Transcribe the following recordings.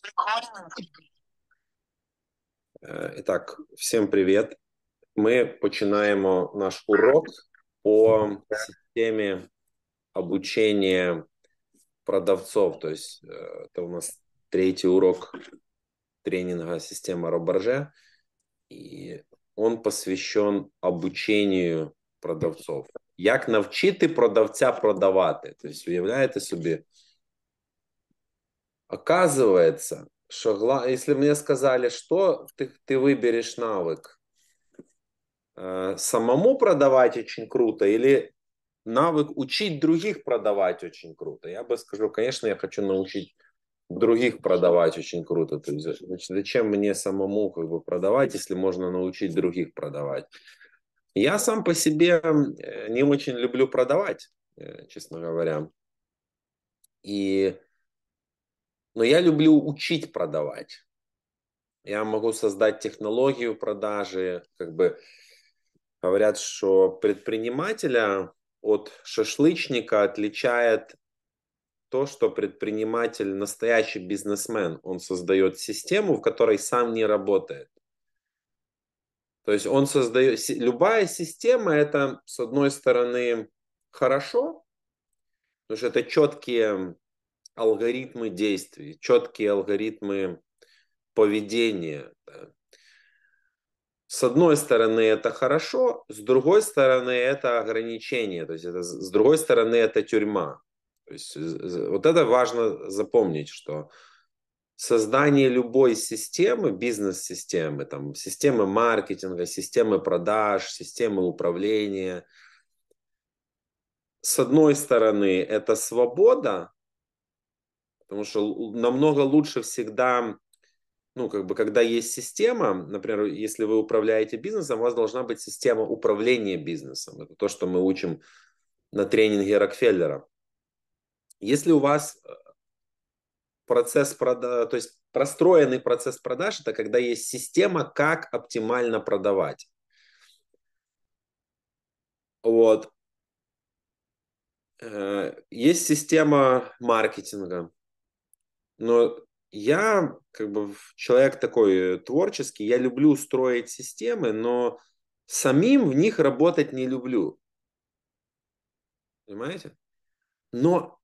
Итак, всім привіт. Ми починаємо наш урок по системі обучения продавцов. То есть это у нас третий урок тренинга «Система Роберже», и он посвящен обучению продавцов. Як навчити продавця продавати? Тобто, уявляєте собі, оказывается, что если мне сказали, что ты выберешь навык, самому продавать очень круто или навык учить других продавать очень круто? Я бы скажу, конечно, я хочу научить других продавать очень круто. То есть, значит, зачем мне самому продавать, если можно научить других продавать? Я сам по себе не очень люблю продавать, честно говоря. Но я люблю учить продавать. Я могу создать технологию продажи, говорят, что предпринимателя от шашлычника отличает то, что предприниматель настоящий бизнесмен. Он создает систему, в которой сам не работает. То есть он создает... Любая система это, с одной стороны, хорошо, потому что это четкие алгоритмы действий, четкие алгоритмы поведения. Да. С одной стороны это хорошо, с другой стороны это ограничение, то есть с другой стороны это тюрьма. То есть вот это важно запомнить, что создание любой системы, бизнес-системы, там, системы маркетинга, системы продаж, системы управления, с одной стороны это свобода, потому что намного лучше всегда, когда есть система, например, если вы управляете бизнесом, у вас должна быть система управления бизнесом. Это то, что мы учим на тренинге Рокфеллера. Если у вас то есть простроенный процесс продаж, это когда есть система, как оптимально продавать. Вот. Есть система маркетинга. Но я человек такой творческий, я люблю строить системы, но самим в них работать не люблю. Понимаете? Но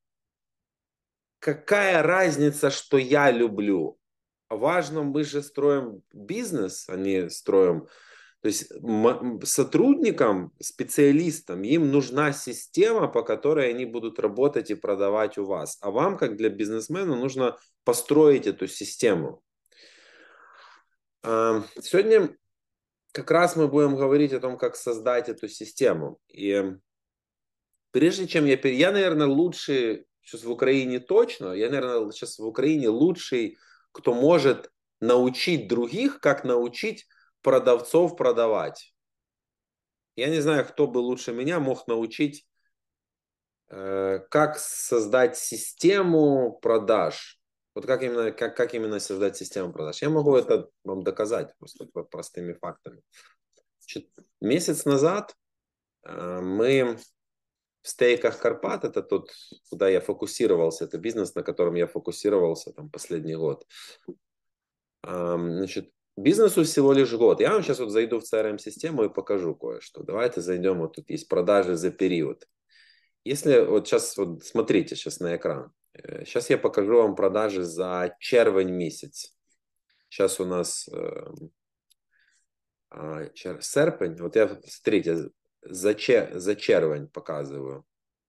какая разница, что я люблю? Важно, мы же строим бизнес, а не строим... То есть сотрудникам, специалистам, им нужна система, по которой они будут работать и продавать у вас. А вам, как для бизнесмена, нужно построить эту систему. Сегодня как раз мы будем говорить о том, как создать эту систему. И прежде чем я, наверное, лучший сейчас в Украине точно, я, наверное, сейчас в Украине лучший, кто может научить других, как научить продавцов продавать. Я не знаю, кто бы лучше меня мог научить, как создать систему продаж. Вот как именно создать систему продаж. Я могу это вам доказать просто простыми фактами. Значит, месяц назад мы в стейках Карпат, это тот, куда я фокусировался, это бизнес, на котором я фокусировался там последний год. Значит, бизнесу всего лишь год. Я вам сейчас вот зайду в CRM-систему и покажу кое-что. Давайте зайдем, вот тут есть продажи за период. Если вот сейчас, вот смотрите сейчас на экран. Сейчас я покажу вам продажи за червень месяц. Сейчас у нас серпень. Вот я, смотрите, за червень показываю.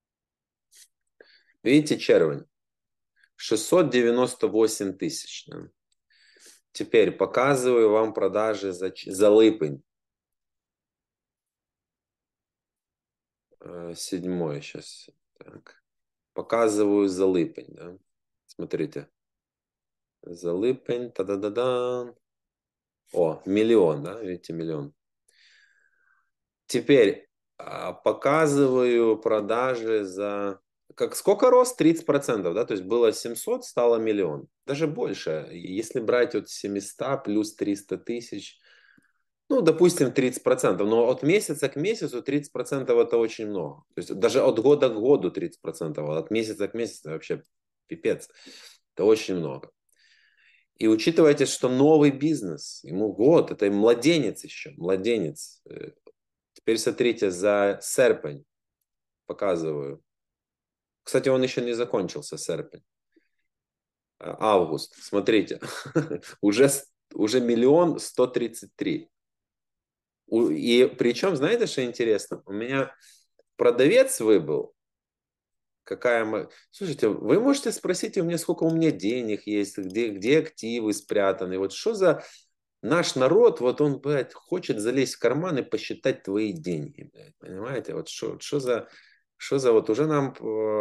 Видите, червень. 698 тысяч. Да? Теперь показываю вам продажи за липень. 7 сейчас. Так. Показываю за липень. Да? Смотрите. За липень. Та-да-да-да. О, миллион, да? Видите, миллион. Теперь показываю продажи за... Сколько рост? 30%, да? То есть было 700, стало миллион. Даже больше. Если брать от 700 плюс 300 тысяч, ну, допустим, 30%. Но от месяца к месяцу 30% это очень много. То есть даже от года к году 30%. А от месяца к месяцу вообще пипец. Это очень много. И учитывайте, что новый бизнес, ему год, это младенец еще, младенец. Теперь смотрите, за серпень показываю. Кстати, он еще не закончился, серпень. Август, смотрите, уже 1 133 000. И причем, знаете, что интересно? У меня продавец выбыл. Слушайте, вы можете спросить у меня, сколько у меня денег есть, где активы спрятаны. Вот что за наш народ, вот он, блядь, хочет залезть в карман и посчитать твои деньги, блядь, понимаете? Вот что за вот уже нам...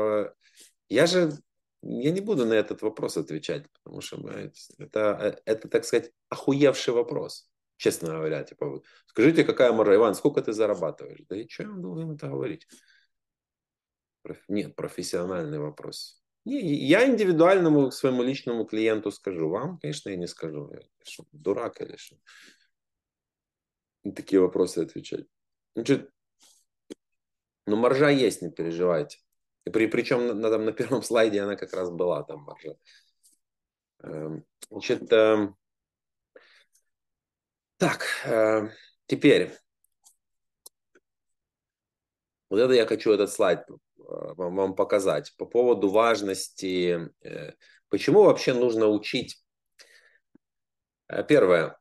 Я не буду на этот вопрос отвечать, потому что, блядь, это, так сказать, охуевший вопрос. Честно говоря, типа, скажите, какая маржа, Иван, сколько ты зарабатываешь? Да и что я должен это говорить? Нет, профессиональный вопрос. Не, я индивидуальному своему личному клиенту скажу. Вам, конечно, я не скажу. Я что, дурак или что? На такие вопросы отвечать. Значит, ну, маржа есть, не переживайте. Причем на первом слайде она как раз была, там маржа. Значит, так, теперь. Вот это я хочу этот слайд вам показать. По поводу важности. Почему вообще нужно учить? Первое.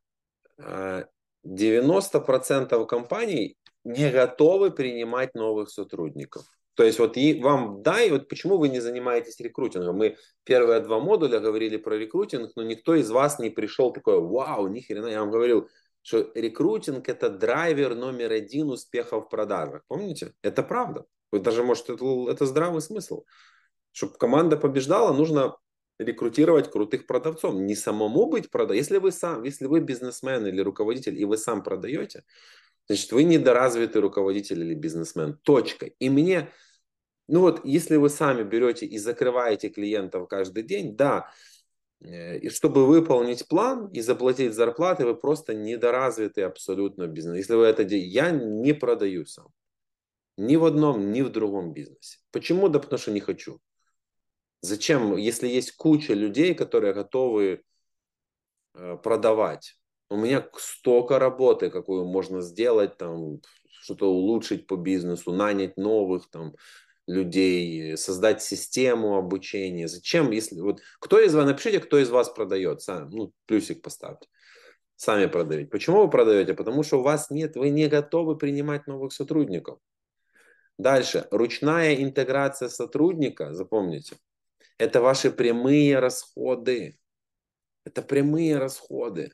90% компаний не готовы принимать новых сотрудников. То есть вот и вам дай, вот почему вы не занимаетесь рекрутингом? Мы первые 2 модуля говорили про рекрутинг, но никто из вас не пришел такой, вау, ни хрена, я вам говорил, что рекрутинг это драйвер номер 1 успеха в продажах. Помните? Это правда. Вы даже, может, это здравый смысл. Чтобы команда побеждала, нужно рекрутировать крутых продавцов. Не самому быть продавцом. Если вы бизнесмен или руководитель, и вы сам продаете, значит, вы недоразвитый руководитель или бизнесмен. Точка. И мне, ну вот, если вы сами берете и закрываете клиентов каждый день, да, и чтобы выполнить план и заплатить зарплаты, вы просто недоразвитый абсолютно бизнес. Если вы это делаете, я не продаю сам. Ни в одном, ни в другом бизнесе. Почему? Да потому что не хочу. Зачем, если есть куча людей, которые готовы продавать? У меня столько работы, какую можно сделать, там, что-то улучшить по бизнесу, нанять новых там, людей, создать систему обучения. Зачем, если вот кто из вас, напишите, кто из вас продает, сам, ну, плюсик поставьте. Сами продаете. Почему вы продаете? Потому что у вас нет, вы не готовы принимать новых сотрудников. Дальше. Ручная интеграция сотрудника, запомните, это ваши прямые расходы. Это прямые расходы.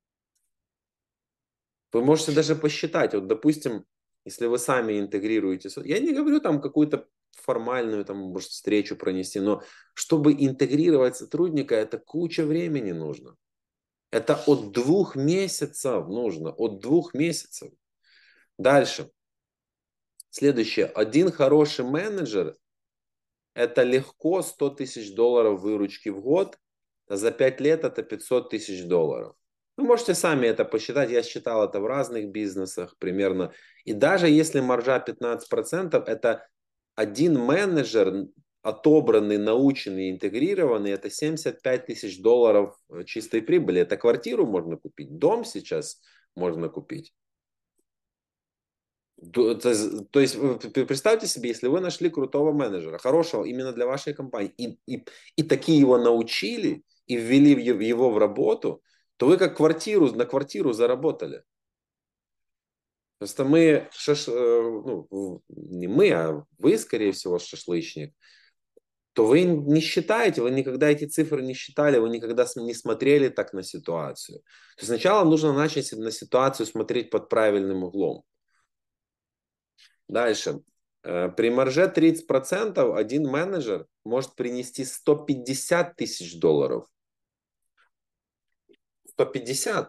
Вы можете даже посчитать, вот, допустим, если вы сами интегрируете, я не говорю там какую-то формальную, там, может, встречу пронести, но чтобы интегрировать сотрудника, это куча времени нужно. Это от 2 месяцев нужно, от 2 месяцев. Дальше. Следующее. Один хороший менеджер, это легко $100 000 выручки в год, а за 5 лет это $500 000. Вы можете сами это посчитать. Я считал это в разных бизнесах примерно. И даже если маржа 15%, это один менеджер, отобранный, наученный, интегрированный, это $75 000 чистой прибыли. Это квартиру можно купить, дом сейчас можно купить. То есть представьте себе, если вы нашли крутого менеджера, хорошего именно для вашей компании, и такие его научили, и ввели его в работу, то вы как на квартиру заработали. Просто ну, не мы, а вы, скорее всего, шашлычник, то вы не считаете, вы никогда эти цифры не считали, вы никогда не смотрели так на ситуацию. То есть сначала нужно начать на ситуацию смотреть под правильным углом. Дальше. При марже 30% один менеджер может принести $150 000. 150.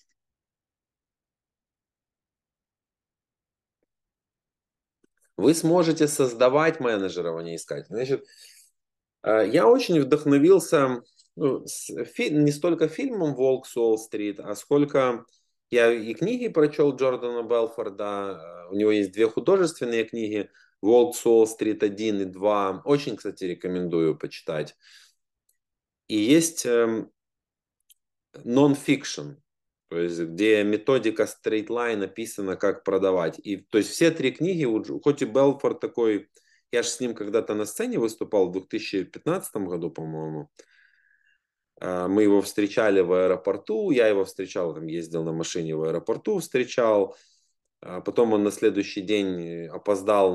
Вы сможете создавать менеджеров, а не искать. Значит, я очень вдохновился ну, не столько фильмом «Волк с Уолл-стрит», а сколько я и книги прочел Джордана Белфорда. У него есть 2 художественные книги «Волк с Уолл-стрит 1 и 2». Очень, кстати, рекомендую почитать. И есть non-fiction, то есть где методика straight line написана, как продавать. И, то есть все три книги, хоть и Белфорд такой, я же с ним когда-то на сцене выступал в 2015 году, по-моему. Мы его встречали в аэропорту, я его встречал, там ездил на машине в аэропорту, встречал. Потом он на следующий день опоздал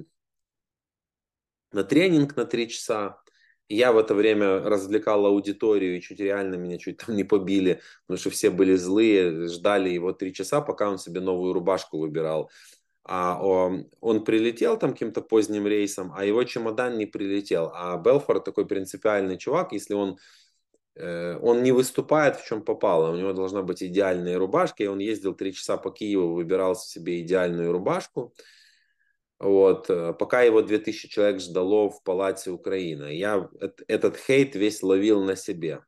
на тренинг на 3 часа. Я в это время развлекал аудиторию, и чуть реально меня чуть там не побили, потому что все были злые, ждали его 3 часа, пока он себе новую рубашку выбирал. Он прилетел там каким-то поздним рейсом, а его чемодан не прилетел. А Белфорд такой принципиальный чувак, если он не выступает в чем попало, у него должна быть идеальная рубашка, и он ездил 3 часа по Киеву, выбирал себе идеальную рубашку. Вот, пока его 2000 человек ждало в палате Украина. Я этот хейт весь ловил на себе.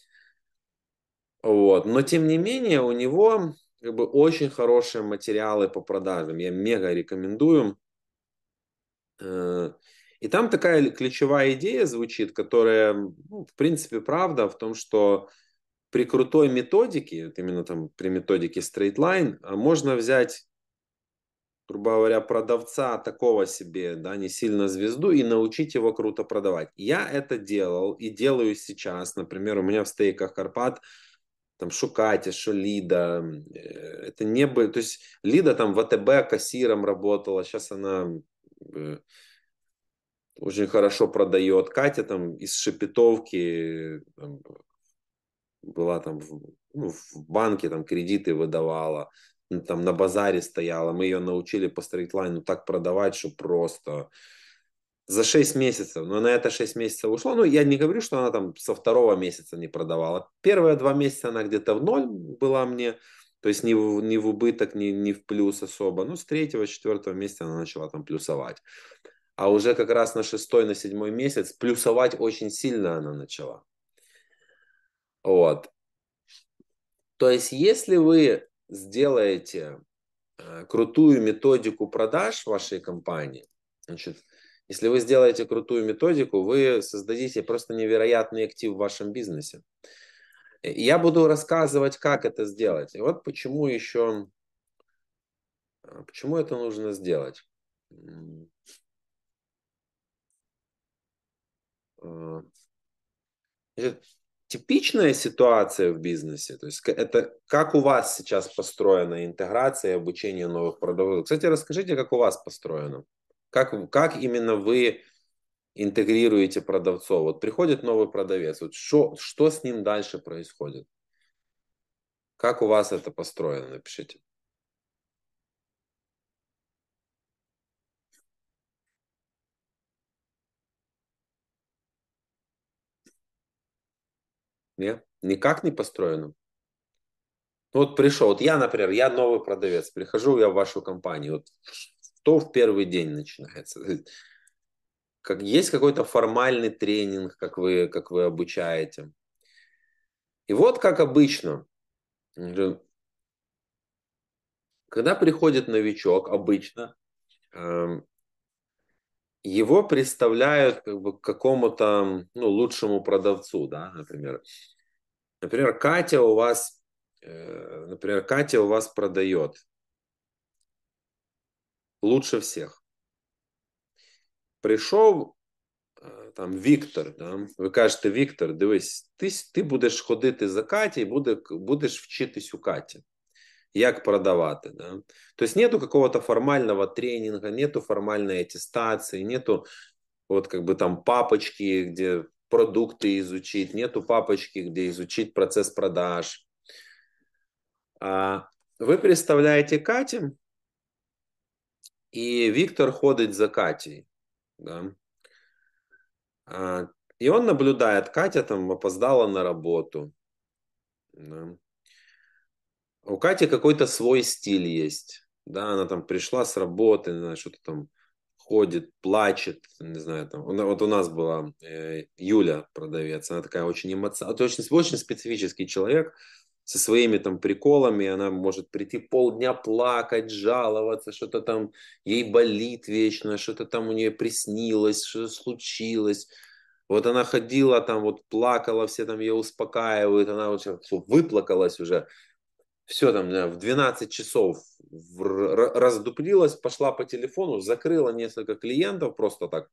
Вот. Но тем не менее у него как бы очень хорошие материалы по продажам. Я мега рекомендую. И там такая ключевая идея звучит, которая, ну, в принципе, правда в том, что при крутой методике, вот именно там при методике Straight Line, можно взять, грубо говоря, продавца такого себе, да, не сильно звезду, и научить его круто продавать. Я это делал и делаю сейчас. Например, у меня в стейках Карпат там шо Катя, шо Лида. Это не было... То есть Лида там в АТБ кассиром работала, сейчас она очень хорошо продает. Катя там из Шепетовки там, была там в банке, там кредиты выдавала, ну, там на базаре стояла. Мы ее научили по стрейтлайну так продавать, что просто за 6 месяцев. Но на это 6 месяцев ушло. Ну, я не говорю, что она там со второго месяца не продавала. Первые 2 месяца она где-то в ноль была мне. То есть не в убыток, не в плюс особо. Ну, с третьего, четвертого месяца она начала там плюсовать. А уже как раз на шестой, на седьмой месяц плюсовать очень сильно она начала. Вот. То есть, если вы сделаете крутую методику продаж вашей компании, значит, если вы сделаете крутую методику, вы создадите просто невероятный актив в вашем бизнесе. И я буду рассказывать, как это сделать. И вот почему это нужно сделать. Значит, типичная ситуация в бизнесе, то есть это как у вас сейчас построена интеграция и обучение новых продавцов. Кстати, расскажите, как у вас построено. Как именно вы интегрируете продавцов? Вот приходит новый продавец, вот что с ним дальше происходит? Как у вас это построено? Напишите. Нет? Никак не построено? Ну, вот пришел, вот я, например, я новый продавец, прихожу я в вашу компанию, вот что в первый день начинается? Как, есть какой-то формальный тренинг, как вы обучаете. И вот как обычно, когда приходит новичок, обычно его представляют как бы к какому-то, ну, лучшему продавцу, да, например. Например, Катя у вас продает лучше всех. Прийшов там Віктор, да? Ви кажете, Віктор, дивись, ти будеш ходити за Каті і будеш вчитись у Каті. Як продавати. Да? То есть нету какого-то формального тренинга, нету формальной аттестации, нету вот как бы там папочки, где продукты изучить, нету папочки, где изучить процесс продаж. Вы представляете Кате, и Виктор ходит за Катей. Да? И он наблюдает, Катя там опоздала на работу. Да? У Кати какой-то свой стиль есть. Да, она там пришла с работы, не знаю, что-то там ходит, плачет, не знаю, там. Вот у нас была Юля, продавец, она такая очень эмоциональная, очень специфический человек со своими там приколами, она может прийти полдня плакать, жаловаться, что-то там ей болит вечно, что-то там у нее приснилось, что-то случилось. Вот она ходила там, вот плакала, все там ее успокаивают, она вот сейчас выплакалась уже. Все там, да, в 12 часов раздуплилась, пошла по телефону, закрыла несколько клиентов просто так,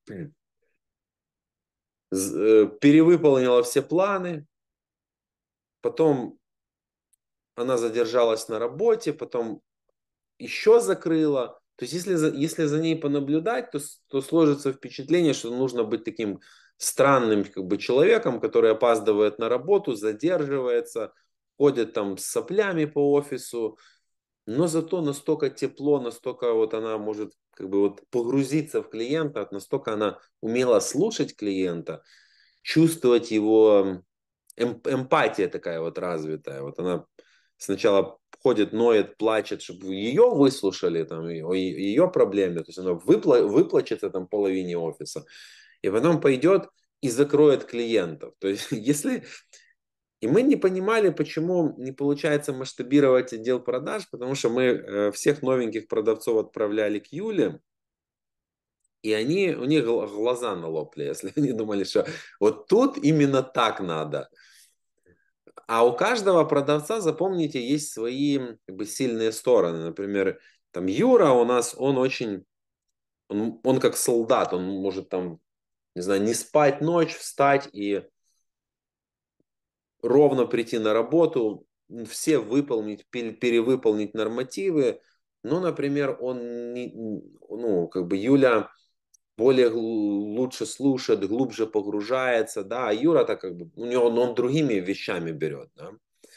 перевыполнила все планы, потом она задержалась на работе, потом еще закрыла. То есть, если за ней понаблюдать, то сложится впечатление, что нужно быть таким странным как бы, человеком, который опаздывает на работу, задерживается, ходит там с соплями по офису, но зато настолько тепло, настолько вот она может как бы вот погрузиться в клиента, настолько она умела слушать клиента, чувствовать его, эмпатия такая вот развитая. Вот она сначала ходит, ноет, плачет, чтобы ее выслушали, там, ее проблемы, то есть она выплачется там половине офиса, и потом пойдет и закроет клиентов. То есть если и мы не понимали, почему не получается масштабировать отдел продаж, потому что мы всех новеньких продавцов отправляли к Юле, и у них глаза на лопли, если они думали, что вот тут именно так надо. А у каждого продавца, запомните, есть свои как бы, сильные стороны. Например, там Юра у нас, он очень, он как солдат, он может там, не знаю, не спать ночь, встать и ровно прийти на работу, все выполнить, перевыполнить нормативы. Ну, например, он не, ну, как бы Юля более лучше слушает, глубже погружается, да, а Юра так как бы, у него он другими вещами берет, да.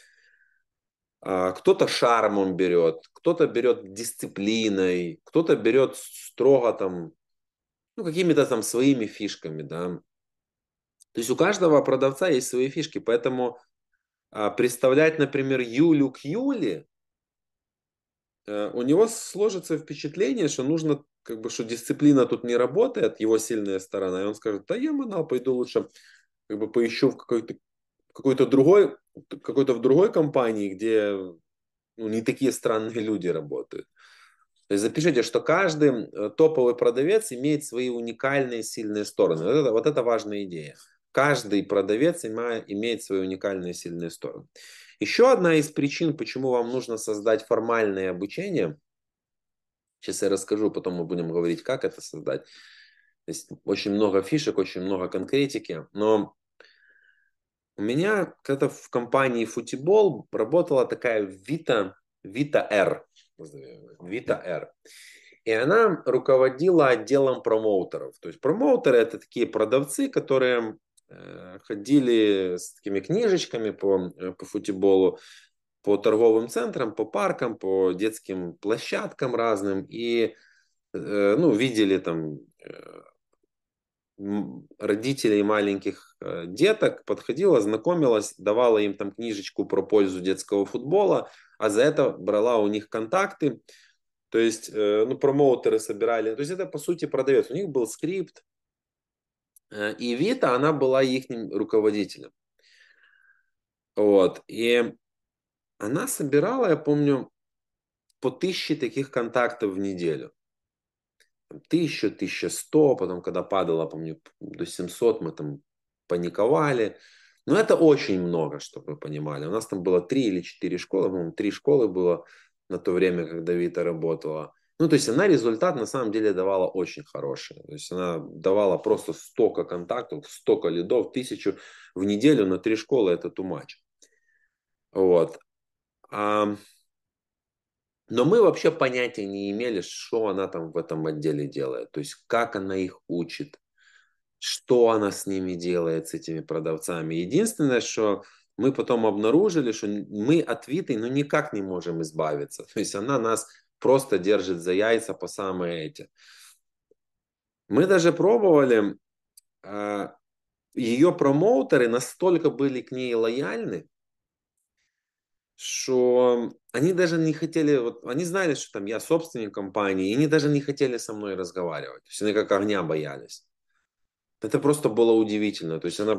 Кто-то шармом берет, кто-то берет дисциплиной, кто-то берет строго там, ну, какими-то там своими фишками, да. То есть у каждого продавца есть свои фишки, поэтому представлять, например, Юлю к Юле, у него сложится впечатление, что нужно, как бы, что дисциплина тут не работает, его сильная сторона, и он скажет, да я манал, пойду лучше как бы поищу в какой-то другой, какой-то в другой компании, где ну, не такие странные люди работают. То есть запишите, что каждый топовый продавец имеет свои уникальные сильные стороны. Вот это важная идея. Каждый продавец имеет свои уникальные сильные стороны. Еще одна из причин, почему вам нужно создать формальное обучение, сейчас я расскажу, потом мы будем говорить, как это создать. То есть очень много фишек, очень много конкретики, но у меня когда в компании Футибол работала такая Вита Р. Вита Р. И она руководила отделом промоутеров. То есть промоутеры это такие продавцы, которые ходили с такими книжечками по футболу, по торговым центрам, по паркам, по детским площадкам разным и ну, видели там родителей маленьких деток, подходила, знакомилась, давала им там книжечку про пользу детского футбола, а за это брала у них контакты. То есть, ну, промоутеры собирали. То есть, это, по сути, продавец. У них был скрипт, и Вита, она была их руководителем. Вот. И она собирала, я помню, по 1000 таких контактов в неделю. 1000, 1100, потом, когда падало, помню, до 700, мы там паниковали. Но это очень много, чтобы вы понимали. У нас там было 3 или 4 школы, по-моему, 3 школы было на то время, когда Вита работала. Ну, то есть она результат на самом деле давала очень хороший. То есть она давала просто столько контактов, столько лидов, 1000 в неделю на 3 школы, это too much. Вот. А, но мы вообще понятия не имели, что она там в этом отделе делает. То есть как она их учит, что она с ними делает, с этими продавцами. Единственное, что мы потом обнаружили, что мы от Виты ну, никак не можем избавиться. То есть она нас просто держит за яйца по самые эти. Мы даже пробовали, ее промоутеры настолько были к ней лояльны, что они даже не хотели, вот они знали, что там я собственник компании, и они даже не хотели со мной разговаривать. То есть они как огня боялись. Это просто было удивительно. То есть она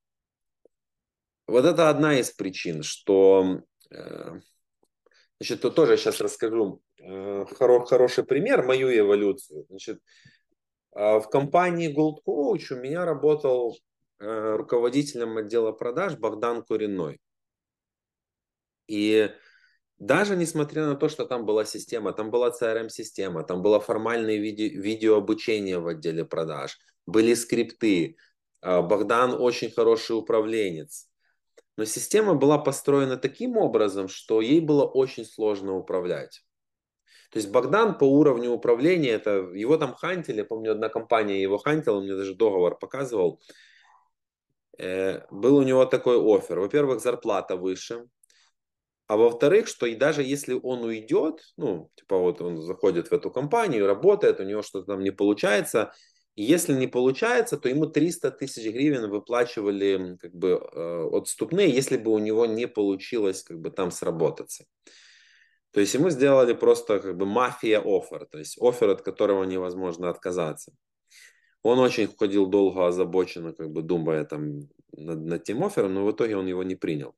вот это одна из причин, что, значит, то тоже сейчас расскажу хороший пример, мою эволюцию. Значит, в компании Gold Coach у меня работал руководителем отдела продаж Богдан Куриной. И даже несмотря на то, что там была система, там была CRM-система, там было формальное видеообучение в отделе продаж, были скрипты, Богдан очень хороший управленец. Но система была построена таким образом, что ей было очень сложно управлять. То есть Богдан по уровню управления, это его там хантили, я помню, одна компания его хантила, он мне даже договор показывал. Был у него такой оффер. Во-первых, зарплата выше. А во-вторых, что и даже если он уйдет, ну, типа вот он заходит в эту компанию, работает, у него что-то там не получается, и если не получается, то ему 300 тысяч гривен выплачивали как бы отступные, если бы у него не получилось как бы там сработаться. То есть ему сделали просто как бы мафия оффер, то есть оффер, от которого невозможно отказаться. Он очень ходил долго озабоченно, как бы думая там над тем оффером, но в итоге он его не принял.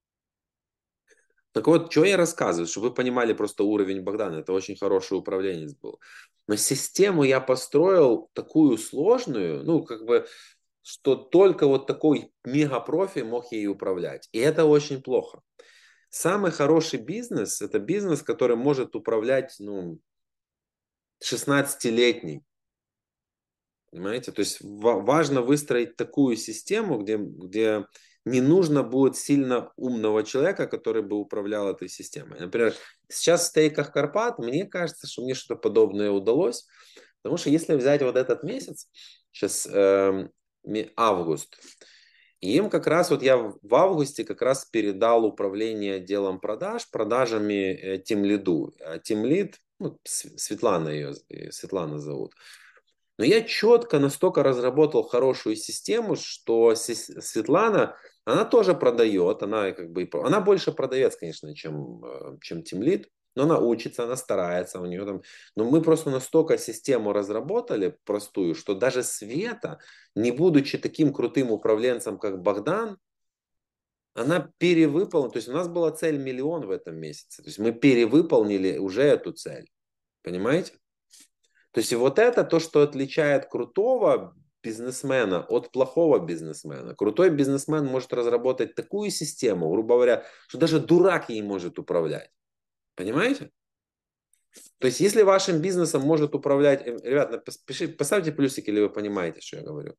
Так вот, что я рассказываю, чтобы вы понимали просто уровень Богдана. Это очень хороший управленец был. Но систему я построил такую сложную, ну, как бы, что только вот такой мегапрофи мог ей управлять. И это очень плохо. Самый хороший бизнес – это бизнес, который может управлять, ну, 16-летний. Понимаете? То есть важно выстроить такую систему, где не нужно будет сильно умного человека, который бы управлял этой системой. Например, сейчас в стейках Карпат, мне кажется, что мне что-то подобное удалось. Потому что если взять вот этот месяц, сейчас август, и им как раз, вот я в августе как раз передал управление отделом продаж, продажами тимлиду. Тимлид, ну, Светлана ее, Светлана зовут. Но я четко настолько разработал хорошую систему, что Светлана, она тоже продает, она как бы, она больше продавец, конечно, чем тимлид, но она учится, она старается, у нее там, но мы просто настолько систему разработали простую, что даже Света, не будучи таким крутым управленцем, как Богдан, она перевыполнила, то есть у нас была цель 1 000 000 в этом месяце, то есть мы перевыполнили уже эту цель, понимаете? То есть и вот это то, что отличает крутого бизнесмена от плохого бизнесмена. Крутой бизнесмен может разработать такую систему, грубо говоря, что даже дурак ей может управлять. Понимаете? То есть если вашим бизнесом может управлять... Ребята, поставьте плюсики, или вы понимаете, что я говорю.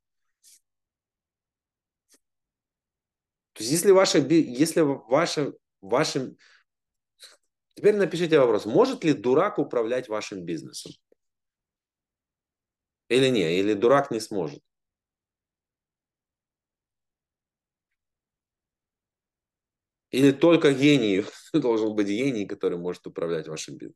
То есть вашим... Теперь напишите вопрос. Может ли дурак управлять вашим бизнесом? Или не? Или дурак не сможет? Или только гений, должен быть гений, который может управлять вашим бизнесом.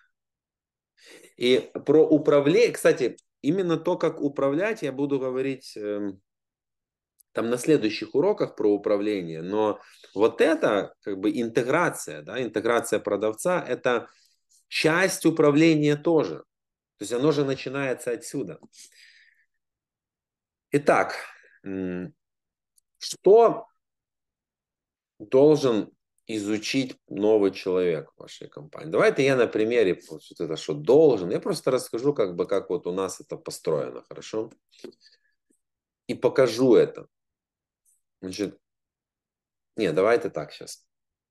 И про управление, кстати, именно то, как управлять, я буду говорить там на следующих уроках про управление. Но вот это как бы интеграция, да, интеграция продавца, это часть управления тоже. То есть оно же начинается отсюда. Итак, что должен изучить новый человек в вашей компании? Давайте я на примере, вот это что должен, я просто расскажу, как бы, как вот у нас это построено, хорошо? И покажу это. Значит, не, давайте так сейчас.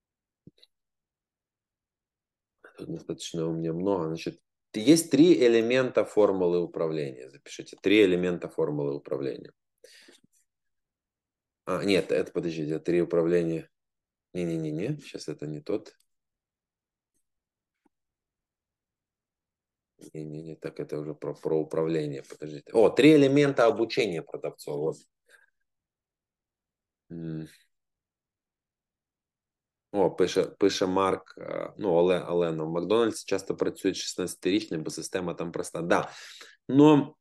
Тут достаточно у меня много. Значит, есть 3 элемента формулы управления. Запишите. 3 элемента формулы управления. Нет, это, подождите, 3 управления. Не-не-не, сейчас это не тот. Не-не-не, так это уже про управление. Подождите. 3 элемента обучения продавцов. Вот. Пише Марк, ну, Олена, в Макдональдсі часто працюють 16-річні, бо система там проста. Да. Но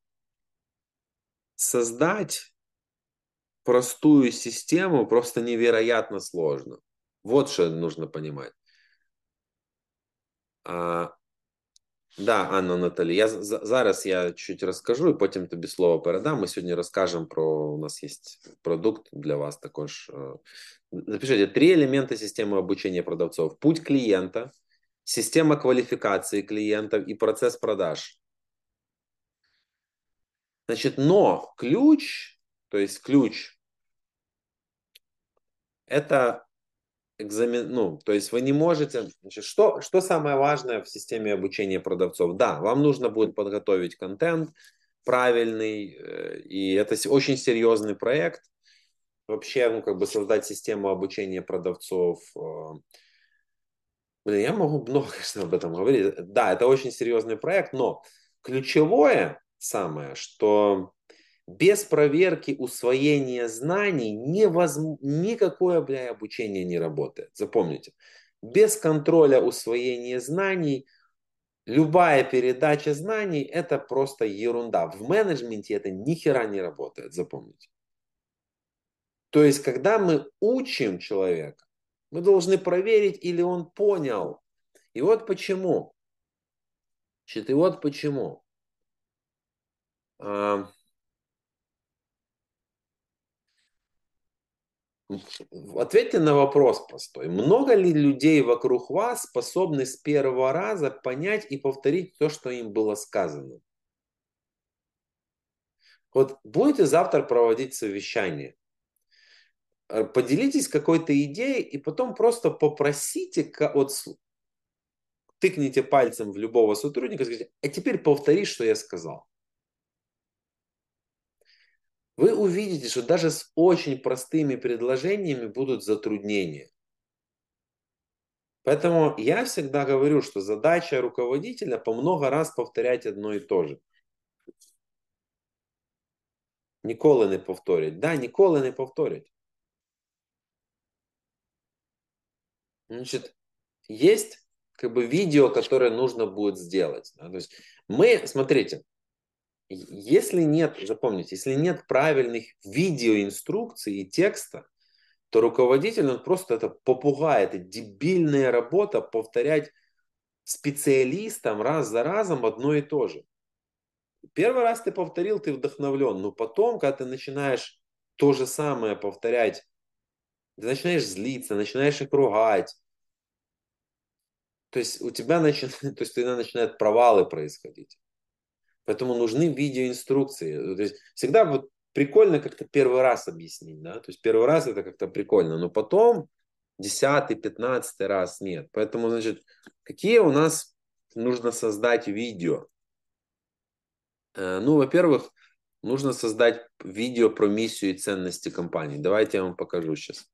создать простую систему просто невероятно сложно. Вот что нужно понимать. Да, Анна Наталі, зараз я чуть розкажу і потім тобі слово передам. Ми сьогодні розкажемо у нас є продукт для вас також. Запишите 3 элемента системы обучения продавцов. Путь клиента, система квалификации клиентов и процесс продаж. Значит, но ключ, то есть ключ это экзамен, ну, то есть вы не можете, значит, что самое важное в системе обучения продавцов? Да, вам нужно будет подготовить контент правильный, и это очень серьезный проект. Вообще, ну, как бы создать систему обучения продавцов. Блин, я могу много, конечно, об этом говорить. Да, это очень серьезный проект, но ключевое самое, что без проверки усвоения знаний никакое, бля, обучение не работает. Запомните. Без контроля усвоения знаний любая передача знаний это просто ерунда. В менеджменте это ни хера не работает, запомните. То есть, когда мы учим человека, мы должны проверить, или он понял. И вот почему. Значит, и вот почему. Ответьте на вопрос простой. Много ли людей вокруг вас способны с первого раза понять и повторить то, что им было сказано? Вот будете завтра проводить совещание, поделитесь какой-то идеей и потом просто попросите, вот тыкните пальцем в любого сотрудника и скажите, а теперь повтори, что я сказал. Вы увидите, что даже с очень простыми предложениями будут затруднения. Поэтому я всегда говорю, что задача руководителя по много раз повторять одно и то же. Ніколи не повторять. Да, ніколи не повторять. Значит, есть как бы видео, которое нужно будет сделать. Да? То есть мы, смотрите, если нет, запомните, если нет правильных видеоинструкций и текста, то руководитель, он просто это попугай, это дебильная работа повторять специалистам раз за разом одно и то же. Первый раз ты повторил, ты вдохновлен, но потом, когда ты начинаешь то же самое повторять, ты начинаешь злиться, начинаешь их ругать, то есть у тебя начинают, то есть тогда начинают провалы происходить. Поэтому нужны видеоинструкции. То есть всегда вот прикольно как-то первый раз объяснить, да, то есть первый раз это как-то прикольно, но потом 10-й, 15-й раз нет. Поэтому, значит, какие у нас нужно создать видео? Ну, во-первых, нужно создать видео про миссию и ценности компании. Давайте я вам покажу сейчас.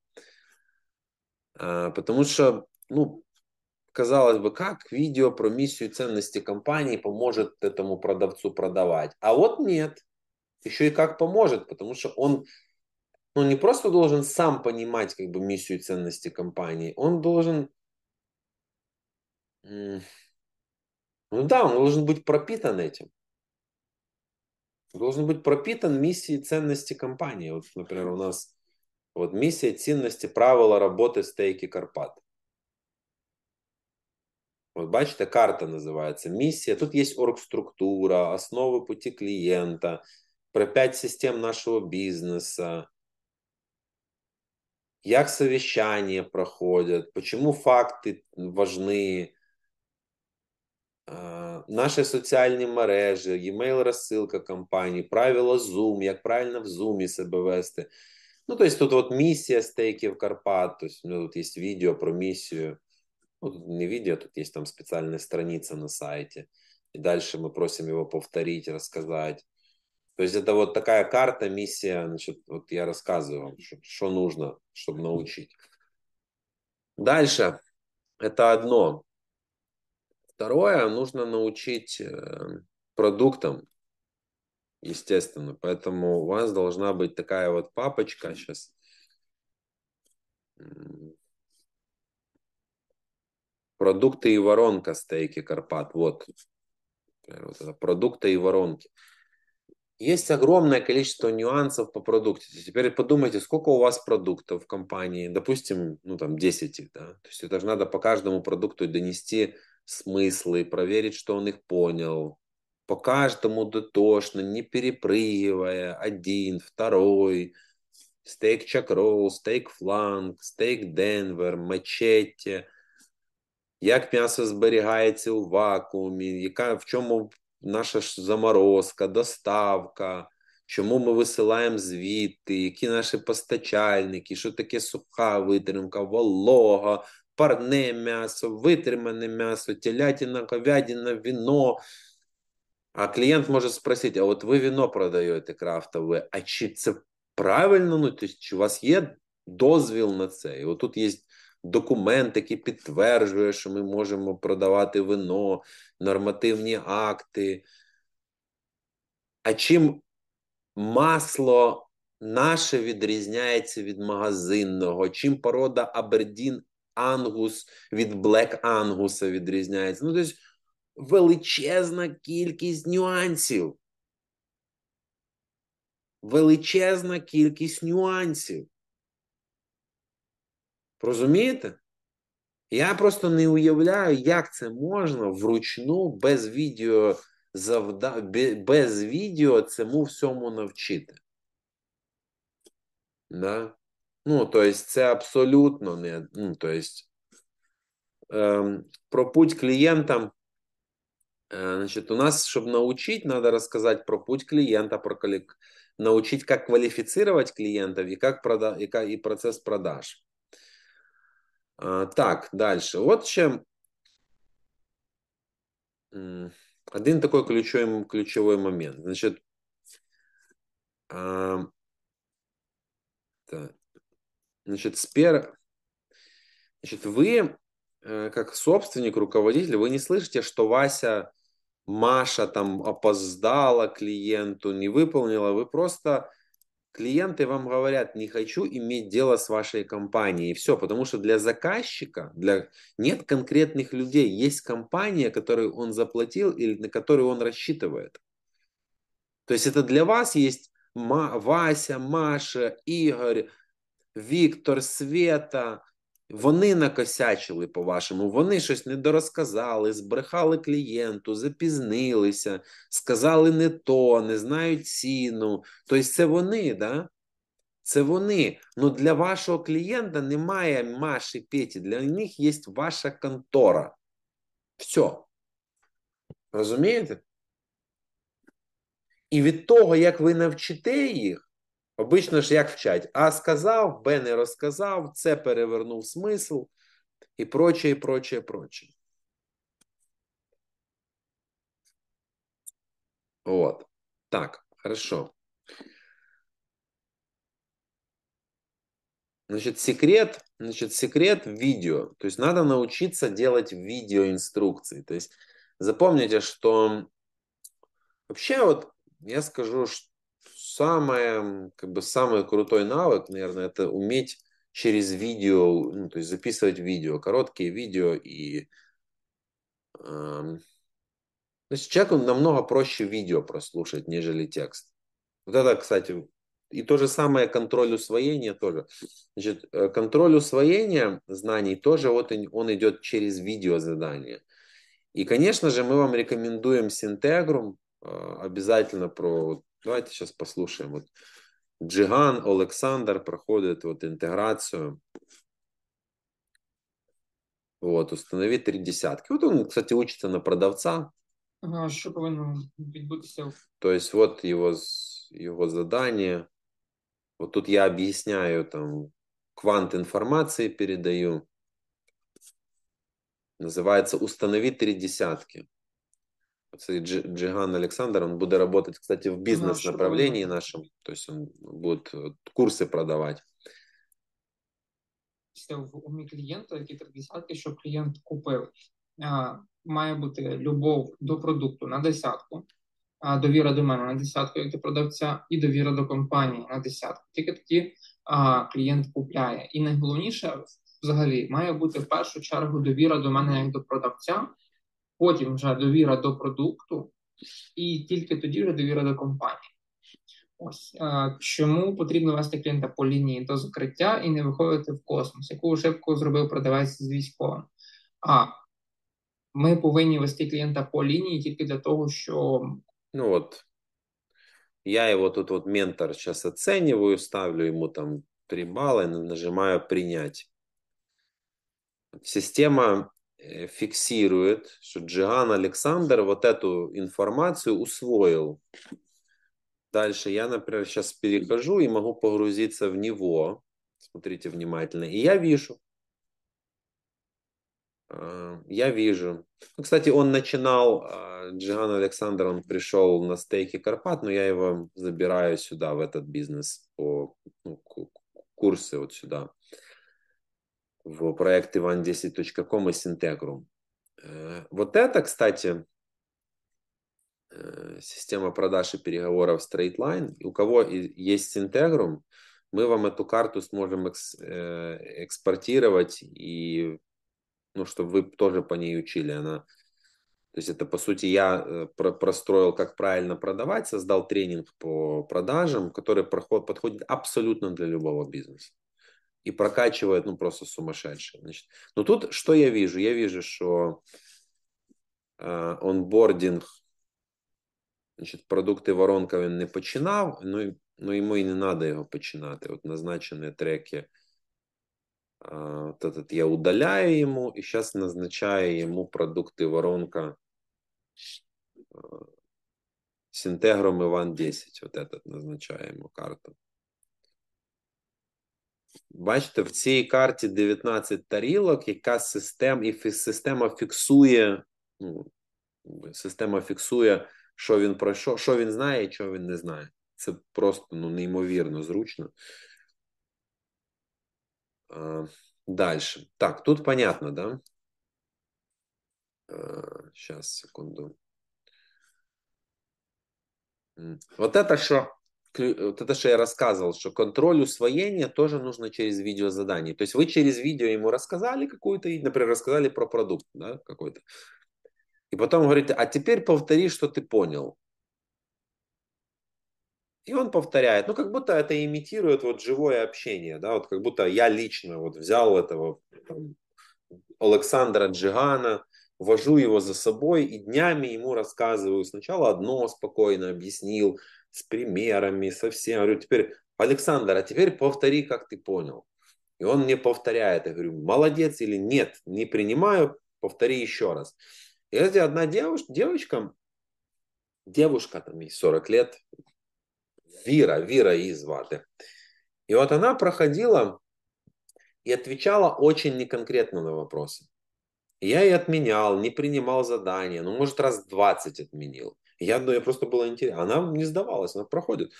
Потому что, ну, казалось бы, как видео про миссию и ценности компании поможет этому продавцу продавать? А вот нет. Еще и как поможет, потому что он, ну, не просто должен сам понимать как бы миссию и ценности компании, он должен, ну да, он должен быть пропитан этим. Должен быть пропитан миссией и ценности компании. Вот, например, у нас вот миссия, ценности, правила работы стейки Карпат. Вот бачите, карта называется миссия. Тут есть оргструктура, основы пути клиента, про 5 систем нашего бизнеса, як совещания проходят, почему факти важны, наші соціальні мережі, e-mail розсилка компанії, правила Zoom, як правильно в Zoom себе вести. Ну, то есть тут вот миссия стейків Карпат, то есть у меня тут есть видео про миссию. Ну, тут не видео, тут есть там специальная страница на сайте. И дальше мы просим его повторить, рассказать. То есть это вот такая карта, миссия, значит, вот я рассказываю вам, что нужно, чтобы научить. Дальше, это одно. Второе, нужно научить продуктам, естественно. Поэтому у вас должна быть такая вот папочка сейчас. Продукты и воронка стейки Карпат. Вот. Вот это продукты и воронки. Есть огромное количество нюансов по продукту. Теперь подумайте, сколько у вас продуктов в компании. Допустим, ну там 10 их, да. То есть это же надо по каждому продукту донести смыслы, проверить, что он их понял. По каждому дотошно, не перепрыгивая. Один, второй. Стейк чак-ролл, стейк фланк, стейк денвер, мачете. Як м'ясо зберігається у вакуумі, в чому наша заморозка, доставка. чому ми висилаємо звіти, які наші постачальники, що таке суха витримка, волога, парне м'ясо, витримане м'ясо, телятина, говядина, вино. А клієнт може спросити, а от ви вино продаєте крафтове, а чи це правильно? Ну, тобто, чи у вас є дозвіл на це? І от тут є документ, який підтверджує, що ми можемо продавати вино, нормативні акти. А чим масло наше відрізняється від магазинного? Чим порода Абердін Ангус від Блек Ангуса відрізняється? Ну, тобто, величезна кількість нюансів. Величезна кількість нюансів. Розумієте? Я просто не уявляю, як це можна вручну без відео без відео цьому всьому навчити. Да? Ну, то есть це абсолютно не. Ну, то есть, про путь клиента. Значит, у нас, чтобы научить, надо рассказать про путь клиента, научить, как квалифицировать клиентов и и процесс продаж. Так, дальше. Вот ще один такой ключевой момент. Значит, так. Значит, Значит, вы, как собственник, руководитель, вы не слышите, что Маша там опоздала клиенту, не выполнила. Вы просто, клиенты вам говорят, не хочу иметь дело с вашей компанией. И все, потому что для заказчика нет конкретных людей. Есть компания, которой он заплатил или на которую он рассчитывает. То есть это для вас есть Вася, Маша, Игорь, Віктор, Света, вони накосячили, по-вашому, вони щось недорозказали, збрехали клієнту, запізнилися, сказали не то, не знають ціну. Тобто це вони, да? Це вони. Ну для вашого клієнта немає Маші, Петі, для них є ваша контора. Все. Розумієте? І від того, як ви навчите їх, обично ж як вчать, А сказав, Б не розказав, С перевернув смисл і прочее, прочее, прочее. Вот. Так, хорошо. Значит, секрет видео. То есть надо научиться делать видеоинструкции. То есть запомните, что вообще вот я скажу, что самый крутой навык, наверное, это уметь через видео, ну, то есть записывать видео, короткие видео и то есть человеку намного проще видео прослушать, нежели текст. Вот это, кстати, и то же самое контроль усвоения тоже. Значит, контроль усвоения знаний тоже вот он идет через видеозадание. И, конечно же, мы вам рекомендуем Синтегрум. Обязательно давайте сейчас послушаем. Вот Джиган Олександр проходит вот интеграцию. Вот, установи 3 десятки. Вот он, кстати, учится на продавца. Ага, що повинно відбутися? То есть вот его задание. Вот тут я объясняю, там, квант информации передаю. Называется «Установи 3 десятки». Кстати, Джиган Александр, он будет работать, кстати, в бизнес-направлении нашем. То есть он будет курсы продавать. В умі клієнта, які 3 десятки, щоб клієнт купив. Має бути любов до продукту на 10, довіра до мене на 10, як до продавця, і довіра до компанії на 10. Тільки тоді клієнт купляє. І найголовніше, взагалі, має бути в першу чергу довіра до мене як до продавця, потім вже довіра до продукту, і тільки тоді вже довіра до компанії. Ось чому потрібно вести клієнта по лінії до закриття і не виходити в космос, яку ошибку зробив продавець з військовим. Ми повинні вести клієнта по лінії тільки для того, що... Ну вот, я его тут вот ментор сейчас оцениваю, ставлю ему там 3 балла и нажимаю принять. Система фиксирует, что Джиган Александр вот эту информацию усвоил. Дальше я, например, сейчас перехожу и могу погрузиться в него. Смотрите внимательно. И я вижу. Ну, кстати, он начинал, Джиган Александр, он пришел на стейки Карпат, но я его забираю сюда, в этот бизнес, по курсы вот сюда, в проект ivan10.com и Синтегрум. Вот это, кстати, система продаж и переговоров StraightLine. У кого есть Синтегрум, мы вам эту карту сможем экспортировать, и, ну, чтобы вы тоже по ней учили. То есть это, по сути, я простроил, как правильно продавать, создал тренинг по продажам, который подходит абсолютно для любого бизнеса. И прокачивает, ну, просто сумасшедший. Значит, но тут что я вижу? Я вижу, что онбординг, значить, продукти воронка він не починав, ну йому і не треба його починати. От назначені треки, вот этот я удаляю ему, и сейчас назначаю ему продукты воронка с интегром Иван 10. Вот этот назначаю ему карту. Бачите, в цій карті 19 тарілок, яка система фіксує, ну, система фіксує, що він пройшов, що він знає і що він не знає. Це просто, ну, неймовірно зручно. Дальше. Так, тут понятно, да? Сейчас, секунду. Вот это, что я рассказывал, что контроль усвоения тоже нужно через видеозадание. То есть вы через видео ему рассказали какую-то, например, рассказали про продукт, да, какой-то. И потом говорите, а теперь повтори, что ты понял. И он повторяет, ну, как будто это имитирует вот живое общение, да, вот как будто я лично вот взял этого там, Александра Джигана, вожу его за собой и днями ему рассказываю. Сначала одно спокойно объяснил, с примерами, совсем. Говорю, теперь, Александр, а теперь повтори, как ты понял. И он мне повторяет. Я говорю, молодец или нет, не принимаю, повтори еще раз. И это одна девушка там ей 40 лет, Вира її звати. И вот она проходила и отвечала очень неконкретно на вопросы. Я и отменял, не принимал задания, ну, может, раз 20 отменил. Я просто было интересно. Она не сдавалась, она проходит.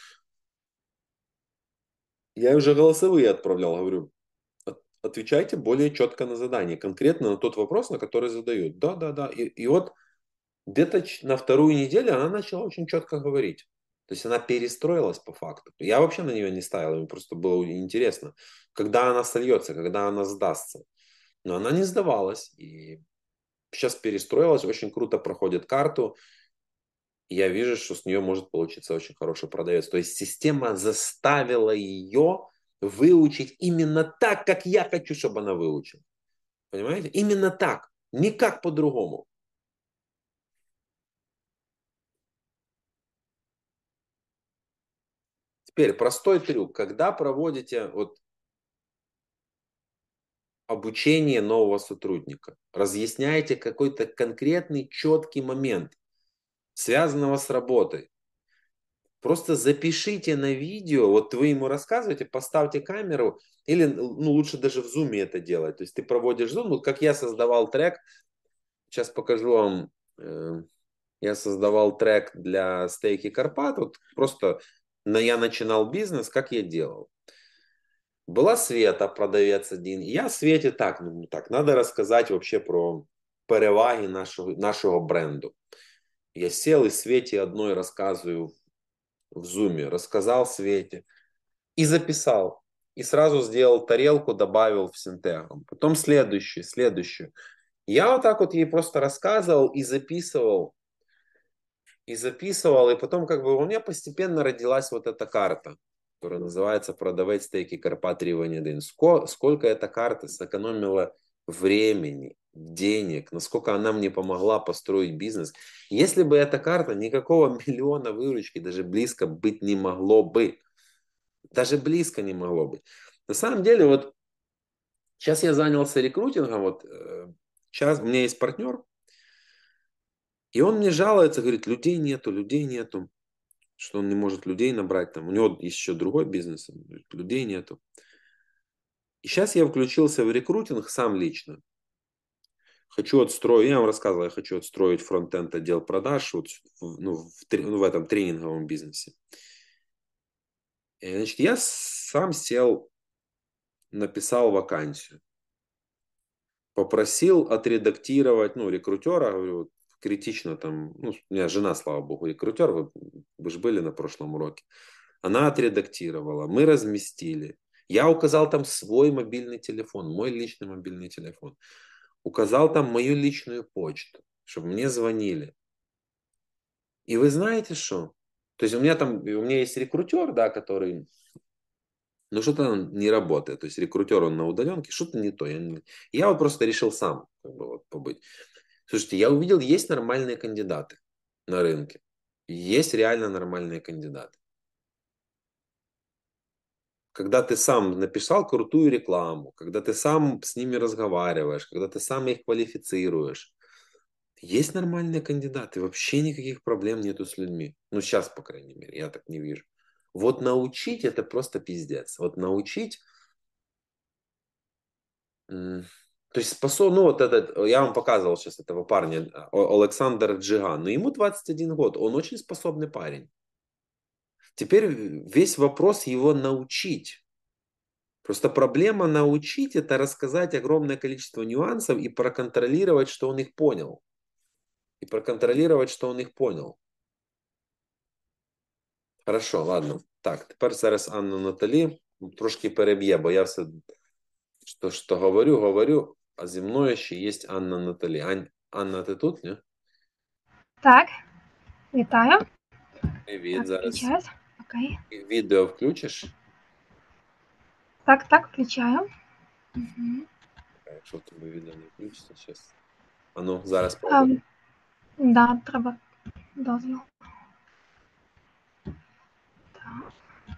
Я уже голосовые отправлял, говорю, отвечайте более четко на задание, конкретно на тот вопрос, на который задают. Да. И вот где-то на вторую неделю она начала очень четко говорить. То есть она перестроилась по факту. Я вообще на нее не ставил, мне просто было интересно, когда она сольется, когда она сдастся. Но она не сдавалась. И сейчас перестроилась, очень круто проходит карту. И я вижу, что с нее может получиться очень хороший продавец. То есть система заставила ее выучить именно так, как я хочу, чтобы она выучила. Понимаете? Именно так. Никак по-другому. Теперь простой трюк. Когда проводите вот обучение нового сотрудника, разъясняете какой-то конкретный четкий момент, связанного с работой. Просто запишите на видео, вот вы ему рассказываете, поставьте камеру, или, ну, лучше даже в зуме это делать. То есть ты проводишь зум, вот как я создавал трек, сейчас покажу вам, я создавал трек для стейки Карпат, вот просто я начинал бизнес, как я делал. Была Света, продавец один, и я Свете так, надо рассказать вообще про переваги нашего бренду. Я сел и Свете одной рассказываю в зуме, рассказал Свете и записал. И сразу сделал тарелку, добавил в Синтегрум. Потом следующую. Я вот так вот ей просто рассказывал и записывал. И потом как бы у меня постепенно родилась вот эта карта, которая называется «Продавать стейки Карпат Рівень-1». Сколько эта карта сэкономила времени, денег, насколько она мне помогла построить бизнес. Если бы эта карта, никакого миллиона выручки даже близко быть не могло бы. Даже близко не могло быть. На самом деле, вот сейчас я занялся рекрутингом, вот сейчас у меня есть партнер, и он мне жалуется, говорит, людей нету. что он не может людей набрать. Там. У него есть еще другой бизнес, людей нету. И сейчас я включился в рекрутинг сам лично. Хочу отстроить, я вам рассказывал, я хочу отстроить фронтенд отдел продаж вот в этом тренинговом бизнесе. И, значит, я сам сел, написал вакансию. Попросил отредактировать, рекрутера, говорю, вот, критично там, у меня жена, слава богу, рекрутер, вы же были на прошлом уроке. Она отредактировала, мы разместили. Я указал там свой мобильный телефон, мой личный мобильный телефон. Указал там мою личную почту, чтобы мне звонили. И вы знаете что? То есть у меня есть рекрутер, да, который, что-то не работает. То есть рекрутер, он на удаленке, что-то не то. Я вот просто решил сам как бы, вот, побыть. Слушайте, я увидел, есть нормальные кандидаты на рынке. Есть реально нормальные кандидаты. Когда ты сам написал крутую рекламу, когда ты сам с ними разговариваешь, когда ты сам их квалифицируешь, есть нормальные кандидаты, вообще никаких проблем нету с людьми. Сейчас, по крайней мере, я так не вижу. Вот научить это просто пиздец. Вот научить, то есть вот этот, я вам показывал сейчас этого парня, Александр Джиган, но ему 21 год, он очень способный парень. Теперь весь вопрос его научить. Просто проблема научить это рассказать огромное количество нюансов и проконтролировать, что он их понял. И проконтролировать, что он их понял. Хорошо, ладно. Так, тепер зараз Анна Наталі трошки переб'є, бо я все, що говорю, а зі мною ще є Анна Наталі. Анна, ти тут, ні? Так, вітаю. Привіт, так, зараз. Включаюсь. Окей. Відео включиш? Так, включаю. Угу. Якщо в тебе відео не включиться, зараз. А ну, зараз пробуй. Да, треба дозвіл. Так.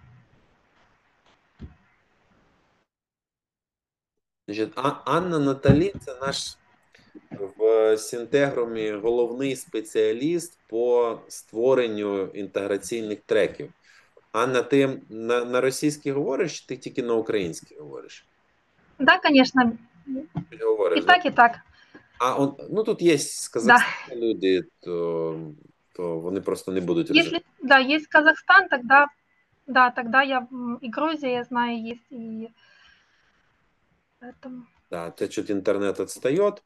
Значить, Анна Наталі це наш в Сінтегрумі головний спеціаліст по створенню інтеграційних треків. Анна, ти на російській говориш, чи ти тільки на українській говориш? Да, конечно. Ти говориш, і так, да? і так. Тут є з Казахстану люди, то вони просто не будуть розуміти. Да, есть Казахстан, тогда я и Грузия, я знаю, есть, и поэтому... Да, те, что интернет отстает.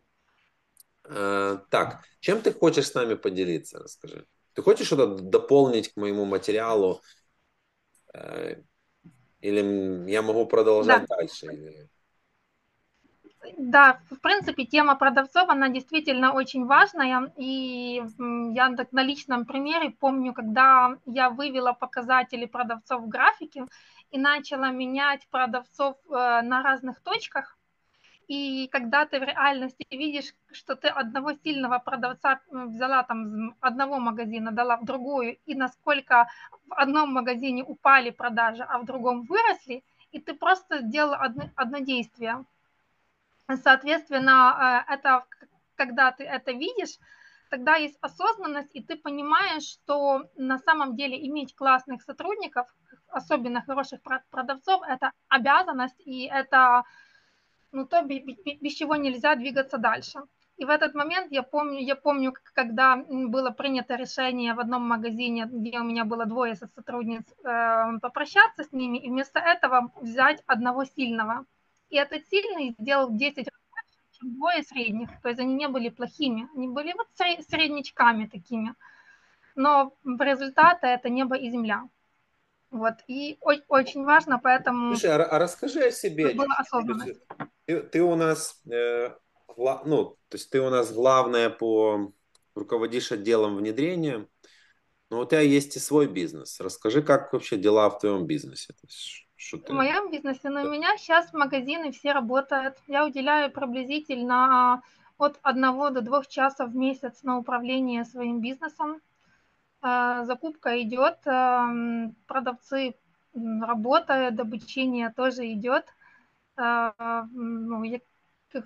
Так, чем ты хочешь с нами поделиться, расскажи. Ты хочешь что-то дополнить к моему материалу? Или я могу продолжать дальше? Или... Да, в принципе, тема продавцов, она действительно очень важная. И я на личном примере помню, когда я вывела показатели продавцов в графике и начала менять продавцов на разных точках. И когда ты в реальности видишь, что ты одного сильного продавца взяла там с одного магазина, дала в другую, и насколько в одном магазине упали продажи, а в другом выросли, и ты просто сделала одно действие. Соответственно, это, когда ты это видишь, тогда есть осознанность, и ты понимаешь, что на самом деле иметь классных сотрудников, особенно хороших продавцов, это обязанность, и это то, без чего нельзя двигаться дальше. И в этот момент я помню, когда было принято решение в одном магазине, где у меня было двое сотрудниц, попрощаться с ними, и вместо этого взять одного сильного. И этот сильный сделал 10 раз больше, чем двое средних. То есть они не были плохими, они были вот среднячками такими. Но результаты это небо и земля. Вот. И очень важно, поэтому... Слушай, а расскажи о себе. Была осознанность. Ты у нас, то есть ты у нас главная руководишь отделом внедрения, но у тебя есть и свой бизнес. Расскажи, как вообще дела в твоем бизнесе? В моем бизнесе, у меня сейчас магазины все работают. Я уделяю приблизительно от 1 до 2 часов в месяц на управление своим бизнесом. Закупка идет, продавцы работают, обучение тоже идет.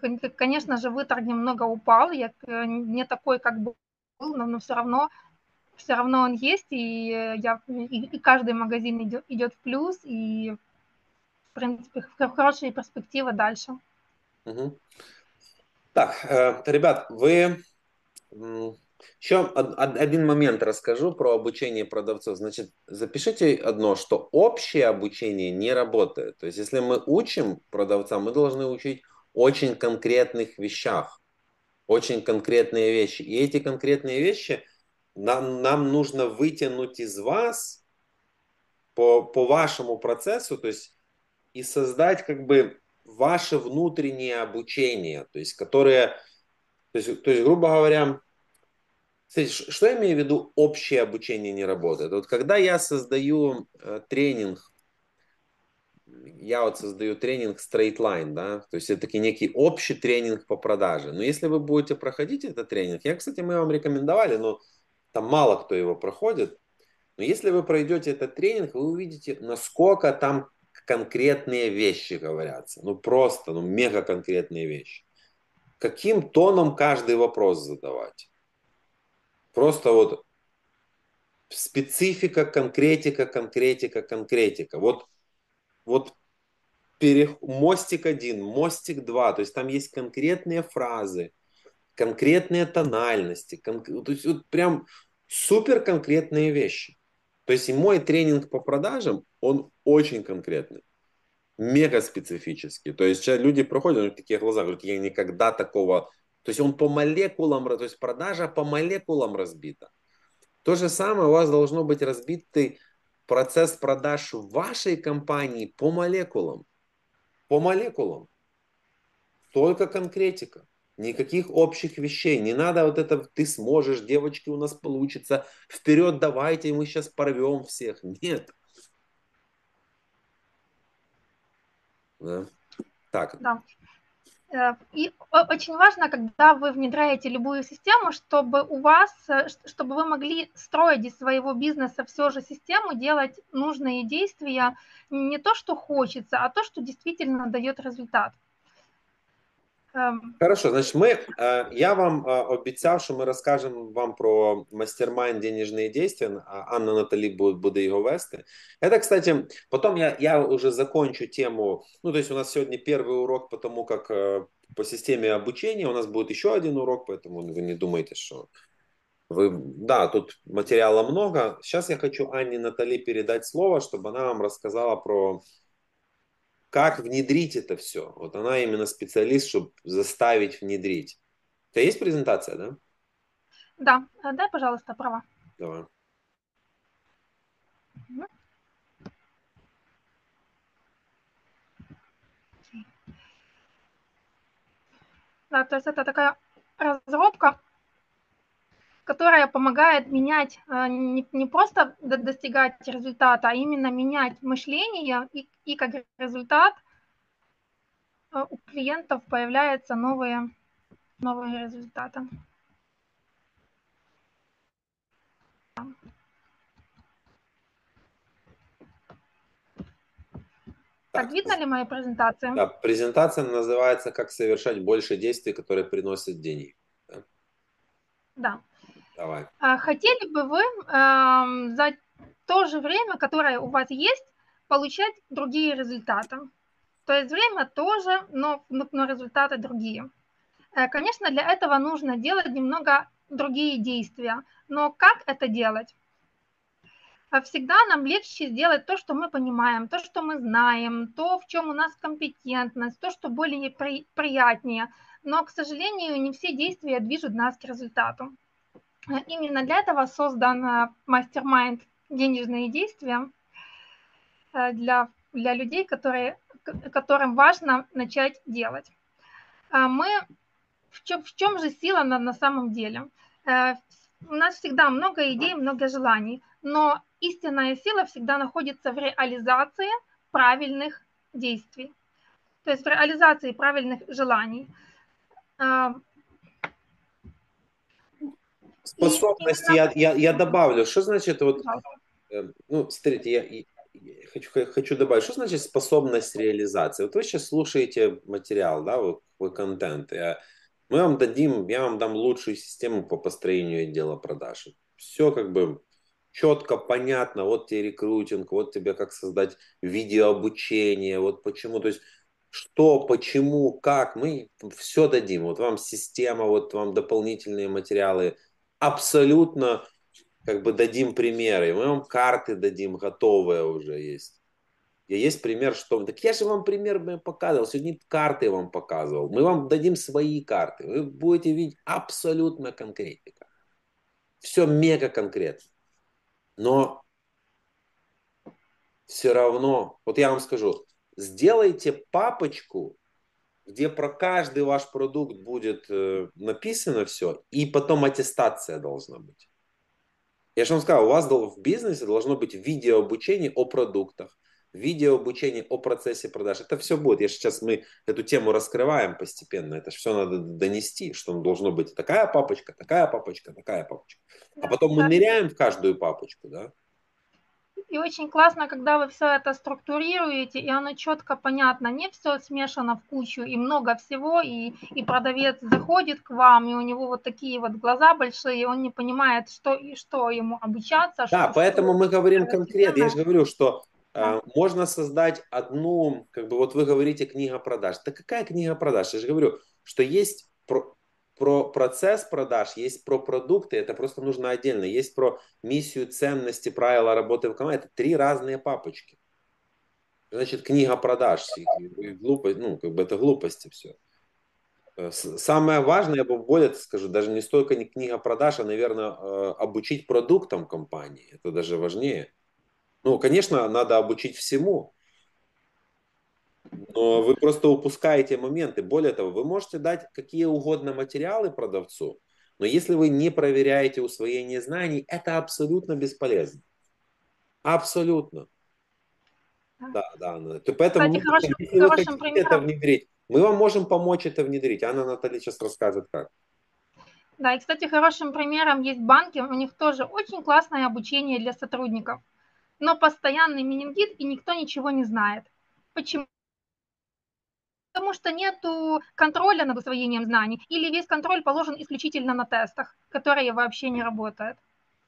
Конечно же, выторг немного упал, я не такой, как был, но все равно все равно он есть, и каждый магазин идет в плюс, и, в принципе, хорошие перспективы дальше. Угу. Так, ребят, вы... Еще один момент расскажу про обучение продавцов. Значит, запишите одно, что общее обучение не работает. То есть, если мы учим продавца, мы должны учить очень конкретных вещах, очень конкретные вещи. И эти конкретные вещи нам нужно вытянуть из вас по вашему процессу, то есть и создать как бы ваше внутреннее обучение, то есть которое, то есть грубо говоря, смотрите, что я имею в виду, общее обучение не работает? Вот когда я создаю тренинг, я вот создаю тренинг Straight Line, да, то есть это таки некий общий тренинг по продаже. Но если вы будете проходить этот тренинг, кстати, мы вам рекомендовали, но там мало кто его проходит, но если вы пройдете этот тренинг, вы увидите, насколько там конкретные вещи говорятся. Ну просто, мега конкретные вещи. Каким тоном каждый вопрос задавать. Просто вот специфика, конкретика, конкретика, конкретика. Вот мостик 1, мостик 2, то есть там есть конкретные фразы, конкретные тональности, то есть вот прям супер конкретные вещи. То есть и мой тренинг по продажам, он очень конкретный, мега специфический. То есть люди проходят, у них такие глаза, говорят, я никогда такого... То есть он по молекулам, то есть продажа по молекулам разбита. То же самое у вас должно быть разбитый процесс продаж в вашей компании по молекулам. По молекулам. Только конкретика. Никаких общих вещей. Не надо вот это ты сможешь, девочки, у нас получится. Вперед давайте, мы сейчас порвем всех. Нет. Да. Так. Да. И очень важно, когда вы внедряете любую систему, чтобы чтобы вы могли строить из своего бизнеса все же систему, делать нужные действия, не то, что хочется, а то, что действительно дает результат. Хорошо, значить, я вам обіцяв, що ми розкажемо вам про мастер-майнд «Денежные действия». Анна Наталі буде його вести. Это, кстати, потом я уже закончу тему. Ну, то есть у нас сегодня первый урок, потому как по системе обучения у нас будет еще один урок, поэтому вы не думайте, что да, тут материала много. Сейчас я хочу Анне Натали передать слово, чтобы она вам рассказала про как внедрить это все. Вот она именно специалист, чтобы заставить внедрить. У тебя есть презентация, да? Да, дай, пожалуйста, права. Давай. Да, то есть это такая разработка, которая помогает менять, не просто достигать результата, а именно менять мышление, и как результат у клиентов появляются новые результаты. Так, видно ли мои презентации? Да, презентация называется «Как совершать больше действий, которые приносят деньги». Да. Да. Давай. Хотели бы вы за то же время, которое у вас есть, получать другие результаты? То есть время тоже, но результаты другие. Конечно, для этого нужно делать немного другие действия. Но как это делать? Всегда нам легче сделать то, что мы понимаем, то, что мы знаем, то, в чем у нас компетентность, то, что более приятнее. Но, к сожалению, не все действия движут нас к результату. Именно для этого создан мастер-майнд «Денежные действия» для людей, которым важно начать делать. В чем же сила на самом деле? У нас всегда много идей, много желаний, но истинная сила всегда находится в реализации правильных действий, то есть в реализации правильных желаний. Способность, я добавлю, что значит вот, ну, смотрите, я хочу добавить, что значит способность реализации? Вот вы сейчас слушаете материал, да, вы контент, я вам дам лучшую систему по построению отдела продаж. все как бы четко, понятно, вот тебе рекрутинг, вот тебе как создать видеообучение, вот почему, то есть что, почему, как, мы все дадим. Вот вам система, вот вам дополнительные материалы, абсолютно как бы дадим примеры. Мы вам карты дадим, готовые уже есть. И есть пример, что... Так я же вам пример показывал, сегодня карты вам показывал. Мы вам дадим свои карты. Вы будете видеть абсолютно конкретика. Все мега конкретно. Но все равно, вот я вам скажу, сделайте папочку, где про каждый ваш продукт будет написано все, и потом аттестация должна быть. Я же вам сказал, у вас в бизнесе должно быть видеообучение о продуктах, видеообучение о процессе продаж. Это все будет. Сейчас мы эту тему раскрываем постепенно. Это же все надо донести, что должно быть такая папочка, такая папочка, такая папочка. А Да, потом мы да. ныряем в каждую папочку, да? И очень классно, когда вы все это структурируете, и оно четко понятно, не все смешано в кучу и много всего, и продавец заходит к вам, и у него вот такие вот глаза большие, и он не понимает, что ему обучаться, Да, поэтому мы говорим конкретно. Я ценное. же говорю, что Да. можно создать одну, как бы вот вы говорите, книга продаж. Да какая книга продаж? Я же говорю, что есть про процесс продаж, есть про продукты, это просто нужно отдельно. Есть про миссию, ценности, правила работы в команде. Это три разные папочки. Значит, книга продаж. Глупость, ну, как бы это глупости все. Самое важное, я бы более скажу, даже не столько не книга продаж, а, наверное, обучить продуктам компании. Это даже важнее. Ну, конечно, надо обучить всему, но вы просто упускаете моменты. Более того, вы можете дать какие угодно материалы продавцу, но если вы не проверяете усвоение знаний, это абсолютно бесполезно. Абсолютно. Да. Да, да. Поэтому, Кстати, если вы хорошим хотите это примером, внедрить, мы вам можем помочь это внедрить. Анна Наталья сейчас расскажет, как. да, и, кстати, хорошим примером есть банки, у них тоже очень классное обучение для сотрудников, но постоянный менингит, и никто ничего не знает. Почему? Потому что нету контроля над усвоением знаний, или весь контроль положен исключительно на тестах, которые вообще не работают.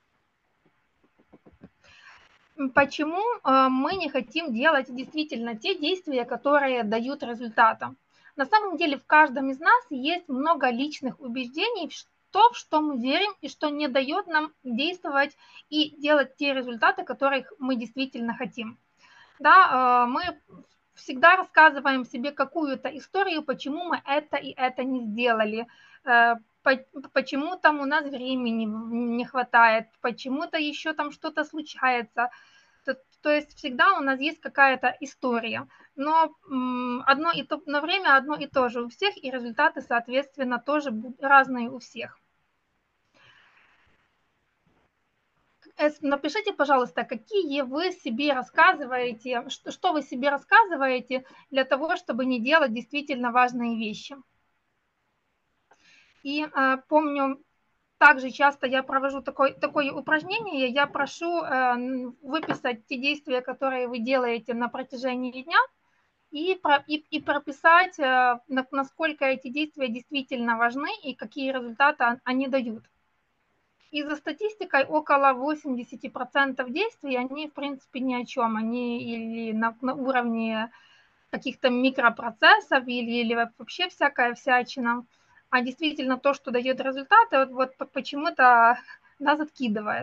Почему мы не хотим делать действительно те действия, которые дают результата? На самом деле в каждом из нас есть много личных убеждений, в что мы верим и что не дает нам действовать и делать те результаты, которых мы действительно хотим. Да, мы всегда рассказываем себе какую-то историю, почему мы это и это не сделали, почему там у нас времени не хватает, почему-то еще там что-то случается. То есть всегда у нас есть какая-то история, но одно и то, на время одно и то же у всех, и результаты, соответственно, тоже разные у всех. Напишите, пожалуйста, какие вы себе рассказываете, что вы себе рассказываете для того, чтобы не делать действительно важные вещи. И помню, также часто я провожу такое упражнение, я прошу выписать те действия, которые вы делаете на протяжении дня, и прописать, насколько эти действия действительно важны и какие результаты они дают. И за статистикой около 80% действий, они в принципе ни о чем, они или на уровне каких-то микропроцессов или вообще всякая всячина, а действительно то, что дает результаты, вот почему-то нас откидывает.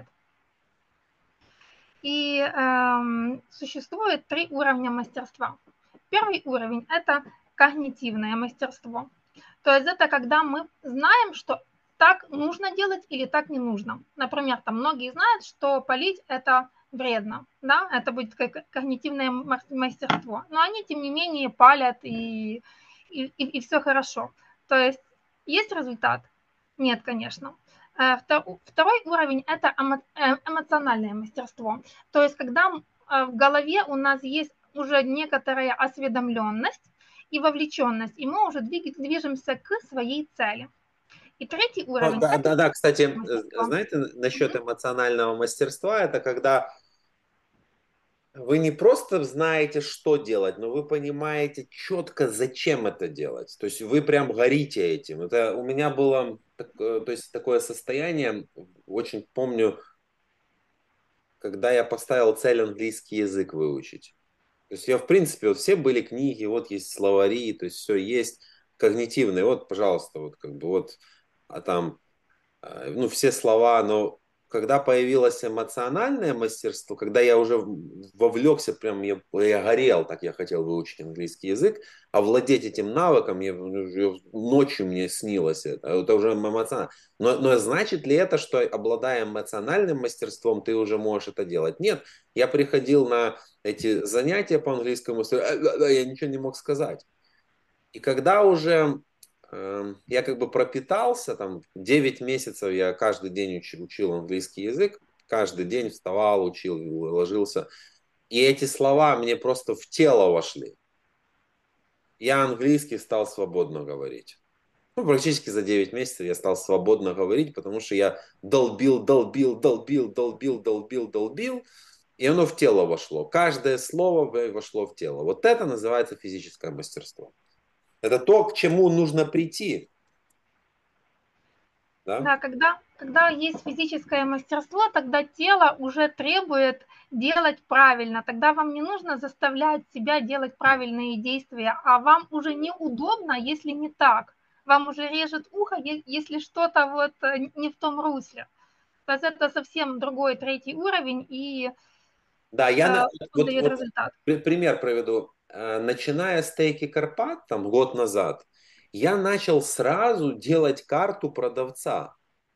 И существует 3 уровня мастерства. Первый уровень – это когнитивное мастерство. То есть это когда мы знаем, что так нужно делать или так не нужно. Например, там многие знают, что палить – это вредно, да, это будет когнитивное мастерство. Но они, тем не менее, палят, и все хорошо. То есть результат? Нет, конечно. Второй уровень – это эмоциональное мастерство. То есть когда в голове у нас есть уже некоторая осведомленность и вовлеченность, и мы уже движемся к своей цели. И третий уровень – Да, это да, да, кстати, мастерство. знаете, насчет эмоционального мастерства, это когда вы не просто знаете, что делать, но вы понимаете четко, зачем это делать. То есть вы прям горите этим. Это у меня было то есть такое состояние, очень помню, когда я поставил цель английский язык выучить. То есть я, в принципе, вот все были книги, вот есть словари, то есть все есть когнитивные. Вот, пожалуйста, вот как бы вот, а там ну, все слова, но когда появилось эмоциональное мастерство, когда я уже вовлекся, прям я горел, так я хотел выучить английский язык, овладеть этим навыком, ночью мне снилось это уже эмоционально. Но значит ли это, что обладая эмоциональным мастерством, ты уже можешь это делать? Нет, я приходил на эти занятия по английскому, я ничего не мог сказать. И когда уже я как бы пропитался, там 9 месяцев я каждый день учил английский язык, каждый день вставал, учил, ложился. И эти слова мне просто в тело вошли. Я английский стал свободно говорить. Ну, практически за 9 месяцев я стал свободно говорить, потому что я долбил, и оно в тело вошло. Каждое слово вошло в тело. Вот это называется физическое мастерство. Это то, к чему нужно прийти. Да? Да, когда есть физическое мастерство, тогда тело уже требует делать правильно. Тогда вам не нужно заставлять себя делать правильные действия, а вам уже неудобно, если не так. Вам уже режет ухо, если что-то вот не в том русле. То есть это совсем другой третий уровень, и Да, он дает результат. пример проведу. Начиная с Стейки Карпат, там, год назад, я начал сразу делать карту продавца.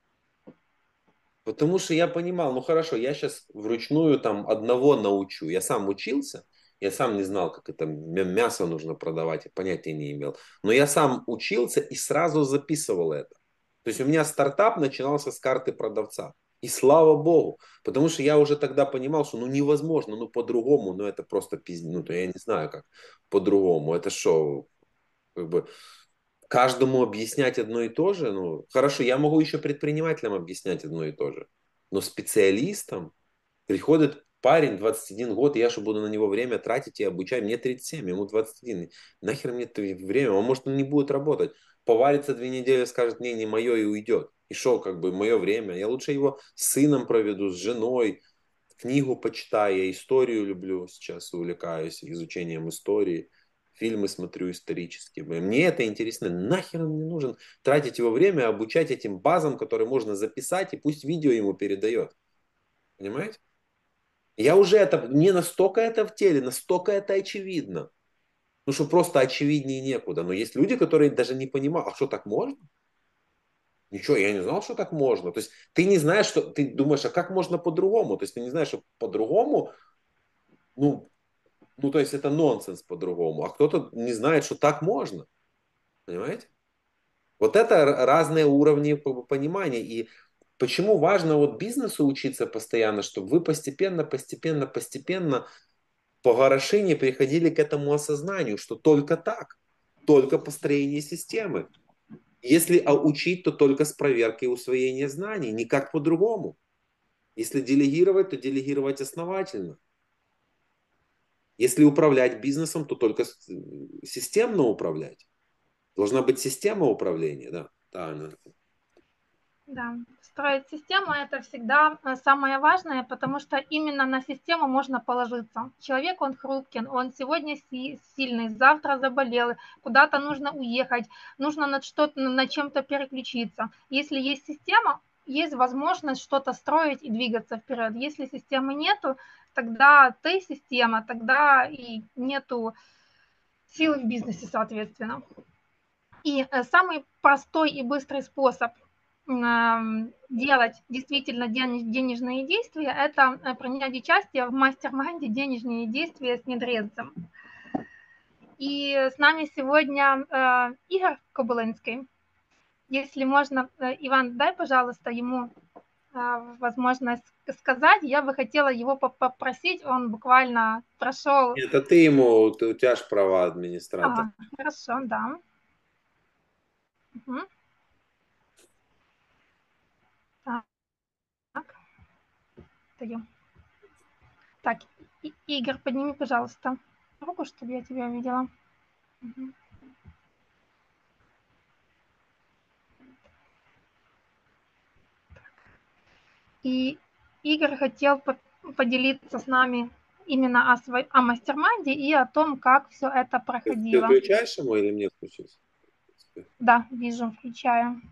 Потому что я понимал, ну хорошо, я сейчас вручную там одного научу. Я сам учился, я сам не знал, как это мясо нужно продавать, я понятия не имел. Но я сам учился и сразу записывал это. То есть у меня стартап начинался с карты продавца. И слава богу, потому что я уже тогда понимал, что ну невозможно, ну по-другому, ну это просто пиздец, ну то я не знаю как по-другому. Это что, как бы каждому объяснять одно и то же? Ну хорошо, я могу еще предпринимателям объяснять одно и то же, но специалистам приходит парень 21 год, и я что буду на него время тратить и обучать, мне 37, ему 21, нахер мне это время, он может он не будет работать, поварится 2 недели, скажет, не мое и уйдет. И шо, как бы, мое время. Я лучше его с сыном проведу, с женой, книгу почитаю, я историю люблю сейчас, увлекаюсь изучением истории, фильмы смотрю исторические. Мне это интересно. Нахер он мне нужен тратить его время, обучать этим базам, которые можно записать, и пусть видео ему передает. Понимаете? Я уже это, мне настолько это в теле, настолько это очевидно. Ну, что просто очевиднее некуда. Но есть люди, которые даже не понимают, а что так можно? Ничего, я не знал, что так можно. То есть ты не знаешь, что ты думаешь, а как можно по-другому? То есть ты не знаешь, что по-другому, ну, то есть это нонсенс по-другому. А кто-то не знает, что так можно. Понимаете? Вот это разные уровни понимания. И почему важно вот бизнесу учиться постоянно, чтобы вы постепенно по горошине приходили к этому осознанию, что только так, только построение системы. Если учить, то только с проверкой и усвоения знаний, никак по-другому. Если делегировать, то делегировать основательно. Если управлять бизнесом, то только системно управлять. Должна быть система управления, да. Да, Да, строить систему – это всегда самое важное, потому что именно на систему можно положиться. Человек, он хрупкий, он сегодня сильный, завтра заболел, куда-то нужно уехать, нужно над чем-то переключиться. Если есть система, есть возможность что-то строить и двигаться вперед. Если системы нету, тогда ты система, тогда и нету силы в бизнесе, соответственно. И самый простой и быстрый способ делать действительно денежные действия – это принять участие в мастер-майнде «Денежные действия» с Недрезцем. И с нами сегодня Игорь Кобылинский. Если можно, Иван, дай, пожалуйста, ему возможность сказать. Я бы хотела его попросить, он буквально прошел… это ты ему, у тебя же права администратор. Хорошо, да. Угу. Так, даю. Так, Игорь, подними, пожалуйста, руку, чтобы я тебя увидела. Угу. И Игорь хотел поделиться с нами именно о мастер-майнде и о том, как все это Ты проходило. включаешь ему или мне включить? Да, вижу, включаю.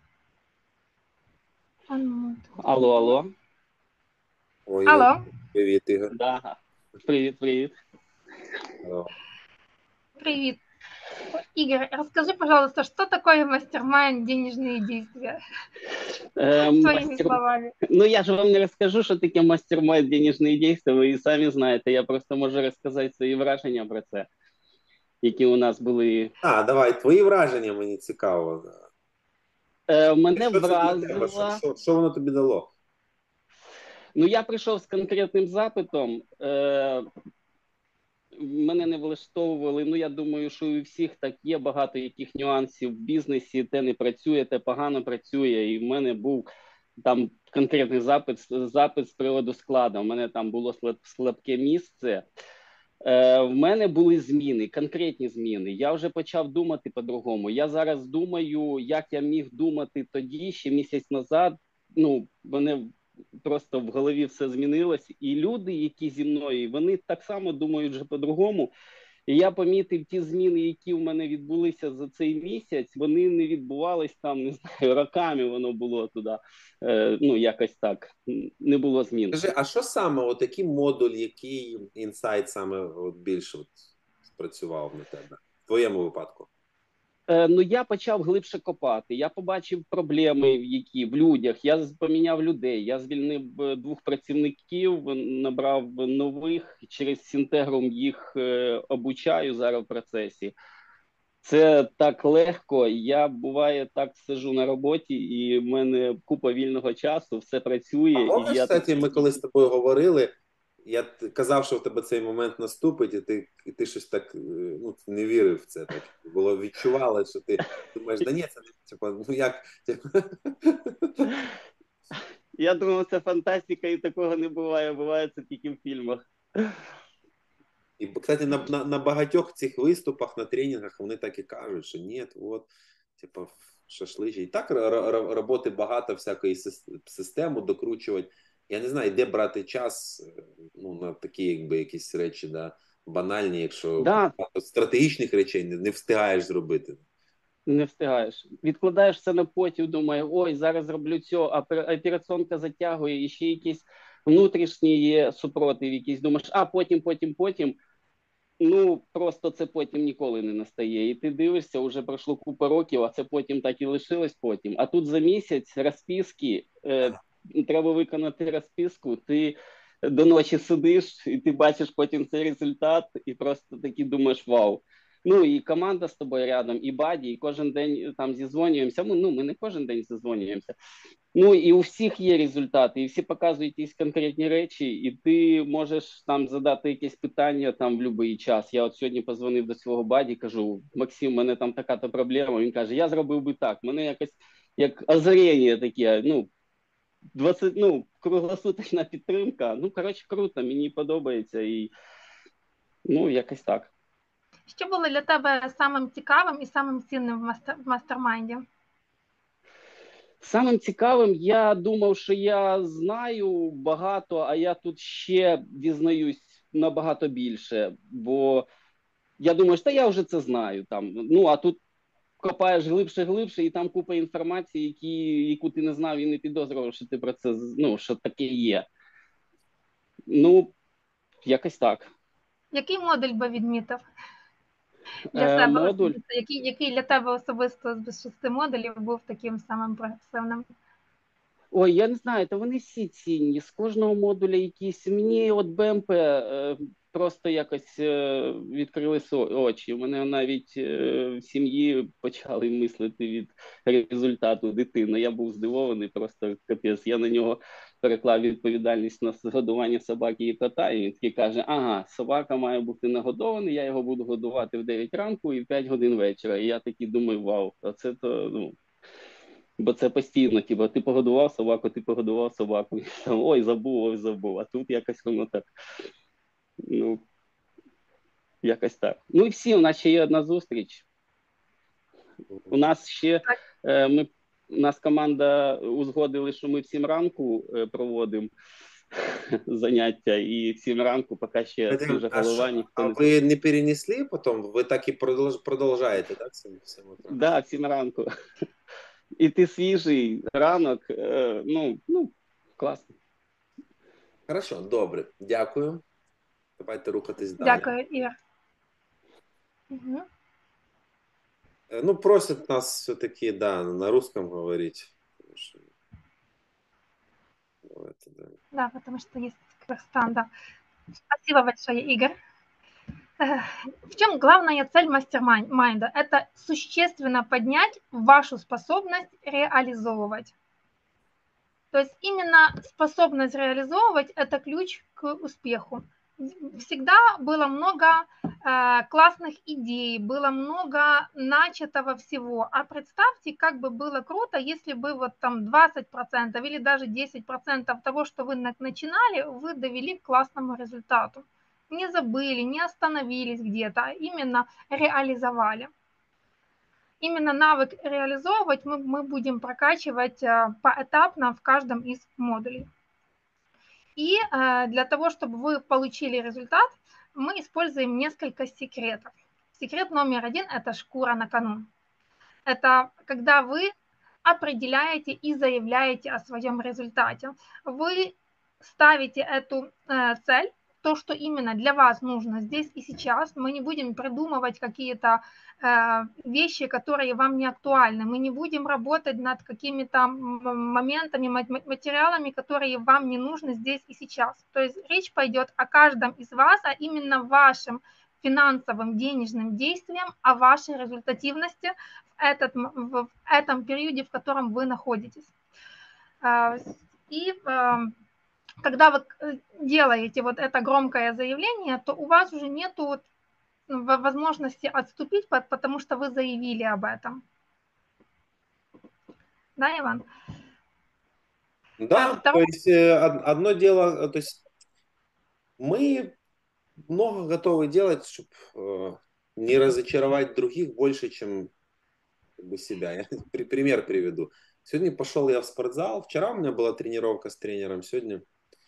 Алло, алло. Ой, Алло. привет, Игорь. Да. Привет. Алло. Привет. Игорь, расскажи, пожалуйста, что такое мастер-майнд денежные действия? Своими словами. Ну, я же вам не розкажу, що таке мастер-майнд денежні дії, ви і самі знаєте. Я просто можу розказати свої враження про це, які у нас були. Давай, твої враження мені цікаво. Мене вразило. Що воно тобі дало? Ну, я прийшов з конкретним запитом. Мене не влаштовували. Ну, я думаю, що у всіх так є багато яких нюансів в бізнесі, те не працює, те погано працює. І в мене був там конкретний запит з приводу складу. У мене там було слабке місце. В мене були зміни, конкретні зміни. Я вже почав думати по-другому. Я зараз думаю, як я міг думати тоді, ще місяць назад. Ну, мене просто в голові все змінилось. І люди, які зі мною, вони так само думають вже по-другому. І я помітив ті зміни, які в мене відбулися за цей місяць, вони не відбувались там, не знаю, роками воно було туди. Ну, якось так, не було змін. Скажи, а що саме, от який модуль, який інсайт саме от більше спрацював на тебе? В твоєму випадку? Ну, я почав глибше копати. Я побачив проблеми, які в людях. Я поміняв людей. Я звільнив 2 працівників, набрав нових. Через Сінтегрум їх обучаю зараз в процесі. Це так легко. Я, буває, так сиджу на роботі, і в мене купа вільного часу, все працює. А помниш, кстати, ми коли з тобою говорили, я казав, що в тебе цей момент наступить, і ти щось так не вірив в це. Так було відчувало, що ти думаєш, да ні, це не типа, ну як. Я думав, це фантастика, і такого не буває. Буває це тільки в фільмах. І, кстати, на багатьох цих виступах, на тренінгах вони так і кажуть, що ні, от, типа, шашличі. І так роботи багато, всякої системи докручувати. Я не знаю, де брати час на такі, якби, якісь речі, да, банальні, якщо стратегічних речей не встигаєш зробити. Не встигаєш. Відкладаєш все на потім, думаю, ой, зараз зроблю цього, а операційка затягує, і ще якісь внутрішні є супротив, якісь думаєш, а потім. Ну, просто це потім ніколи не настає. І ти дивишся, вже пройшло купа років, а це потім так і лишилось потім. А тут за місяць розписки, треба виконати розписку, ти до ночі сидиш, і ти бачиш потім цей результат, і просто таки думаєш, вау. Ну, і команда з тобою рядом, і баді, і кожен день там зізвонюємося. Ми не кожен день зізвонюємося. Ну, і у всіх є результати, і всі показують якісь конкретні речі, і ти можеш там задати якесь питання там в будь-який час. Я от сьогодні позвонив до свого баді, кажу, Максим, у мене там така-то проблема. Він каже, я зробив би так. Мене якось як озарення таке, круглосуточна підтримка. Ну, коротше, круто, мені подобається і, якось так. Що було для тебе самим цікавим і самим цінним в мастер-майнді? Самим цікавим, я думав, що я знаю багато, а я тут ще дізнаюсь набагато більше, бо я думаю, що я вже це знаю. А тут копаєш глибше, і там купа інформації, яку ти не знав і не підозрював, що ти про це, що таке є. Ну, якось так. Який модуль би відмітив для себе? Модуль? Який для тебе особисто з 6 модулів був таким самим прогресивним? Ой, я не знаю, то вони всі цінні. З кожного модуля якісь. Мені от БМП просто якось відкрили очі. У мене навіть в сім'ї почали мислити від результату дитини. Я був здивований, просто капець. Я на нього переклав відповідальність на годування собаки і кота, і він такий каже, ага, собака має бути нагодований, я його буду годувати в 9 ранку і в 5 годин вечора. І я такий думаю, вау, а це то, бо це постійно, ти погодував собаку, ой, забув, а тут якось воно так. Ну, якось так. Ну і всі, у нас ще є одна зустріч. У нас ще у нас команда узгодили, що ми в 7 ранку проводимо заняття, і в 7 ранку поки ще свіжа голова, ніхто не... ви не перенесли потім? Ви так і продовжаєте, так? В 7 утра? Да, в 7 ранку. І ти свіжий, ранок, ну, класно. Хорошо, добре. Дякую. Давайте рухатись далі. Дякую, Ігор. Угу. Ну, просят нас все-таки, да, на русском говорить. Давайте, да. Да, потому что есть Казахстан, да. Спасибо большое, Игорь. В чем главная цель мастер-майнда? Это существенно поднять вашу способность реализовывать. То есть именно способность реализовывать – это ключ к успеху. Всегда было много классных идей, было много начатого всего. А представьте, как бы было круто, если бы вот там 20% или даже 10% того, что вы начинали, вы довели к классному результату. Не забыли, не остановились где-то, а именно реализовали. Именно навык реализовывать мы будем прокачивать поэтапно в каждом из модулей. И для того, чтобы вы получили результат, мы используем несколько секретов. Секрет номер 1 – это шкура на кону. Это когда вы определяете и заявляете о своем результате. Вы ставите эту цель, то, что именно для вас нужно здесь и сейчас. Мы не будем придумывать какие-то вещи, которые вам не актуальны. Мы не будем работать над какими-то моментами, материалами, которые вам не нужны здесь и сейчас. То есть речь пойдет о каждом из вас, а именно вашим финансовым, денежным действием, о вашей результативности в этом периоде, в котором вы находитесь. И когда вы делаете вот это громкое заявление, то у вас уже нету возможности отступить, потому что вы заявили об этом. Да, Иван? Да, то есть одно дело, то есть мы много готовы делать, чтобы не разочаровать других больше, чем себя. Я пример приведу. Сегодня пошел я в спортзал. Вчера у меня была тренировка с тренером. Сегодня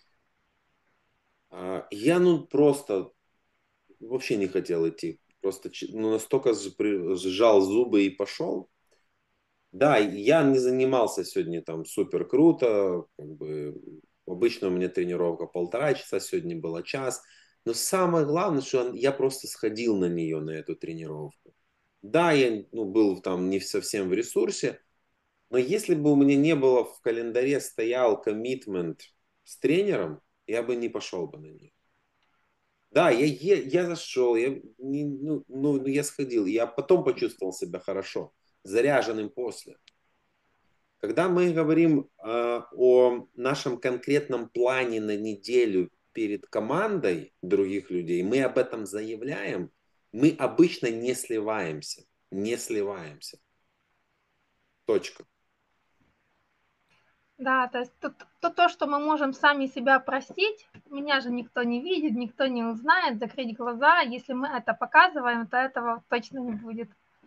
я просто вообще не хотел идти. Просто настолько сжал зубы и пошел. Да, я не занимался сегодня там супер круто. Как бы, обычно у меня тренировка 1,5 часа, сегодня было час. Но самое главное, что я просто сходил на нее, на эту тренировку. Да, я был там не совсем в ресурсе, но если бы у меня не было в календаре стоял коммитмент с тренером, я бы не пошел бы на нее. Да, я зашел, я сходил, я потом почувствовал себя хорошо, заряженным после. Когда мы говорим о нашем конкретном плане на неделю перед командой других людей, мы об этом заявляем, мы обычно не сливаемся. Не сливаемся. Точка. Да, то есть то, что мы можем сами себя простить, меня же никто не видит, никто не узнает, закрыть глаза. Если мы это показываем, то этого точно не будет.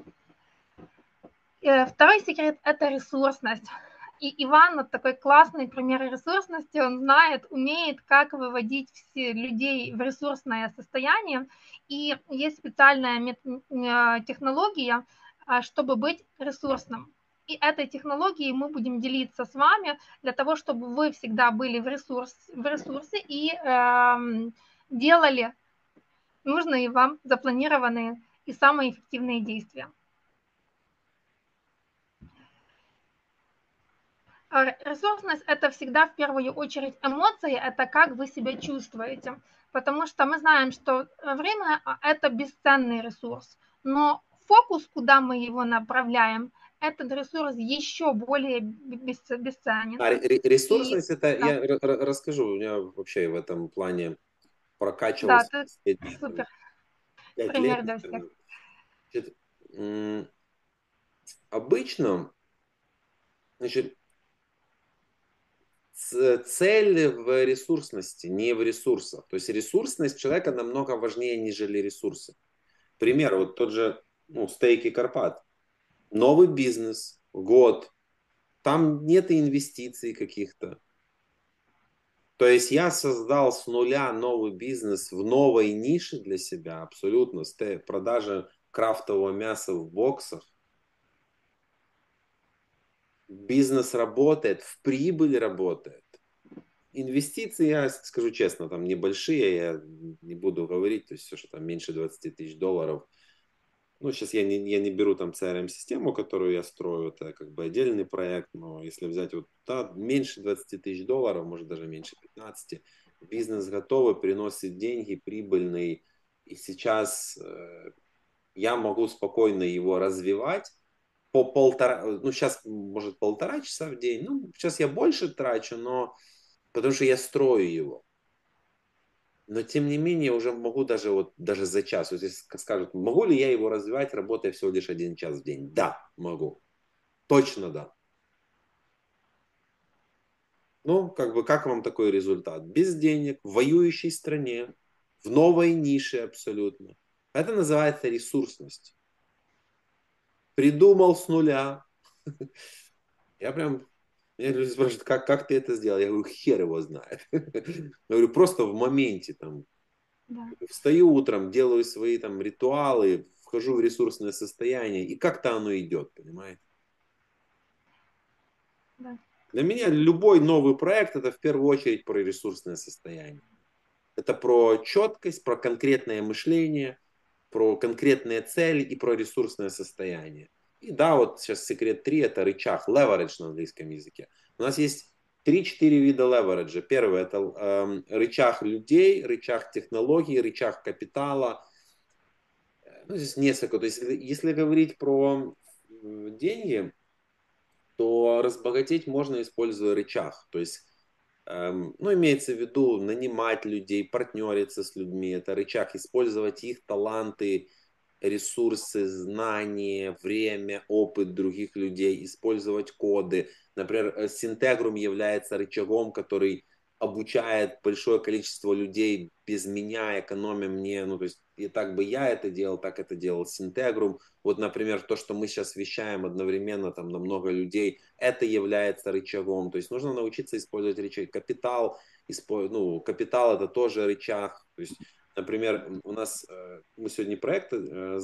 Второй секрет – это ресурсность. И Иван, вот такой классный пример ресурсности, он знает, умеет, как выводить людей в ресурсное состояние. И есть специальная технология, чтобы быть ресурсным. И этой технологией мы будем делиться с вами для того, чтобы вы всегда были в ресурсе и делали нужные вам запланированные и самые эффективные действия. Ресурсность – это всегда в первую очередь эмоции, это как вы себя чувствуете. Потому что мы знаем, что время – это бесценный ресурс. Но фокус, куда мы его направляем, этот ресурс еще более бесценен. Ресурсность – это, да. Я расскажу, у меня вообще в этом плане прокачивался. Да, супер. 5 пример лет. Для всех. Значит, обычно, значит, цель в ресурсности, не в ресурсах. То есть ресурсность человека намного важнее, нежели ресурсы. Пример, вот тот же стейки Карпат. Новый бизнес, год, там нет инвестиций каких-то. То есть я создал с нуля новый бизнес в новой нише для себя, абсолютно, продажа крафтового мяса в боксах. Бизнес работает, в прибыль работает. Инвестиции, я скажу честно, там небольшие, я не буду говорить, то есть все, что там меньше 20 тысяч долларов. Ну, сейчас я не беру там CRM-систему, которую я строю, это как бы отдельный проект, но если взять вот меньше 20 тысяч долларов, может даже меньше 15, бизнес готовый, приносит деньги, прибыльный, и сейчас я могу спокойно его развивать по полтора, ну, сейчас может 1,5 часа в день, ну, сейчас я больше трачу, но потому что я строю его. Но тем не менее уже могу даже за час. Вот если скажут, могу ли я его развивать, работая всего лишь 1 час в день? Да, могу. Точно да. Ну, как вам такой результат? Без денег, в воюющей стране, в новой нише абсолютно. Это называется ресурсность. Придумал с нуля. Меня люди спрашивают, как ты это сделал? Я говорю, хер его знает. Я говорю, просто в моменте там. Да. Встаю утром, делаю свои там ритуалы, вхожу в ресурсное состояние, и как-то оно идет, понимаете? Да. Для меня любой новый проект это в первую очередь про ресурсное состояние. Это про четкость, про конкретное мышление, про конкретные цели и про ресурсное состояние. И да, вот сейчас секрет 3 это рычаг, leverage на английском языке. У нас есть 3-4 вида левериджа. Первый это рычаг людей, рычаг технологий, рычаг капитала. Ну, здесь несколько. То есть, если говорить про деньги, то разбогатеть можно, используя рычаг. То есть, ну, имеется в виду нанимать людей, партнериться с людьми. Это рычаг, использовать их таланты, ресурсы, знания, время, опыт других людей, использовать коды. Например, Syntegrum является рычагом, который обучает большое количество людей без меня, экономя мне, ну, то есть, и так бы я это делал, так это делал Syntegrum. Вот, например, то, что мы сейчас вещаем одновременно там на много людей, это является рычагом. То есть нужно научиться использовать рычаг. Капитал, капитал это тоже рычаг. То есть, например, у нас, мы сегодня проект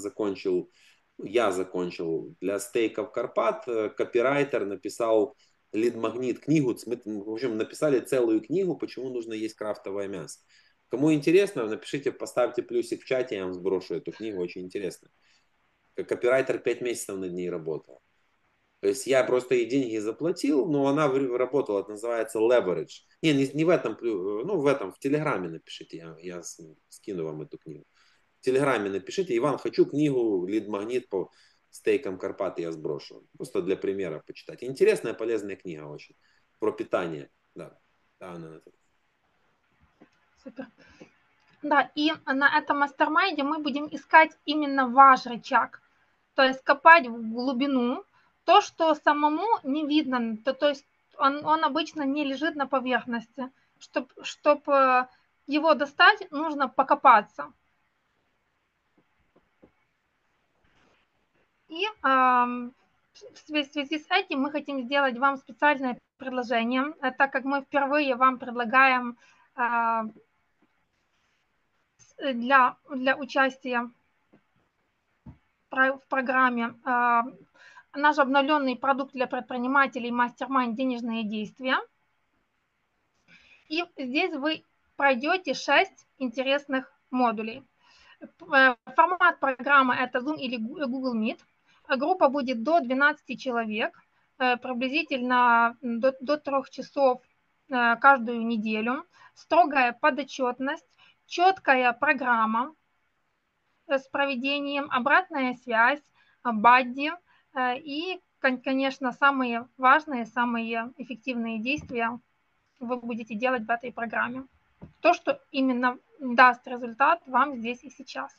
я закончил для стейков Карпат, копирайтер написал лид-магнит, книгу, в общем, написали целую книгу, почему нужно есть крафтовое мясо. Кому интересно, напишите, поставьте плюсик в чате, я вам сброшу эту книгу, очень интересно. Копирайтер 5 месяцев над ней работал. То есть я просто ей деньги заплатил, но она работала, это называется leverage. Не в этом, ну в этом, в Телеграме напишите, я скину вам эту книгу. В Телеграме напишите, Иван, хочу книгу «Лид-магнит» по стейкам Карпат, я сброшу. Просто для примера почитать. Интересная, полезная книга очень. Про питание. Да, она. Супер. Да, и на этом мастер-майнде мы будем искать именно ваш рычаг. То есть копать в глубину, то, что самому не видно, то есть он обычно не лежит на поверхности. Чтобы его достать, нужно покопаться. И в связи с этим мы хотим сделать вам специальное предложение, так как мы впервые вам предлагаем для участия в программе наш обновленный продукт для предпринимателей мастер-майнд «Денежные действия». И здесь вы пройдете 6 интересных модулей. Формат программы – это Zoom или Google Meet. Группа будет до 12 человек, приблизительно до 3 часов каждую неделю. Строгая подотчетность, четкая программа с проведением, обратная связь, бадди и, конечно, самые важные, самые эффективные действия вы будете делать в этой программе. То, что именно даст результат вам здесь и сейчас.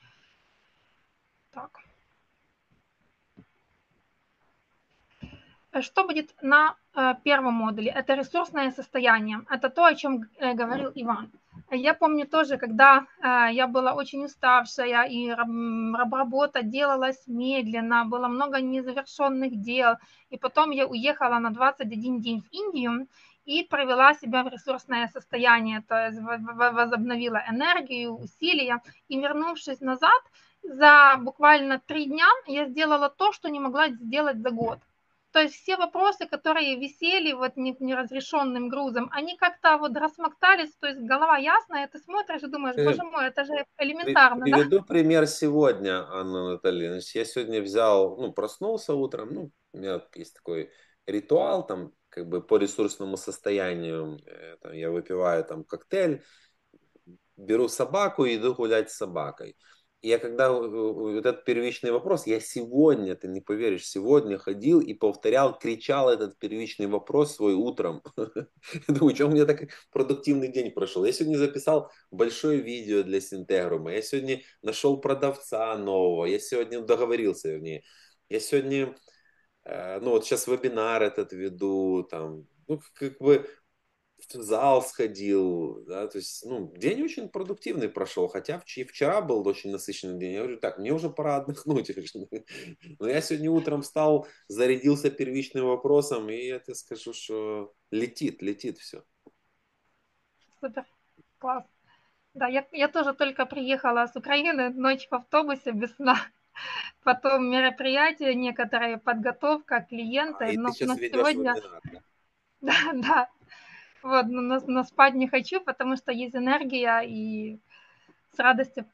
Так. Что будет на первом модуле? Это ресурсное состояние. Это то, о чем говорил Иван. Я помню тоже, когда я была очень уставшая, и работа делалась медленно, было много незавершенных дел. И потом я уехала на 21 день в Индию и провела себя в ресурсное состояние, то есть возобновила энергию, усилия. И вернувшись назад, за буквально 3 дня я сделала то, что не могла сделать за год. То есть все вопросы, которые висели вот неразрешенным грузом, они как-то вот рассмоктались, то есть голова ясная, ты смотришь и думаешь, боже мой, это же элементарно, да? Приведу пример сегодня, Анна Анатольевна. Я сегодня взял, проснулся утром, у меня есть такой ритуал, там, как бы по ресурсному состоянию, я выпиваю там коктейль, беру собаку и иду гулять с собакой. И я когда вот этот первичный вопрос, я сегодня, ты не поверишь, сегодня ходил и повторял, кричал этот первичный вопрос свой утром. Думаю, что у меня так продуктивный день прошел. Я сегодня записал большое видео для Синтегрума, я сегодня нашел продавца нового, я сегодня договорился, вернее. Я сегодня, вот сейчас вебинар этот веду, там, как бы в зал сходил, да, то есть, день очень продуктивный прошел, хотя вчера был очень насыщенный день. Я говорю, так, мне уже пора отдохнуть. Но я сегодня утром встал, зарядился первичным вопросом, и я тебе скажу, что летит все. Супер, класс. Да, я тоже только приехала с Украины, ночь в автобусе без сна. Потом мероприятия, некоторые подготовка, клиенты. И ты Но сейчас ведешь сегодня, вебинар, да? да, вот, но спать не хочу, потому что есть энергия, и с радостью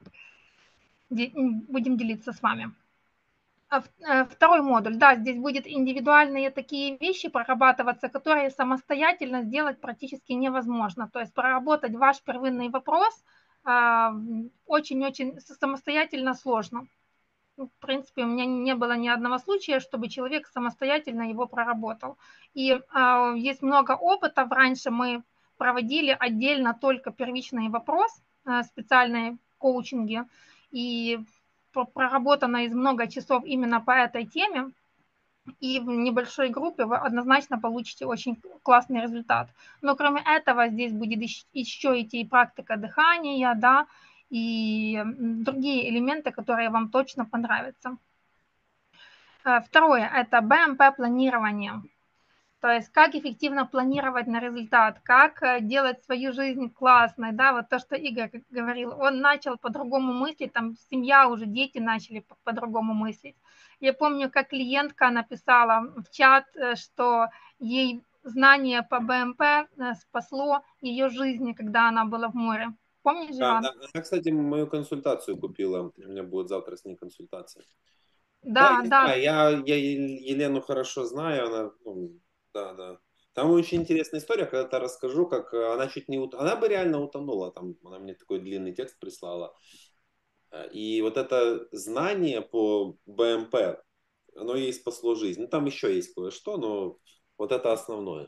будем делиться с вами. Второй модуль, да, здесь будет индивидуальные такие вещи прорабатываться, которые самостоятельно сделать практически невозможно. То есть проработать ваш первинный вопрос очень-очень самостоятельно сложно. В принципе, у меня не было ни одного случая, чтобы человек самостоятельно его проработал. И есть много опыта. Раньше мы проводили отдельно только первичный вопрос, специальные коучинги, и проработано из много часов именно по этой теме, и в небольшой группе вы однозначно получите очень классный результат. Но кроме этого здесь будет еще идти и практика дыхания, да, и другие элементы, которые вам точно понравятся. Второе – это БМП-планирование. То есть как эффективно планировать на результат, как делать свою жизнь классной, да, вот то, что Игорь говорил, он начал по-другому мыслить, там семья уже, дети начали по-другому мыслить. Я помню, как клиентка написала в чат, что ей знание по БМП спасло ее жизнь, когда она была в море. Помнишь, Иван? Да. Она, кстати, мою консультацию купила, у меня будет завтра с ней консультация. Да. Я Елену хорошо знаю, она, да. Там очень интересная история, когда-то расскажу, как она чуть не она бы реально утонула, там она мне такой длинный текст прислала. И вот это знание по БМП, оно ей спасло жизнь. Там еще есть кое-что, но вот это основное.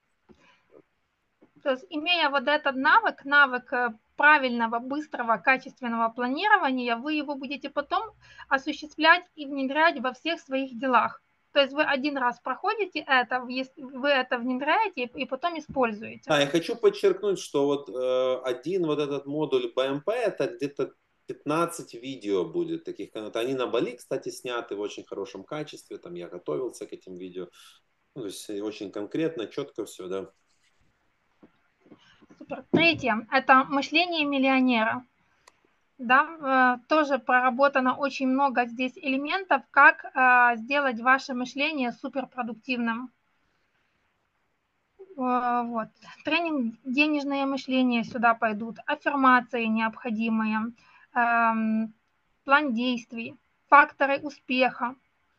То есть, имея вот этот навык правильного, быстрого, качественного планирования, вы его будете потом осуществлять и внедрять во всех своих делах. То есть вы один раз проходите это, вы это внедряете и потом используете. Да, я хочу подчеркнуть, что вот один вот этот модуль БМП, это где-то 15 видео будет таких. Они на Бали, кстати, сняты в очень хорошем качестве. Там я готовился к этим видео. То есть очень конкретно, четко все, да. Супер. Третье – это мышление миллионера. Да, тоже проработано очень много здесь элементов, как сделать ваше мышление суперпродуктивным. Вот. Тренинг денежное мышление сюда пойдут, аффирмации необходимые, план действий, факторы успеха.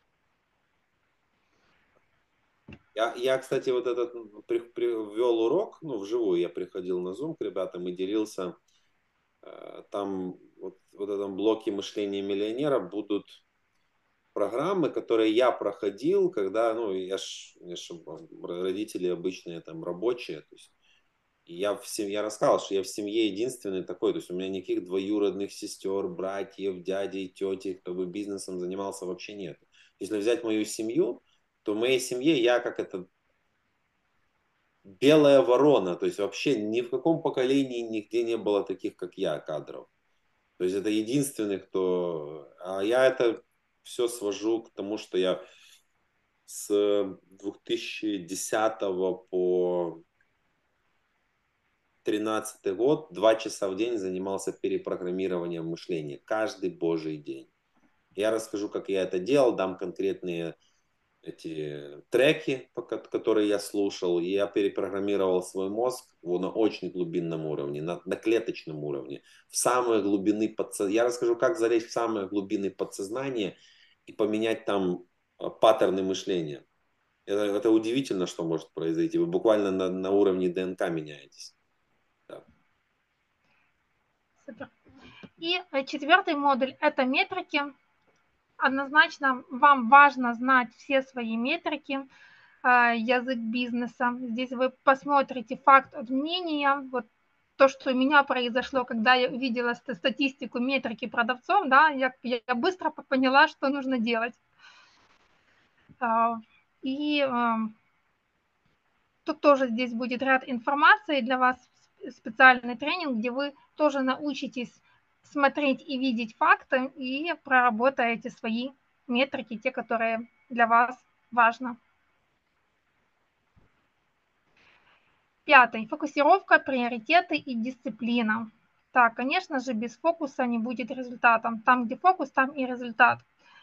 Я, кстати, вот этот ввел урок, вживую я приходил на Zoom к ребятам и делился. Там вот в этом блоке мышления миллионера будут программы, которые я проходил, когда, родители обычные там рабочие, то есть я рассказывал, что я в семье единственный такой, то есть у меня никаких двоюродных сестер, братьев, дядей, тети, кто бы бизнесом занимался, вообще нет. Если взять мою семью, то в моей семье я как это белая ворона, то есть вообще ни в каком поколении нигде не было таких, как я, кадров. То есть это единственный, кто... А я это все свожу к тому, что я с 2010 по 2013 год 2 часа в день занимался перепрограммированием мышления. Каждый божий день. Я расскажу, как я это делал, дам конкретные эти треки, которые я слушал, и я перепрограммировал свой мозг на очень глубинном уровне, на клеточном уровне, в самые глубины подсознания. Я расскажу, как залезть в самые глубины подсознания и поменять там паттерны мышления. Это удивительно, что может произойти. Вы буквально на уровне ДНК меняетесь. Да. Супер. И четвертый модуль – это метрики. Однозначно вам важно знать все свои метрики, язык бизнеса. Здесь вы посмотрите факт от мнения, вот то, что у меня произошло, когда я увидела статистику метрики продавцов, да, я быстро поняла, что нужно делать. И тут тоже здесь будет ряд информации для вас, специальный тренинг, где вы тоже научитесь смотреть и видеть факты и проработаете свои метрики, те, которые для вас важны. Пятый. Фокусировка, приоритеты и дисциплина. Так, конечно же, без фокуса не будет результата. Там, где фокус, там и результат.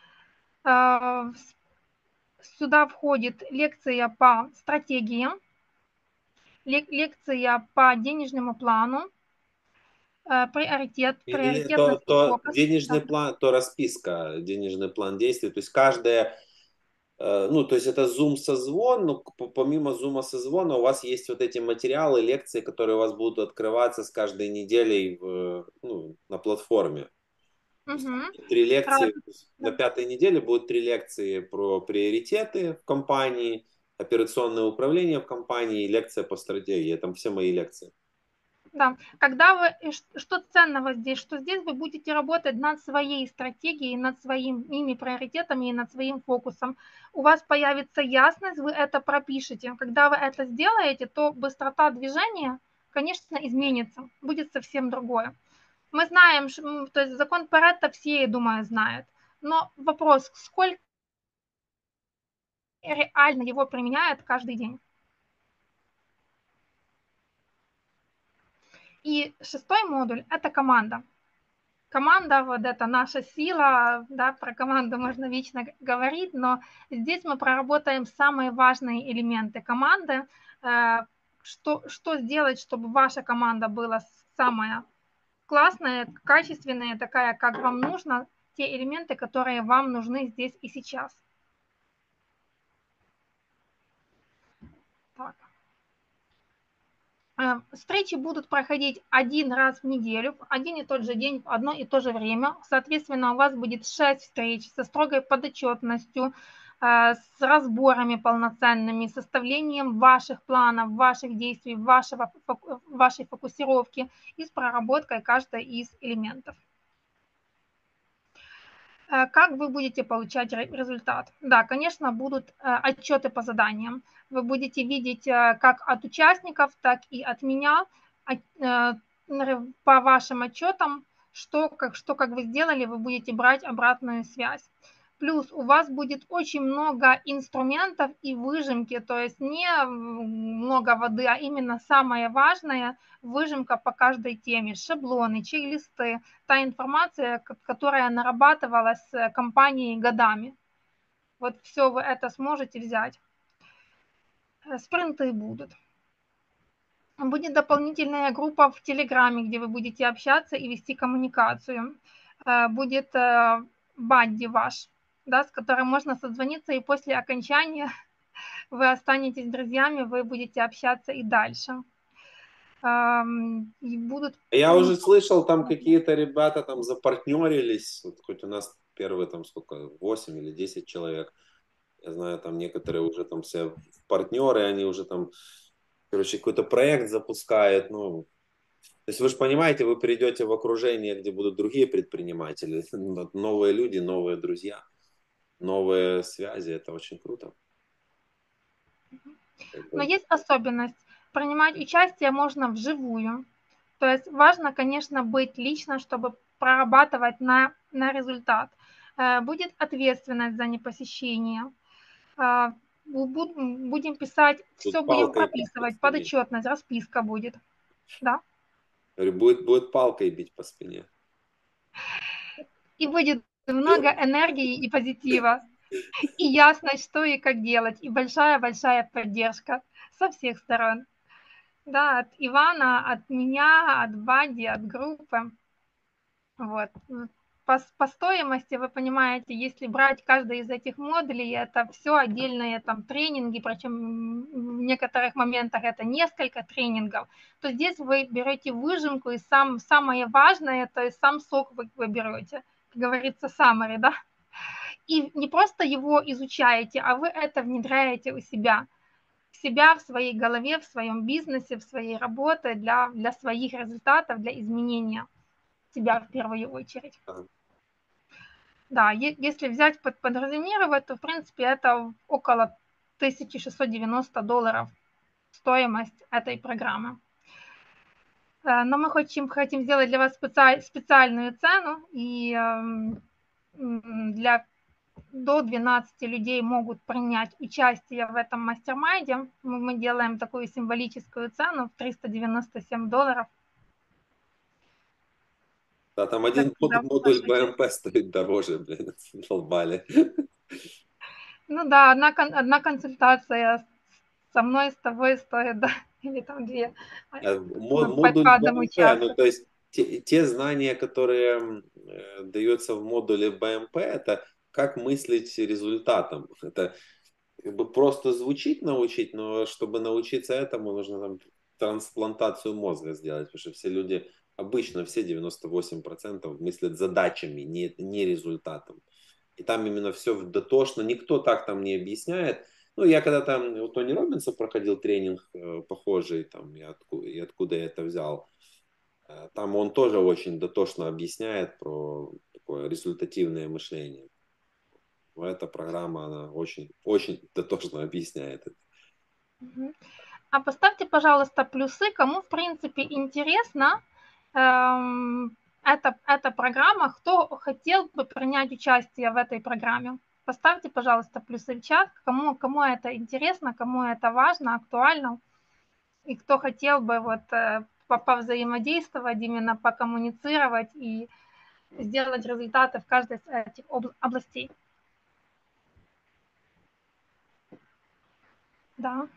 Сюда входит лекция по стратегиям, лекция по денежному плану, приоритетность и фокус. Денежный план, то расписка, денежный план действий. То есть каждая, ну, то есть это Zoom-созвон, но помимо Zoom-созвона у вас есть вот эти материалы, лекции, которые у вас будут открываться с каждой неделей на платформе. Угу. 3 лекции, на 5-й неделе будут 3 лекции про приоритеты в компании, операционное управление в компании и лекция по стратегии. Там все мои лекции. Да, когда вы, что ценного здесь, что здесь вы будете работать над своей стратегией, над своими приоритетами и над своим фокусом. У вас появится ясность, вы это пропишете. Когда вы это сделаете, то быстрота движения, конечно, изменится, будет совсем другое. Мы знаем, то есть закон Паретта все, я думаю, знают. Но вопрос, сколько реально его применяют каждый день? И 6-й модуль – это команда. Команда, вот это наша сила, да, про команду можно вечно говорить, но здесь мы проработаем самые важные элементы команды, что сделать, чтобы ваша команда была самая классная, качественная, такая, как вам нужно, те элементы, которые вам нужны здесь и сейчас. Так. Встречи будут проходить 1 раз в неделю, в один и тот же день, в одно и то же время. Соответственно, у вас будет 6 встреч со строгой подотчетностью, с разборами полноценными, составлением ваших планов, ваших действий, вашей фокусировки и с проработкой каждой из элементов. Как вы будете получать результат? Да, конечно, будут отчеты по заданиям. Вы будете видеть как от участников, так и от меня по вашим отчетам, что как вы сделали, вы будете брать обратную связь. Плюс у вас будет очень много инструментов и выжимки, то есть не много воды, а именно самое важное – выжимка по каждой теме, шаблоны, чек-листы, та информация, которая нарабатывалась компанией годами. Вот все вы это сможете взять. Спринты будут. Будет дополнительная группа в Телеграме, где вы будете общаться и вести коммуникацию. Будет бадди ваш, да, с которым можно созвониться, и после окончания вы останетесь друзьями, вы будете общаться и дальше. И будут... Я уже слышал, там какие-то ребята там запартнерились, вот хоть у нас первые там сколько, 8 или 10 человек. Я знаю, там некоторые уже там все партнеры, они уже там, короче, какой-то проект запускают. Ну, то есть вы же понимаете, вы придете в окружение, где будут другие предприниматели, новые люди, новые друзья, новые связи. Это очень круто. Но есть особенность. Принимать участие можно вживую. То есть важно, конечно, быть лично, чтобы прорабатывать на результат. Будет ответственность за непосещение. Будем писать, все будем прописывать, подотчетность, расписка будет. Да. Будет палкой бить по спине. И будет много энергии и позитива. И ясность, что и как делать. И большая-большая поддержка со всех сторон. Да, от Ивана, от меня, от Бади, от группы. Вот. По стоимости, вы понимаете, если брать каждый из этих модулей, это все отдельные там тренинги, причем в некоторых моментах это несколько тренингов, то здесь вы берете выжимку и самое важное, то есть сам сок вы берете, как говорится, summary, да, и не просто его изучаете, а вы это внедряете у себя, в своей голове, в своем бизнесе, в своей работе для своих результатов, для изменения себя в первую очередь. Да, если взять подразумевать, то в принципе это около $1690 стоимость этой программы. Но мы хотим сделать для вас специальную цену, и до 12 людей могут принять участие в этом мастер-майнде. Мы делаем такую символическую цену в $397. Да, там один модуль БМП стоит дороже, блин, долбали. Ну да, одна консультация со мной, с тобой стоит, да, или там две. Модуль БМП, ну то есть те знания, которые даются в модуле БМП, это как мыслить результатом. Это как бы просто звучит научить, но чтобы научиться этому, нужно там трансплантацию мозга сделать, потому что все люди, обычно все 98% мыслят задачами, не результатом. И там именно все дотошно, никто так там не объясняет. Ну, я когда-то у Тони Роббинса проходил тренинг похожий, там, и откуда я это взял. Там он тоже очень дотошно объясняет про такое результативное мышление. Эта программа, она очень, очень дотошно объясняет это. А поставьте, пожалуйста, плюсы, кому, в принципе, интересно эта программа, кто хотел бы принять участие в этой программе. Поставьте, пожалуйста, плюсы в чат, кому это интересно, кому это важно, актуально, и кто хотел бы вот повзаимодействовать, именно покоммуницировать и сделать результаты в каждой из этих областей. Да.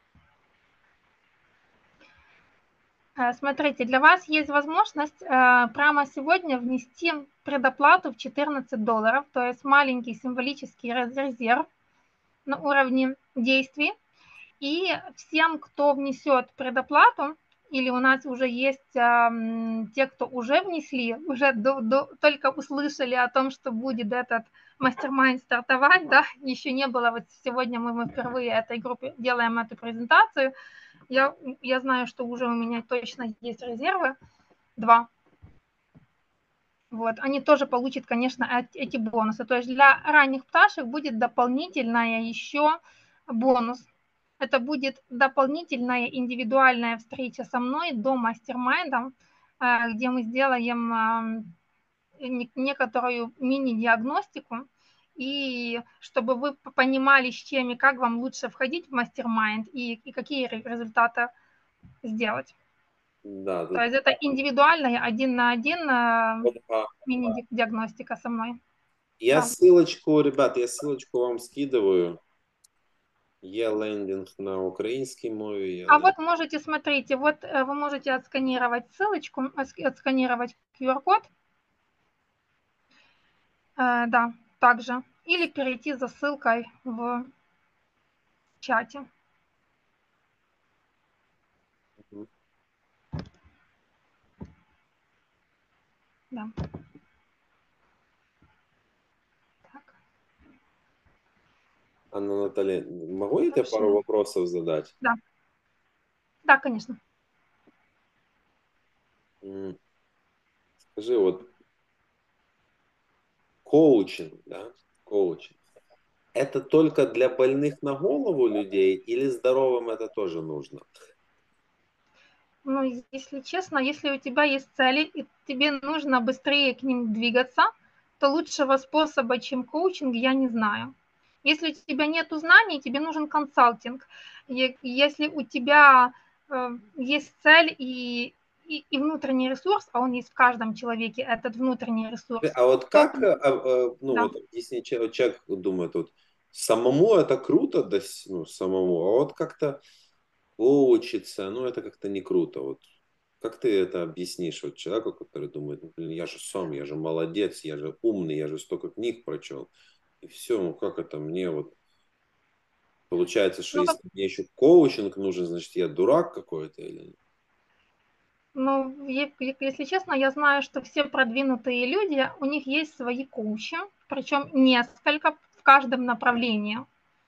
Смотрите, для вас есть возможность прямо сегодня внести предоплату в $14, то есть маленький символический резерв на уровне действий. И всем, кто внесет предоплату, или у нас уже есть те, кто уже внесли, уже только услышали о том, что будет этот мастер-майнд стартовать, да, еще не было, вот сегодня мы впервые этой группе делаем эту презентацию. Я знаю, что уже у меня точно есть резервы, 2. Вот, они тоже получат, конечно, эти бонусы. То есть для ранних пташек будет дополнительная еще бонус. Это будет дополнительная индивидуальная встреча со мной до мастер-майнда, где мы сделаем некоторую мини-диагностику, и чтобы вы понимали, с чем и как вам лучше входить в мастер-майнд и какие результаты сделать. Да, То есть это индивидуальная, 1-на-1 мини-диагностика со мной. Я ссылочку, ребят, вам скидываю. Є лендинг на українській мові. А вот можете, смотрите, вот вы можете отсканировать ссылочку, отсканировать QR-код. Да, также. Или перейти за ссылкой в чате. Да. Так. Анна Наталья, могу я тебе пару вопросов задать? Да. Да, конечно. Скажи, вот коучинг, да, коучинг. это только для больных на голову людей или здоровым это тоже нужно? Ну, если честно, если у тебя есть цели, и тебе нужно быстрее к ним двигаться, то лучшего способа, чем коучинг, я не знаю. Если у тебя нет знаний, тебе нужен консалтинг. Если у тебя есть цель и внутренний ресурс, а он есть в каждом человеке, этот внутренний ресурс, А вот то как, ну да. вот объяснить, человек думает, вот самому это круто, да, ну, самому, а вот как-то коучиться, ну это как-то не круто. Вот как ты это объяснишь вот человеку, который думает, ну, блин, я же сам, я же молодец, я же умный, я же столько книг прочел. И все, ну как это мне вот... Получается, что Ну, если мне еще коучинг нужен, значит, я дурак какой-то или... Ну, если честно, я знаю, что все продвинутые люди, у них есть свои коучи, причем несколько в каждом направлении.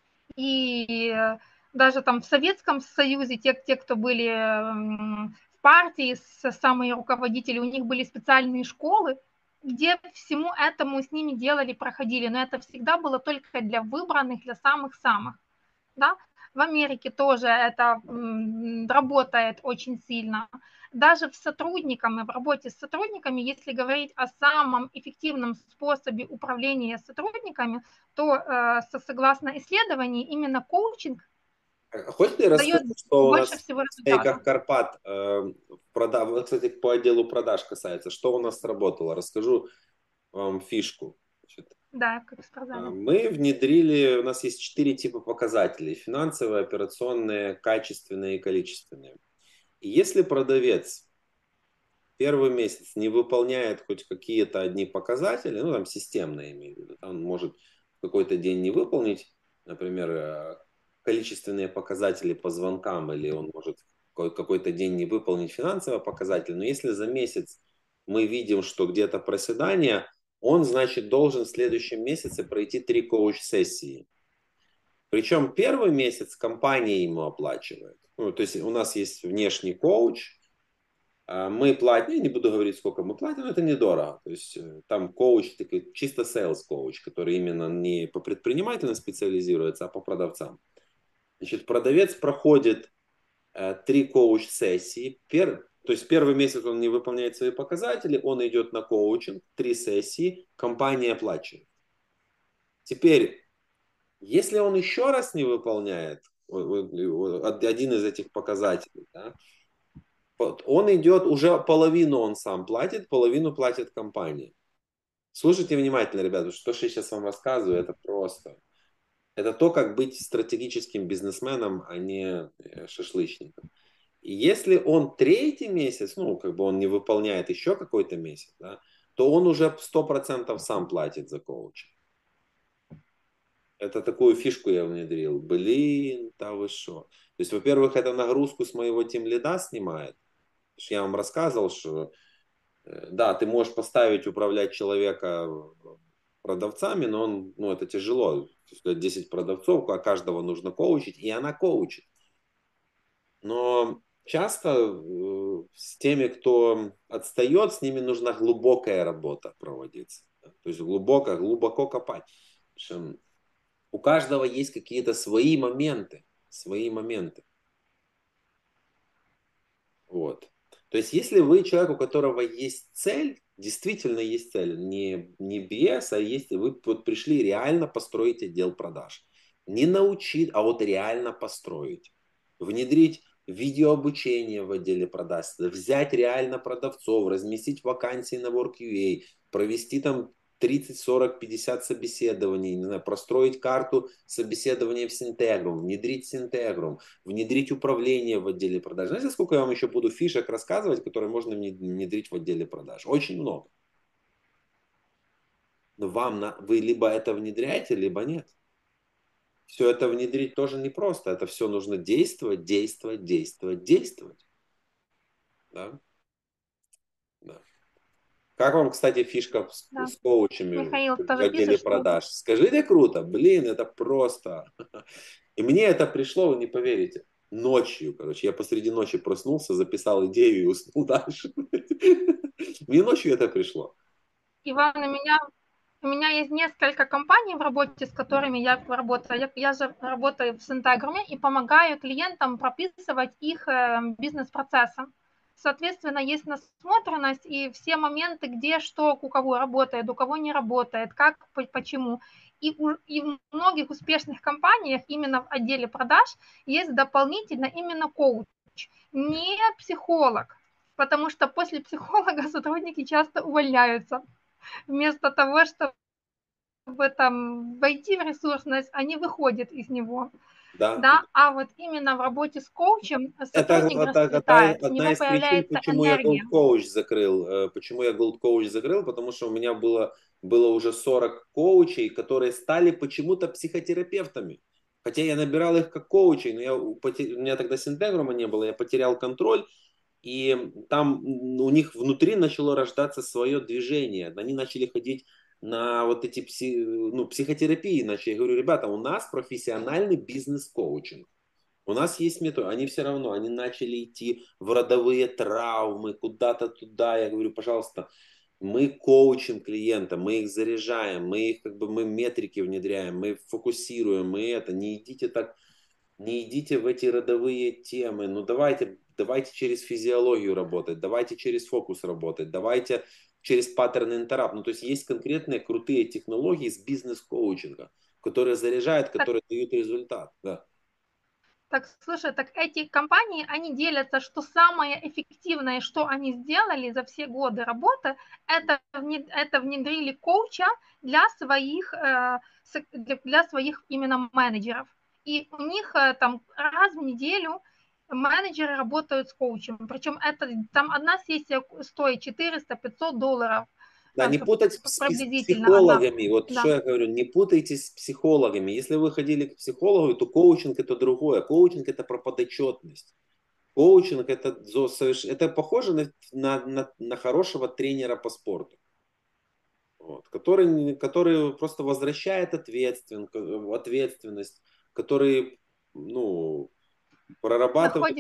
И даже там в Советском Союзе те кто были в партии, самые руководители, у них были специальные школы, где всему этому с ними делали, проходили. Но это всегда было только для выбранных, для самых-самых. Да? В Америке тоже это работает очень сильно. Даже в сотрудниками, в работе с сотрудниками, если говорить о самом эффективном способе управления сотрудниками, то согласно исследованию, именно коучинг Хочешь ты дает расскажу, что у больше нас всего в Стейках результата. Карпат, вот, кстати, по отделу продаж касается, что у нас сработало? Расскажу вам фишку. Значит, Да, как сказали. мы внедрили, у нас есть 4 типа показателей: финансовые, операционные, качественные и количественные. И если продавец первый месяц не выполняет хоть какие-то одни показатели, ну там системно имею в виду, он может в какой-то день не выполнить, например, количественные показатели по звонкам, или он может какой-то день не выполнить финансовые показатели, но если за месяц мы видим, что где-то проседание, он, значит, должен в следующем месяце пройти 3 коуч-сессии. Причем первый месяц компания ему оплачивает. Ну, то есть у нас есть внешний коуч, мы платим, я не буду говорить, сколько мы платим, но это недорого. То есть там коуч, такой, чисто sales коуч, который именно не по предпринимателям специализируется, а по продавцам. Значит, продавец проходит 3 коуч-сессии. То есть первый месяц он не выполняет свои показатели, он идет на коучинг, 3 сессии, компания оплачивает. Теперь, если он еще раз не выполняет один из этих показателей, да, он идет, уже половину он сам платит, половину платит компания. Слушайте внимательно, ребята, что я сейчас вам рассказываю, это просто. Это то, как быть стратегическим бизнесменом, а не шашлычником. И если он третий месяц, ну, как бы он не выполняет еще какой-то месяц, да, то он уже 100% сам платит за коуча. Это такую фишку я внедрил. Блин, да вы что. То есть, во-первых, это нагрузку с моего тимлида снимает. Я вам рассказывал, что да, ты можешь поставить управлять человека продавцами, но ну, это тяжело. 10 продавцов, а каждого нужно коучить, и она коучит. Но часто с теми, кто отстает, с ними нужна глубокая работа проводиться. То есть глубоко копать. Потому что у каждого есть какие-то свои моменты. Свои моменты. Вот. То есть, если вы человек, у которого есть цель, действительно есть цель, не BS, а есть, вы вот пришли реально построить отдел продаж. Не научить, а вот реально построить. Внедрить видеообучение в отделе продаж, взять реально продавцов, разместить вакансии на Work.ua, провести там 30, 40, 50 собеседований, не знаю, простроить карту собеседования в Синтегрум, внедрить Синтегрум, внедрить управление в отделе продаж. Знаете, сколько я вам еще буду фишек рассказывать, которые можно внедрить в отделе продаж? Очень много. Но вы либо это внедряете, либо нет. Все это внедрить тоже непросто. Это все нужно действовать, действовать, действовать, действовать. Да? Да. Как вам, кстати, фишка Да. с коучами Михаил в тоже отделе пишет, что продаж? Скажите, круто. Блин, это просто. И мне это пришло, вы не поверите, ночью, короче. Я посреди ночи проснулся, записал идею и уснул дальше. Мне ночью это пришло. Иван, у меня У меня есть несколько компаний в работе, с которыми я работаю. Я же работаю в Синтегруме и помогаю клиентам прописывать их бизнес-процессы. Соответственно, есть насмотренность и все моменты, где что у кого работает, у кого не работает, как, почему. И в многих успешных компаниях именно в отделе продаж есть дополнительно именно коуч, не психолог, потому что после психолога сотрудники часто увольняются. Вместо того, чтобы там войти в ресурсность, они выходят из него. Да. Да, а вот именно в работе с коучем Это сотрудник расцветает, у одна него из причин, появляется почему я энергия. Gold Coach закрыл. Почему я Gold Coach закрыл? Потому что у меня было уже 40 коучей, которые стали почему-то психотерапевтами. Хотя я набирал их как коучей, но у меня тогда синтегрума не было, я потерял контроль, и там у них внутри начало рождаться свое движение. Они начали ходить на вот эти психотерапии. Начали. Я говорю, ребята, у нас профессиональный бизнес-коучинг. У нас есть метод, они все равно, они начали идти в родовые травмы, куда-то туда. Я говорю, пожалуйста, мы коучим клиента, мы их заряжаем, мы метрики внедряем, мы фокусируем, не идите так, не идите в эти родовые темы, ну давайте через физиологию работать, давайте через фокус работать, давайте через паттерн интерап. Ну, то есть конкретные крутые технологии с бизнес-коучинга, которые заряжают, которые дают результат. Да. Так, слушай, так эти компании, они делятся, что самое эффективное, что они сделали за все годы работы, это внедрили коуча для своих именно менеджеров. И у них там раз в неделю менеджеры работают с коучем. Причем там одна сессия стоит $400-500. Да, не путать с Приблизительно одна. психологами. Вот Да. что я говорю, не путайте с психологами. Если вы ходили к психологу, то коучинг это другое. Коучинг это про подотчетность. Коучинг это похоже на хорошего тренера по спорту. Вот, который просто возвращает ответственность, который прорабатывает.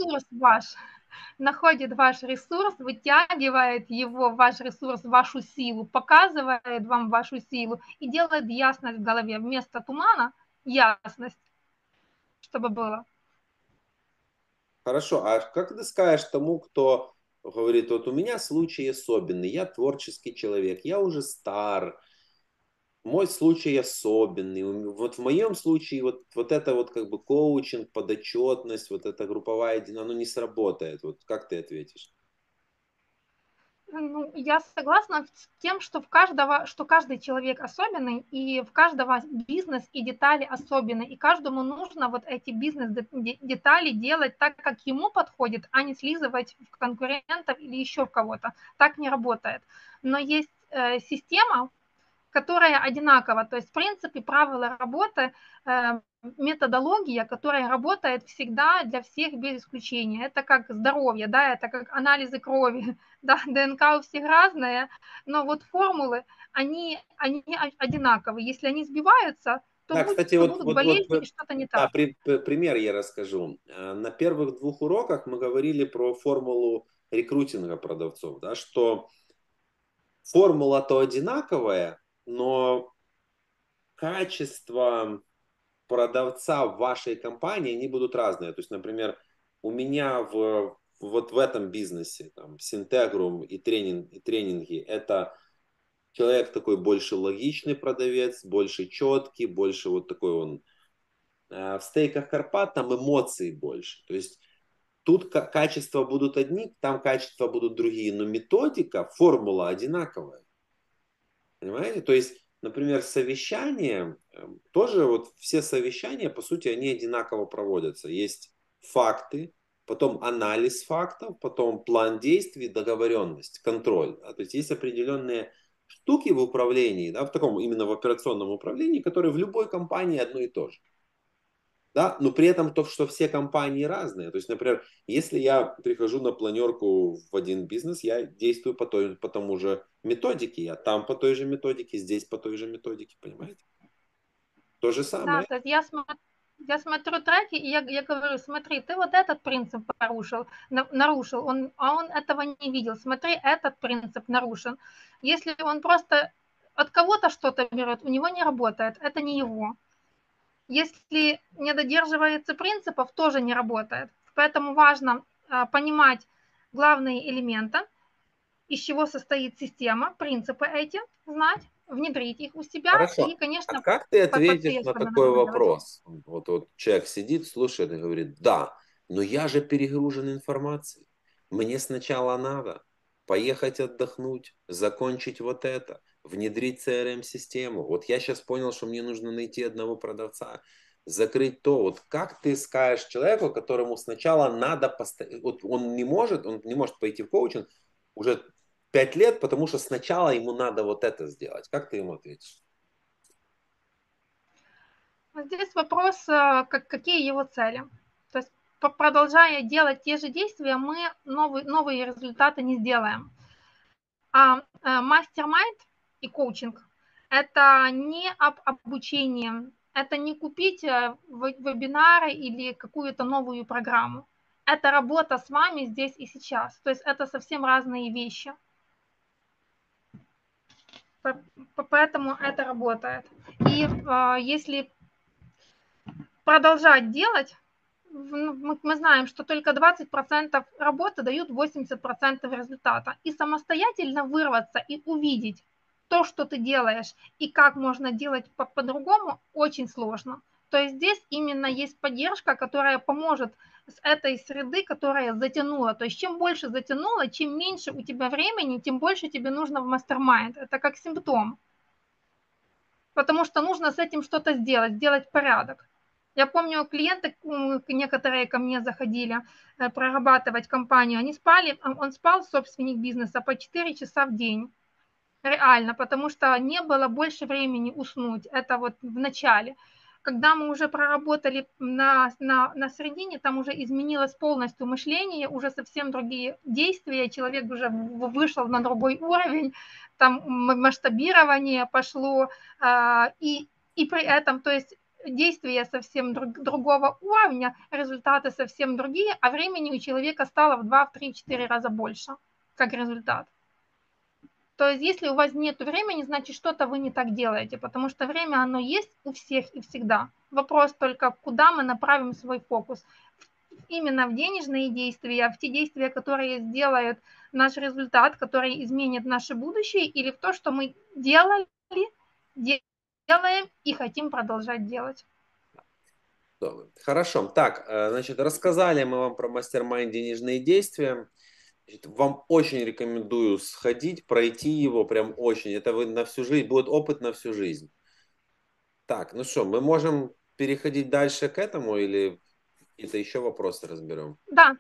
Находит ваш ресурс, вытягивает его, ваш ресурс, вашу силу, показывает вам вашу силу и делает ясность в голове. Вместо тумана ясность, чтобы было. Хорошо, а как ты скажешь тому, кто говорит, вот у меня случай особенный, я творческий человек, я уже стар, мой случай особенный. Вот в моем случае вот это вот как бы коучинг, подотчетность, вот эта групповая, оно не сработает. Вот как ты ответишь? Ну, я согласна с тем, что каждый человек особенный, и в каждого бизнес и детали особенные, и каждому нужно вот эти бизнес-детали делать так, как ему подходит, а не слизывать в конкурентов или еще в кого-то. Так не работает. Но есть система, которая одинакова, то есть принципы, правила работы, методология, которая работает всегда для всех без исключения. Это как здоровье, да, это как анализы крови, да, ДНК у всех разная, но вот формулы, они одинаковые. Если они сбиваются, то Да, кстати, будут болезни и что-то не да, так. пример я расскажу. На первых 2 уроках мы говорили про формулу рекрутинга продавцов, да, что формула-то одинаковая, но качество продавца в вашей компании, они будут разные. То есть, например, у меня вот в этом бизнесе, там, Синтегрум и тренинги, это человек такой больше логичный продавец, больше четкий, больше вот такой он. В стейках Карпат там эмоций больше. То есть тут качества будут одни, там качества будут другие, но методика, формула одинаковая. Понимаете? То есть, например, совещания, тоже вот все совещания, по сути, они одинаково проводятся. Есть факты, потом анализ фактов, потом план действий, договоренность, контроль. Да? То есть есть определенные штуки в управлении, да, в таком именно в операционном управлении, которые в любой компании одно и то же. Да, но при этом то, что все компании разные. То есть, например, если я прихожу на планерку в один бизнес, я действую по тому же методике, я там по той же методике, здесь по той же методике, понимаете? То же самое. Да, то есть я смотрю треки, и я говорю, смотри, ты вот этот принцип нарушил, он этого не видел, смотри, этот принцип нарушен. Если он просто от кого-то что-то берет, у него не работает, это не его. Если не додерживается принципов, тоже не работает. Поэтому важно понимать главные элементы, из чего состоит система, принципы эти знать, внедрить их у себя Хорошо. и, конечно, А как ты по ответишь себе на особенно такой наблюдать. вопрос? Вот человек сидит, слушает и говорит, да, но я же перегружен информацией. Мне сначала надо поехать отдохнуть, закончить вот это, внедрить CRM-систему. Вот я сейчас понял, что мне нужно найти одного продавца, закрыть то. Вот как ты скажешь человеку, которому сначала надо, вот он не может пойти в коучинг уже 5 лет, потому что сначала ему надо вот это сделать. Как ты ему ответишь? Здесь вопрос, какие его цели. То есть, продолжая делать те же действия, мы новые результаты не сделаем. А мастер-майнд и коучинг – это не об обучении, это не купить вебинары или какую-то новую программу. Это работа с вами здесь и сейчас. То есть это совсем разные вещи. Поэтому это работает. И если продолжать делать, мы знаем, что только 20% работы дают 80% результата. И самостоятельно вырваться и увидеть то, что ты делаешь, и как можно делать по-другому, очень сложно. То есть здесь именно есть поддержка, которая поможет с этой среды, которая затянула. То есть чем больше затянула, чем меньше у тебя времени, тем больше тебе нужно в мастер-майнд. Это как симптом. Потому что нужно с этим что-то сделать порядок. Я помню, клиенты некоторые ко мне заходили прорабатывать компанию, они спали, он спал, собственник бизнеса, по 4 часа в день. Реально, потому что не было больше времени уснуть. Это вот в начале. Когда мы уже проработали на середине, там уже изменилось полностью мышление, уже совсем другие действия, человек уже вышел на другой уровень, там масштабирование пошло, и при этом, то есть действия совсем другого уровня, результаты совсем другие, а времени у человека стало в 2, в 3, в 4 раза больше, как результат. То есть если у вас нет времени, значит что-то вы не так делаете, потому что время оно есть у всех и всегда. Вопрос только, куда мы направим свой фокус. Именно в денежные действия, в те действия, которые сделают наш результат, которые изменят наше будущее, или в то, что мы делали, делаем и хотим продолжать делать. Хорошо. Так, значит, рассказали мы вам про мастер-майнд денежные действия. Вам очень рекомендую сходить, пройти его прям очень. Это вы на всю жизнь, будет опыт на всю жизнь. Так, ну что, мы можем переходить дальше к этому или какие-то еще вопросы разберем? Да.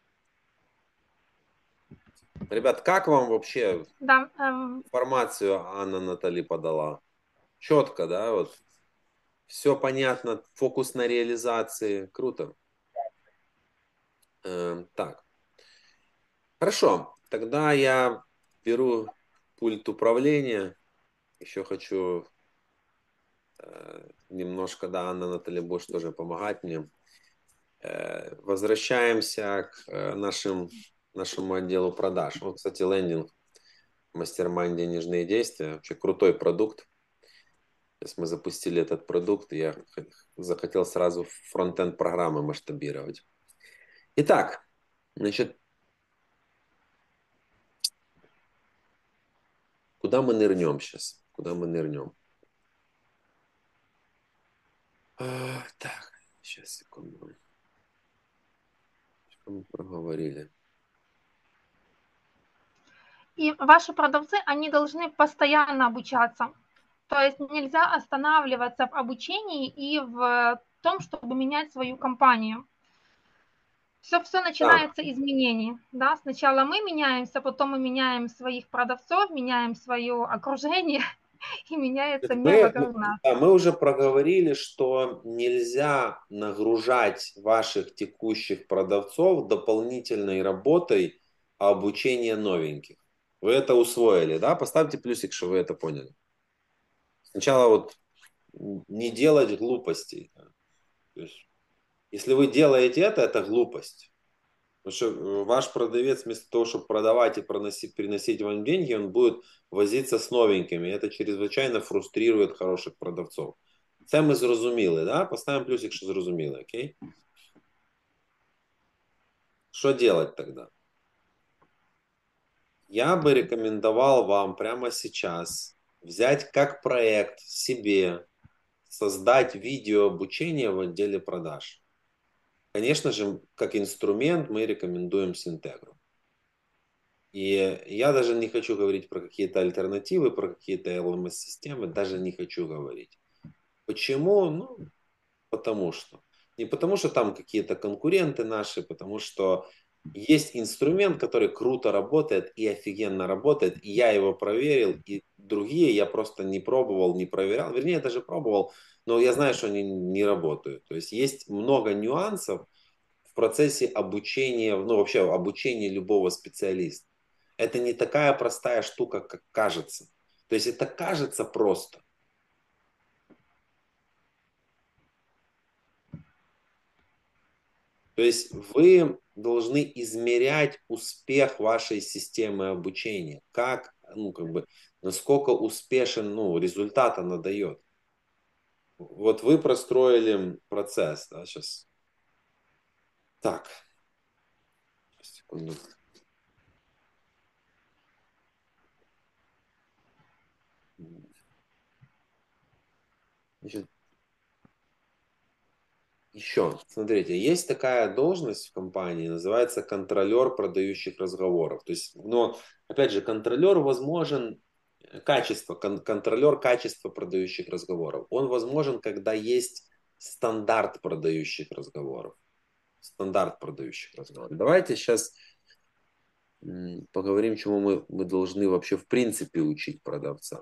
Ребят, как вам вообще Да. информацию Анна Натали подала? Четко, да? Вот. Все понятно, фокус на реализации. Круто. Так. Хорошо, тогда я беру пульт управления. Еще хочу немножко, да, Анна Наталья, будешь тоже помогать мне. Возвращаемся к нашему отделу продаж. Вот, кстати, лендинг Mastermind денежные действия. Вообще крутой продукт. Сейчас мы запустили этот продукт, и я захотел сразу фронт-энд программы масштабировать. Итак, значит, куда мы нырнем сейчас? Куда мы нырнем? Так, сейчас, секунду. Что мы проговорили? И ваши продавцы, они должны постоянно обучаться. То есть нельзя останавливаться в обучении и в том, чтобы менять свою компанию. Все начинается изменений. Да? Сначала мы меняемся, потом мы меняем своих продавцов, меняем свое окружение, и меняется мир вокруг нас. Мы уже проговорили, что нельзя нагружать ваших текущих продавцов дополнительной работой обучения новеньких. Вы это усвоили, да? Поставьте плюсик, что вы это поняли. Сначала вот не делать глупостей. То есть, если вы делаете это глупость. Потому что ваш продавец вместо того, чтобы продавать и приносить вам деньги, он будет возиться с новенькими. И это чрезвычайно фрустрирует хороших продавцов. Це ми зрозуміли, да? Поставим плюсик, что зрозуміли, окей? Что делать тогда? Я бы рекомендовал вам прямо сейчас взять как проект себе, создать видео обучение в отделе продаж. Конечно же, как инструмент мы рекомендуем Синтегру. И я даже не хочу говорить про какие-то альтернативы, про какие-то LMS-системы, даже не хочу говорить. Почему? Ну, потому что. Не потому что там какие-то конкуренты наши, потому что есть инструмент, который круто работает и офигенно работает, и я его проверил, и другие я просто не пробовал, не проверял. Вернее, я даже пробовал, но я знаю, что они не работают. То есть много нюансов в процессе обучения, ну вообще обучения любого специалиста. Это не такая простая штука, как кажется. То есть это кажется просто. То есть вы должны измерять успех вашей системы обучения. Как, ну, как бы, насколько успешен, ну, результат она дает. Вот вы простроили процесс, да, сейчас. Так, секунду. Значит, еще, смотрите, есть такая должность в компании, называется контролер продающих разговоров. То есть, но, опять же, контролер возможен, контролер качества продающих разговоров. Он возможен, когда есть стандарт продающих разговоров. Стандарт продающих разговоров. Давайте сейчас поговорим, чему мы должны вообще в принципе учить продавца.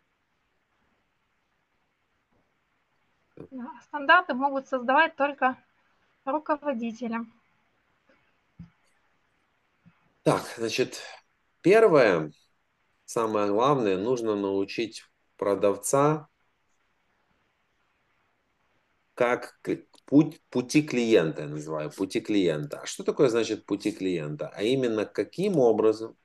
Стандарты могут создавать только руководители. Так, значит, первое, самое главное, нужно научить продавца как пути клиента, я называю, пути клиента. А что такое значит пути клиента? А именно, каким образом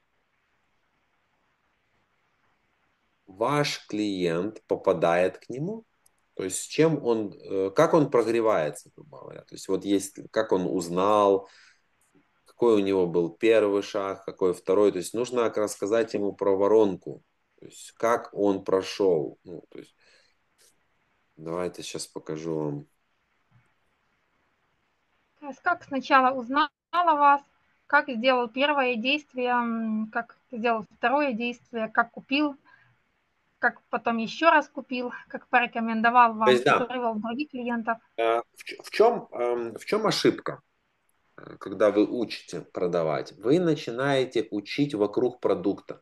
ваш клиент попадает к нему, то есть чем он, как он прогревается, грубо говоря. То есть вот есть, как он узнал, какой у него был первый шаг, какой второй. То есть нужно рассказать ему про воронку, то есть как он прошел. Ну, то есть, давайте сейчас покажу вам. То есть как сначала узнала вас, как сделал первое действие, как сделал второе действие, как купил, как потом еще раз купил, как порекомендовал То вам есть, и да, привел других клиентов. в чем ошибка, когда вы учите продавать? Вы начинаете учить вокруг продукта.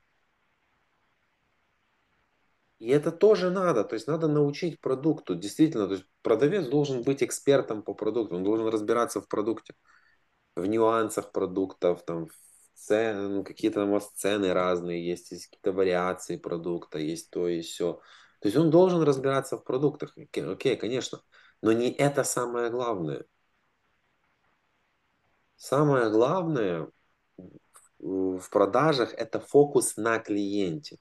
И это тоже надо, то есть надо научить продукту, действительно, то есть продавец должен быть экспертом по продукту, он должен разбираться в продукте, в нюансах продуктов, там, ну, какие-то там у вас цены разные есть какие-то вариации продукта, есть то и все. То есть он должен разбираться в продуктах, окей, конечно, но не это самое главное. Самое главное в продажах это фокус на клиенте.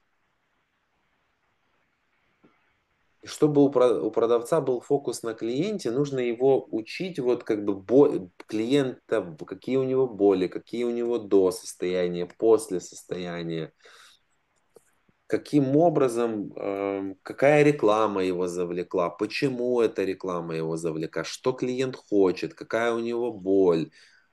И чтобы у продавца был фокус на клиенте, нужно его учить вот как бы клиента, какие у него боли, какие у него до состояния, после состояния, каким образом, какая реклама его завлекла, почему эта реклама его завлекла, что клиент хочет, какая у него боль.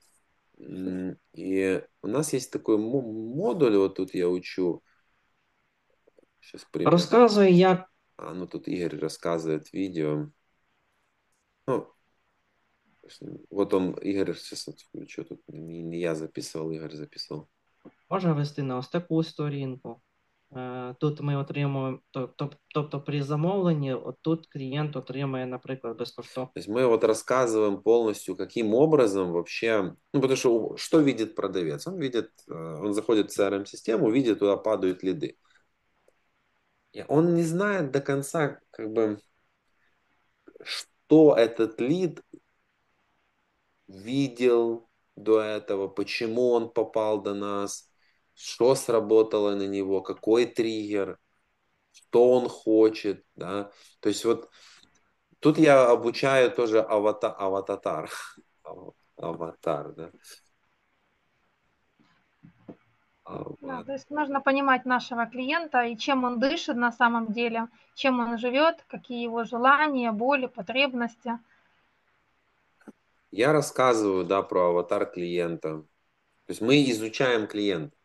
И у нас есть такой модуль, вот тут я учу. Сейчас пример. Розказує, як Ну тут Игорь рассказывает видео. Ну, вот он, Игорь, сейчас вот включу, тут не я записывал, Игорь записывал. можна вести на ось таку сторінку. Тут ми отримуємо, тобто при замовленні, тут клієнт отримує, наприклад, безкоштовно. То есть мы вот рассказываем полностью, каким образом вообще, ну потому что видит продавец? Он видит, он заходит в CRM-систему, видит, туда падают лиды. И он не знает до конца, как бы, что этот лид видел, до этого, почему он попал до нас, что сработало на него, какой триггер, что он хочет, да. То есть вот тут я обучаю тоже аватар, аватар, да. Да, то есть нужно понимать нашего клиента и чем он дышит на самом деле, чем он живет, какие его желания, боли, потребности. Я рассказываю, да, про аватар клиента. То есть мы изучаем клиента.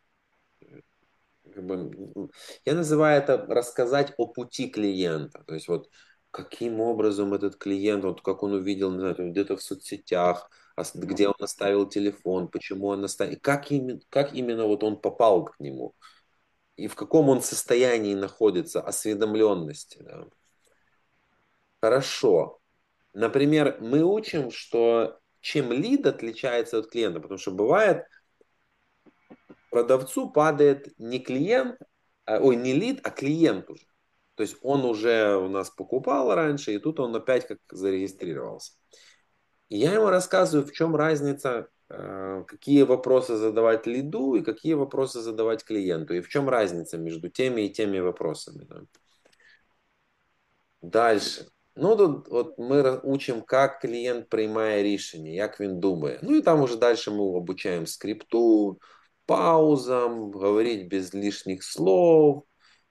Я называю это рассказать о пути клиента. То есть вот каким образом этот клиент, вот как он увидел, не знаю, где-то в соцсетях, где он оставил телефон, почему он оставил, как именно вот он попал к нему и в каком он состоянии находится, осведомленности. Да. Хорошо. Например, мы учим, что чем лид отличается от клиента, потому что бывает, продавцу падает не клиент, не лид, а клиент уже. То есть он уже у нас покупал раньше, и тут он опять как зарегистрировался. И я ему рассказываю, в чем разница, какие вопросы задавать лиду и какие вопросы задавать клиенту, и в чем разница между теми и теми вопросами. Да. Дальше. Ну, тут вот ми учимо, як клієнт приймає рішення, як він думає. Ну і там уже дальше мы обучаем скрипту, паузам, говорить без лишних слов,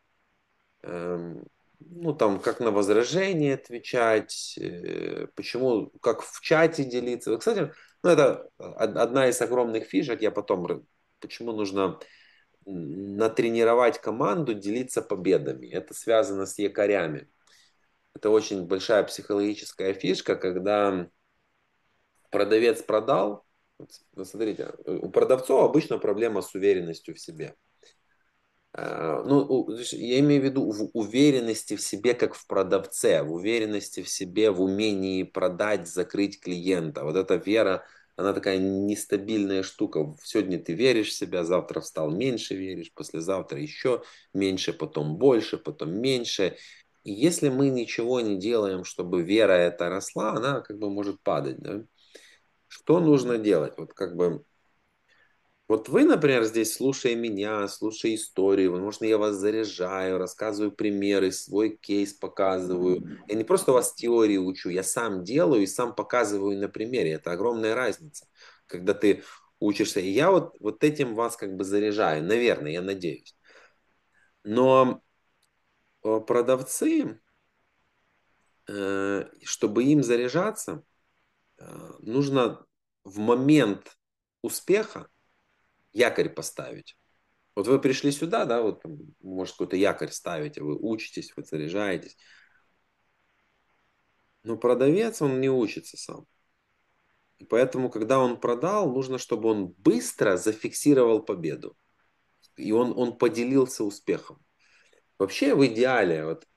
ну там как на возражение отвечать, почему, как в чате делиться. Кстати, ну это одна из огромных фишек, я потом, почему нужно натренировать команду делиться победами. Это связано с якорями. Это очень большая психологическая фишка, когда продавец продал. Вот смотрите, у продавцов обычно проблема с уверенностью в себе. Ну, я имею в виду в уверенности в себе, как в продавце, в уверенности в себе, в умении продать, закрыть клиента. Вот эта вера, она такая нестабильная штука. Сегодня ты веришь в себя, завтра встал, меньше веришь, послезавтра еще меньше, потом больше, потом меньше. И если мы ничего не делаем, чтобы вера эта росла, она как бы может падать. Да? Что нужно делать? Вот как бы вот вы, например, здесь, слушая меня, слушая истории, возможно, я вас заряжаю, рассказываю примеры, свой кейс показываю. Я не просто вас теории учу, я сам делаю и сам показываю на примере. Это огромная разница, когда ты учишься. И я вот этим вас как бы заряжаю, наверное, я надеюсь. Но продавцы, чтобы им заряжаться, нужно в момент успеха якорь поставить. Вот вы пришли сюда, да, вот может какой-то якорь ставите, вы учитесь, вы заряжаетесь. Но продавец, он не учится сам. И поэтому, когда он продал, нужно, чтобы он быстро зафиксировал победу. И он поделился успехом. Вообще, в идеале, вот,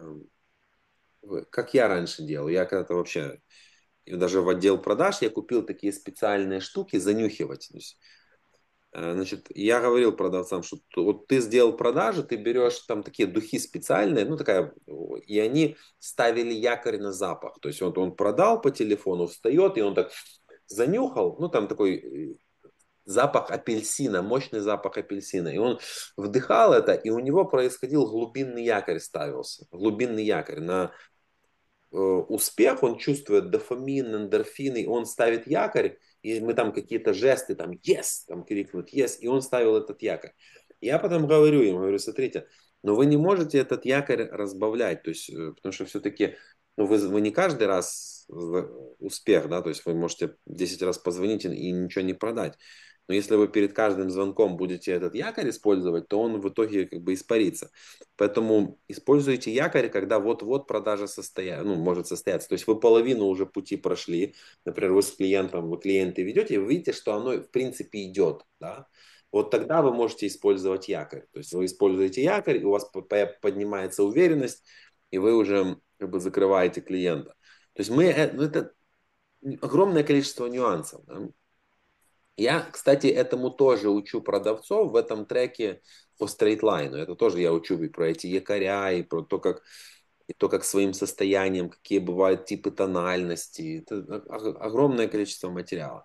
как я раньше делал, я когда-то вообще, даже в отдел продаж, я купил такие специальные штуки занюхивать. То есть, значит, я говорил продавцам, что вот ты сделал продажи, ты берешь там такие духи специальные, ну такая, и они ставили якорь на запах. То есть вот он продал по телефону, встает, и он так занюхал, ну там такой запах апельсина, мощный запах апельсина. И он вдыхал это, и у него происходил глубинный якорь ставился. Глубинный якорь на успех, он чувствует дофамин, эндорфины, он ставит якорь, и мы там какие-то жесты, там yes, там крикнуть yes, и он ставил этот якорь. Я потом говорю ему, говорю, смотрите, но вы не можете этот якорь разбавлять, то есть, потому что все-таки, ну, вы не каждый раз успех, да, то есть вы можете 10 раз позвонить и ничего не продать. Но если вы перед каждым звонком будете этот якорь использовать, то он в итоге как бы испарится. Поэтому используйте якорь, когда вот-вот продажа может состояться. То есть вы половину уже пути прошли. Например, вы с клиентом, вы клиенты ведете, и вы видите, что оно в принципе идет. Да? Вот тогда вы можете использовать якорь. То есть вы используете якорь, и у вас поднимается уверенность, и вы уже как бы закрываете клиента. То есть это огромное количество нюансов. Да? Я, кстати, этому тоже учу продавцов в этом треке по стрейтлайну. Это тоже я учу и про эти якоря, и про то, как своим состоянием, какие бывают типы тональности. Это огромное количество материала.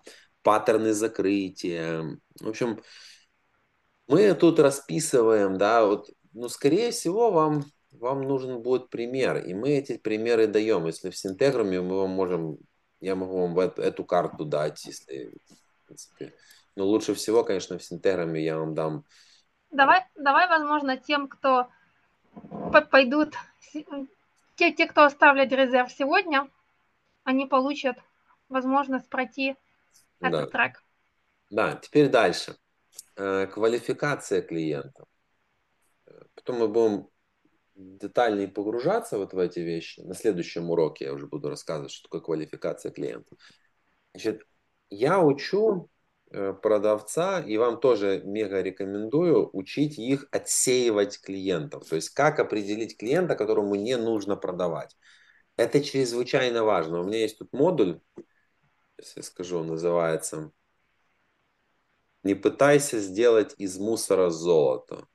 паттерны закрытия. В общем, мы тут расписываем, да, вот, ну, скорее всего, вам нужен будет пример, и мы эти примеры даем. Если в Синтегруме я могу вам эту карту дать, если, в принципе. Но лучше всего, конечно, в Синтегруме я вам дам. Давай, возможно, тем, кто пойдут, те, кто оставляют резерв сегодня, они получат возможность пройти этот трек. Да, теперь дальше. Квалификация клиента. Потом мы будем детальнее погружаться вот в эти вещи. На следующем уроке я уже буду рассказывать, что такое квалификация клиента. Значит, я учу продавца, и вам тоже мега рекомендую учить их отсеивать клиентов. То есть, как определить клиента, которому не нужно продавать. Это чрезвычайно важно. У меня есть тут модуль, сейчас я скажу, он называется «Не пытайся сделать из мусора золото».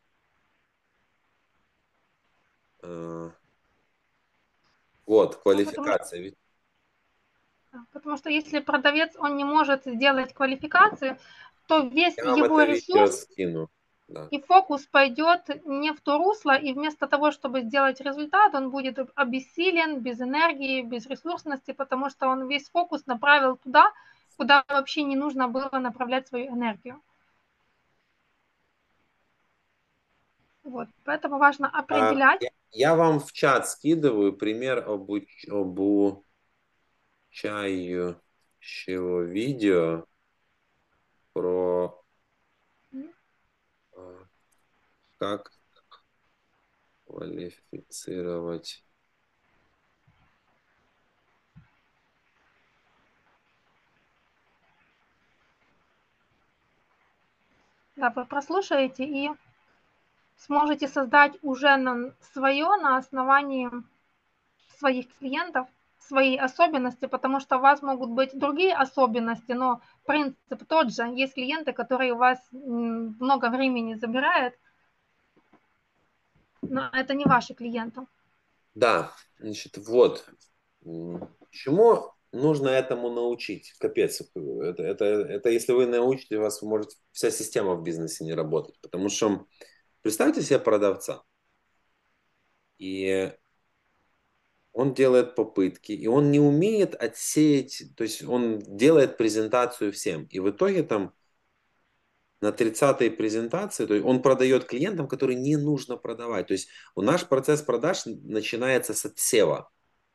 Вот, квалификация. Потому что если продавец, он не может сделать квалификацию, то весь я вам его это видео ресурс скину. Да. и фокус пойдет не в то русло, и вместо того, чтобы сделать результат, он будет обессилен, без энергии, без ресурсности, потому что он весь фокус направил туда, куда вообще не нужно было направлять свою энергию. Вот, поэтому важно определять. Я вам в чат скидываю пример обучающего видео про как квалифицировать. Да, вы прослушаете и сможете создать уже на основании своих клиентов, свои особенности, потому что у вас могут быть другие особенности, но принцип тот же. Есть клиенты, которые у вас много времени забирают, но это не ваши клиенты. Да, значит, вот. Чему нужно этому научить? Капец. Это если вы научите, у вас может вся система в бизнесе не работать. Потому что представьте себе продавца. И он делает попытки, и он не умеет отсеять, то есть он делает презентацию всем. И в итоге там на 30-й презентации, то есть он продает клиентам, которые не нужно продавать. То есть наш процесс продаж начинается с отсева.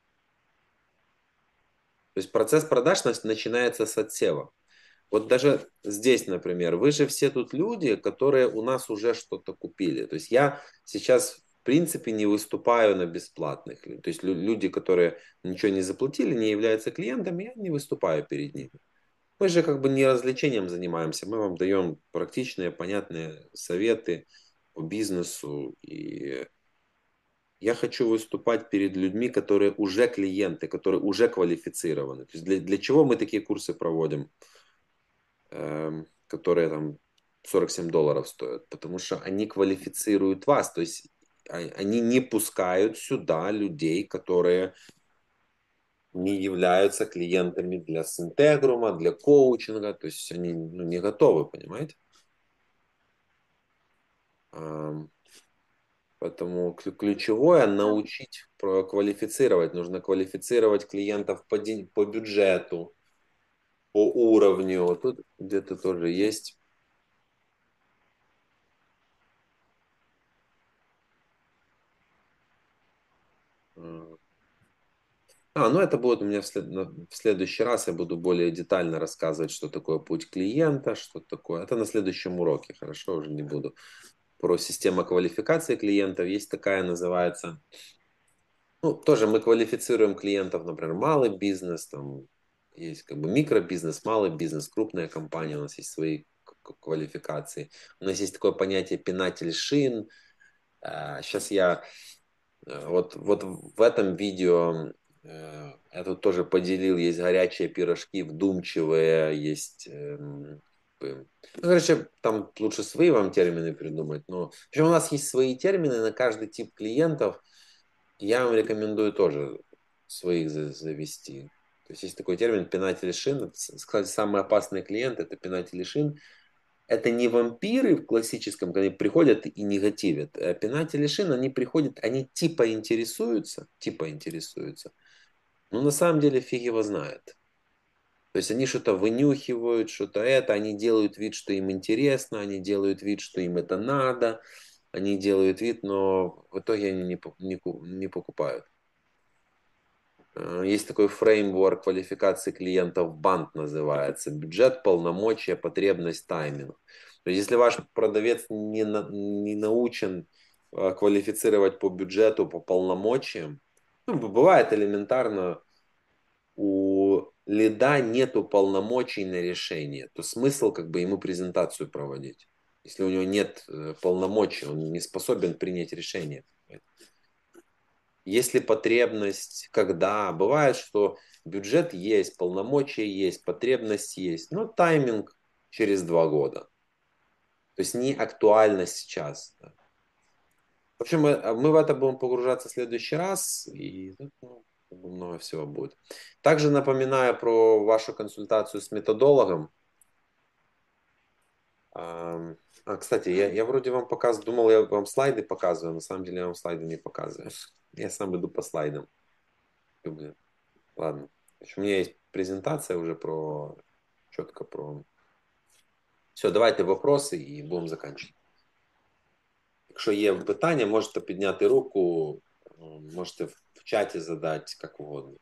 То есть процесс продаж начинается с отсева. Вот даже здесь, например, вы же все тут люди, которые у нас уже что-то купили. То есть я сейчас в принципе не выступаю на бесплатных. То есть люди, которые ничего не заплатили, не являются клиентами, я не выступаю перед ними. Мы же как бы не развлечением занимаемся, мы вам даем практичные, понятные советы по бизнесу. И я хочу выступать перед людьми, которые уже клиенты, которые уже квалифицированы. То есть для чего мы такие курсы проводим, которые там $47 стоят? Потому что они квалифицируют вас. То есть они не пускают сюда людей, которые не являются клиентами для Синтегрума, для коучинга, то есть они не готовы, понимаете? Поэтому ключевое научить квалифицировать. Нужно квалифицировать клиентов по бюджету, по уровню. Тут где-то тоже есть. Ну это будет у меня в следующий раз. Я буду более детально рассказывать, что такое путь клиента, что такое. Это на следующем уроке, хорошо, уже не буду. Про систему квалификации клиентов. Есть такая, называется... тоже мы квалифицируем клиентов, например, малый бизнес, там есть как бы микробизнес, малый бизнес, крупная компания, у нас есть свои квалификации. У нас есть такое понятие пинатель шин. Сейчас я вот в этом видео я тут тоже поделил, есть горячие пирожки, вдумчивые, есть... короче, там лучше свои вам термины придумать. Но в общем, у нас есть свои термины на каждый тип клиентов. Я вам рекомендую тоже своих завести. То есть есть такой термин пинатели шин. Кстати, самый опасный клиент это пинатели шин. Это не вампиры в классическом, когда они приходят и негативят. Пинатели шин, они приходят, они типа интересуются, но на самом деле фиг его знает. То есть они что-то вынюхивают, что-то это, они делают вид, что им интересно, они делают вид, что им это надо, они делают вид, но в итоге они не покупают. Есть такой фреймворк квалификации клиентов, бант называется. Бюджет, полномочия, потребность, тайминг. То есть, если ваш продавец не научен квалифицировать по бюджету, по полномочиям, ну, бывает элементарно, у лида нету полномочий на решение, то смысл как бы ему презентацию проводить. Если у него нет полномочий, он не способен принять решение. Есть ли потребность, когда? Бывает, что бюджет есть, полномочия есть, потребность есть, но тайминг через 2 года. То есть не актуально сейчас. В общем, мы в это будем погружаться в следующий раз, и ну, много всего будет. Также напоминаю про вашу консультацию с методологом. Кстати, я вроде вам показывал, думал, я вам слайды показываю, на самом деле я вам слайды не показываю. Я сам иду по слайдам. Ладно. У меня есть презентация уже четко про... Все, давайте вопроси і будемо закінчувати. Якщо є питання, можете підняти руку, можете в чаті задати, як угодно.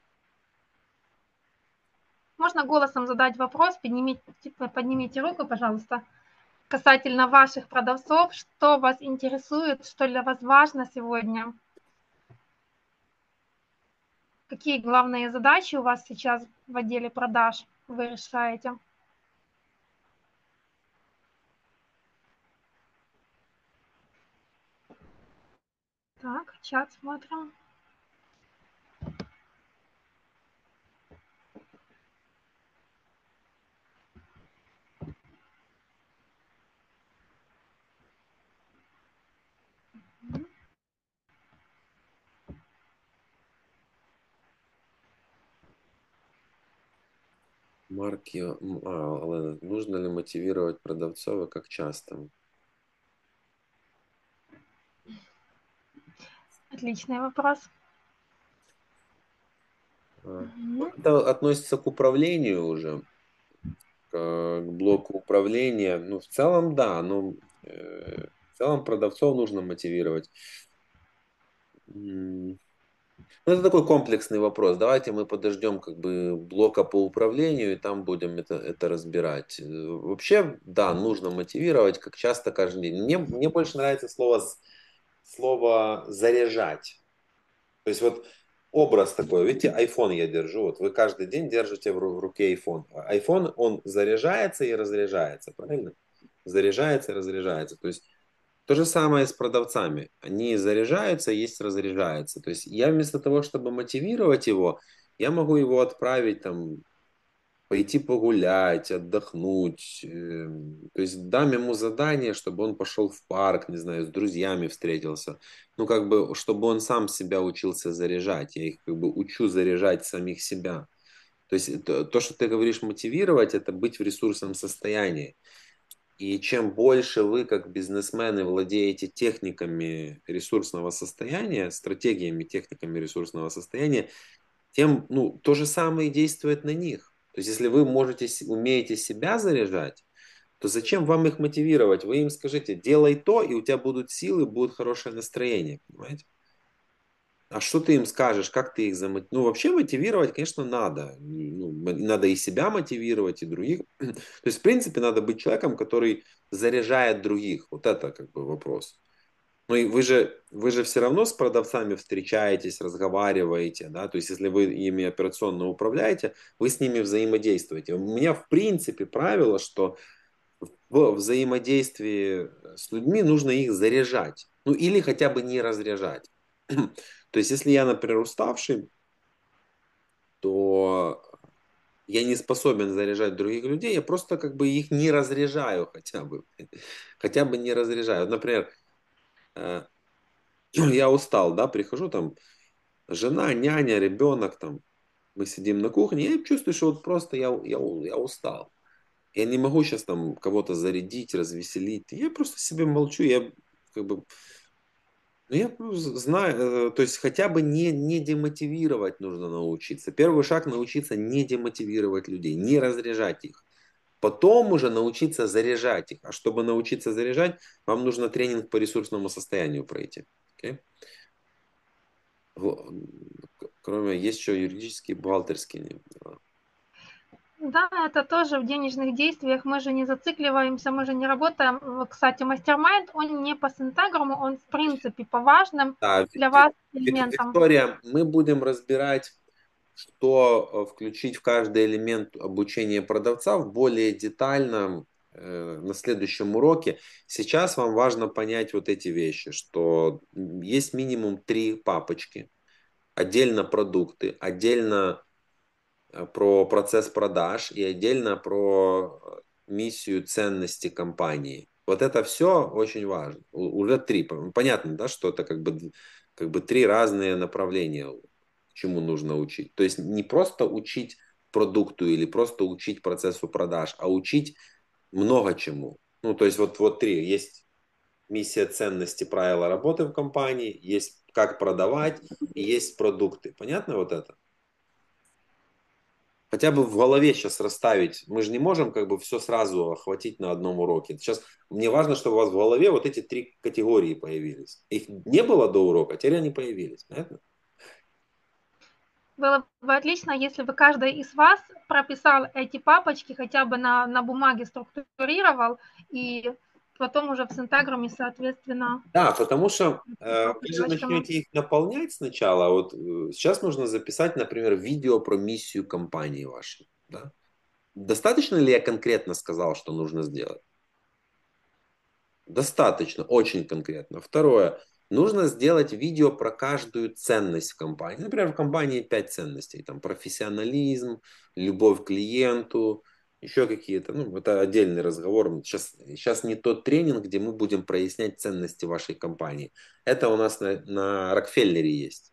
Можно голосом задать вопрос, поднимите руку, пожалуйста, касательно ваших продавцов, что вас интересует, что для вас важно сегодня, какие главные задачи у вас сейчас в отделе продаж вы решаете. Так, чат смотрим. Олена, нужно ли мотивировать продавцов и как часто? Отличный вопрос. Это относится к управлению уже, к блоку управления. Ну, в целом, да, но в целом продавцов нужно мотивировать. Ну, это такой комплексный вопрос. Давайте мы подождем как бы блока по управлению, и там будем это разбирать. Вообще, да, нужно мотивировать, как часто каждый день. Мне больше нравится слово заряжать. То есть вот образ такой, видите, iPhone я держу, вот вы каждый день держите в руке iPhone. iPhone, он заряжается и разряжается, правильно? Заряжается и разряжается. То есть то же самое с продавцами. Они заряжаются, есть разряжаются. То есть я вместо того, чтобы мотивировать его, я могу его отправить там, пойти погулять, отдохнуть. То есть дам ему задание, чтобы он пошел в парк, не знаю, с друзьями встретился. Ну, как бы, чтобы он сам себя учился заряжать. Я их как бы учу заряжать самих себя. То есть то, что ты говоришь мотивировать, это быть в ресурсном состоянии. И чем больше вы, как бизнесмены, владеете техниками ресурсного состояния, стратегиями, техниками ресурсного состояния, тем, ну, то же самое действует на них. То есть, если вы умеете себя заряжать, то зачем вам их мотивировать? Вы им скажите, делай то, и у тебя будут силы, будет хорошее настроение, понимаете? А что ты им скажешь, как ты их замотивируешь? Ну, вообще мотивировать, конечно, надо. Ну, надо и себя мотивировать, и других. То есть, в принципе, надо быть человеком, который заряжает других. Вот это как бы вопрос. Ну и вы же все равно с продавцами встречаетесь, разговариваете, да, то есть если вы ими операционно управляете, вы с ними взаимодействуете. У меня в принципе правило, что в взаимодействии с людьми нужно их заряжать, ну или хотя бы не разряжать. То есть если я, например, уставший, то я не способен заряжать других людей, я просто как бы их не разряжаю хотя бы не разряжаю. Например, я устал, да, прихожу там, жена, няня, ребенок там, Мы сидим на кухне, я чувствую, что вот просто я устал. Я не могу сейчас там кого-то зарядить, развеселить. Я просто себе молчу, я как бы... Ну, я знаю, то есть хотя бы не демотивировать нужно научиться. Первый шаг научиться не демотивировать людей, не разряжать их. Потом уже научиться заряжать их. А чтобы научиться заряжать, вам нужно тренинг по ресурсному состоянию пройти. Okay? Кроме, есть еще юридические, бухгалтерские. Да, это тоже в денежных действиях. Мы же не зацикливаемся, мы же не работаем. Кстати, мастер-майнд, он не по Синтеграму, он в принципе по важным Да, для вас элементам. Виктория, мы будем разбирать, что включить в каждый элемент обучения продавца в более детальном на следующем уроке. Сейчас вам важно понять вот эти вещи, что есть минимум 3 папочки. Отдельно продукты, отдельно про процесс продаж и отдельно про миссию ценности компании. Вот это все очень важно. Уже 3. Понятно, да, что это как бы 3 разные направления, чему нужно учить. То есть не просто учить продукту или просто учить процессу продаж, а учить много чему. Ну, то есть вот 3. Есть миссия ценности, правила работы в компании, есть как продавать и есть продукты. Понятно вот это? Хотя бы в голове сейчас расставить. Мы же не можем как бы все сразу охватить на одном уроке. Сейчас мне важно, чтобы у вас в голове вот эти 3 категории появились. Их не было до урока, теперь они появились. Понятно? Было бы отлично, если бы каждый из вас прописал эти папочки, хотя бы на бумаге структурировал, и потом уже в Синтеграме, соответственно, Да, потому что по вы же галочкам. начнете их наполнять сначала. Вот сейчас нужно записать, например, видео про миссию компании вашей. Да? Достаточно ли я конкретно сказал, что нужно сделать? Достаточно, очень конкретно. Второе. Нужно сделать видео про каждую ценность в компании. Например, в компании 5 ценностей. Там профессионализм, любовь к клиенту, еще какие-то. Ну, это отдельный разговор. Сейчас не тот тренинг, где мы будем прояснять ценности вашей компании. Это у нас на Рокфеллере есть.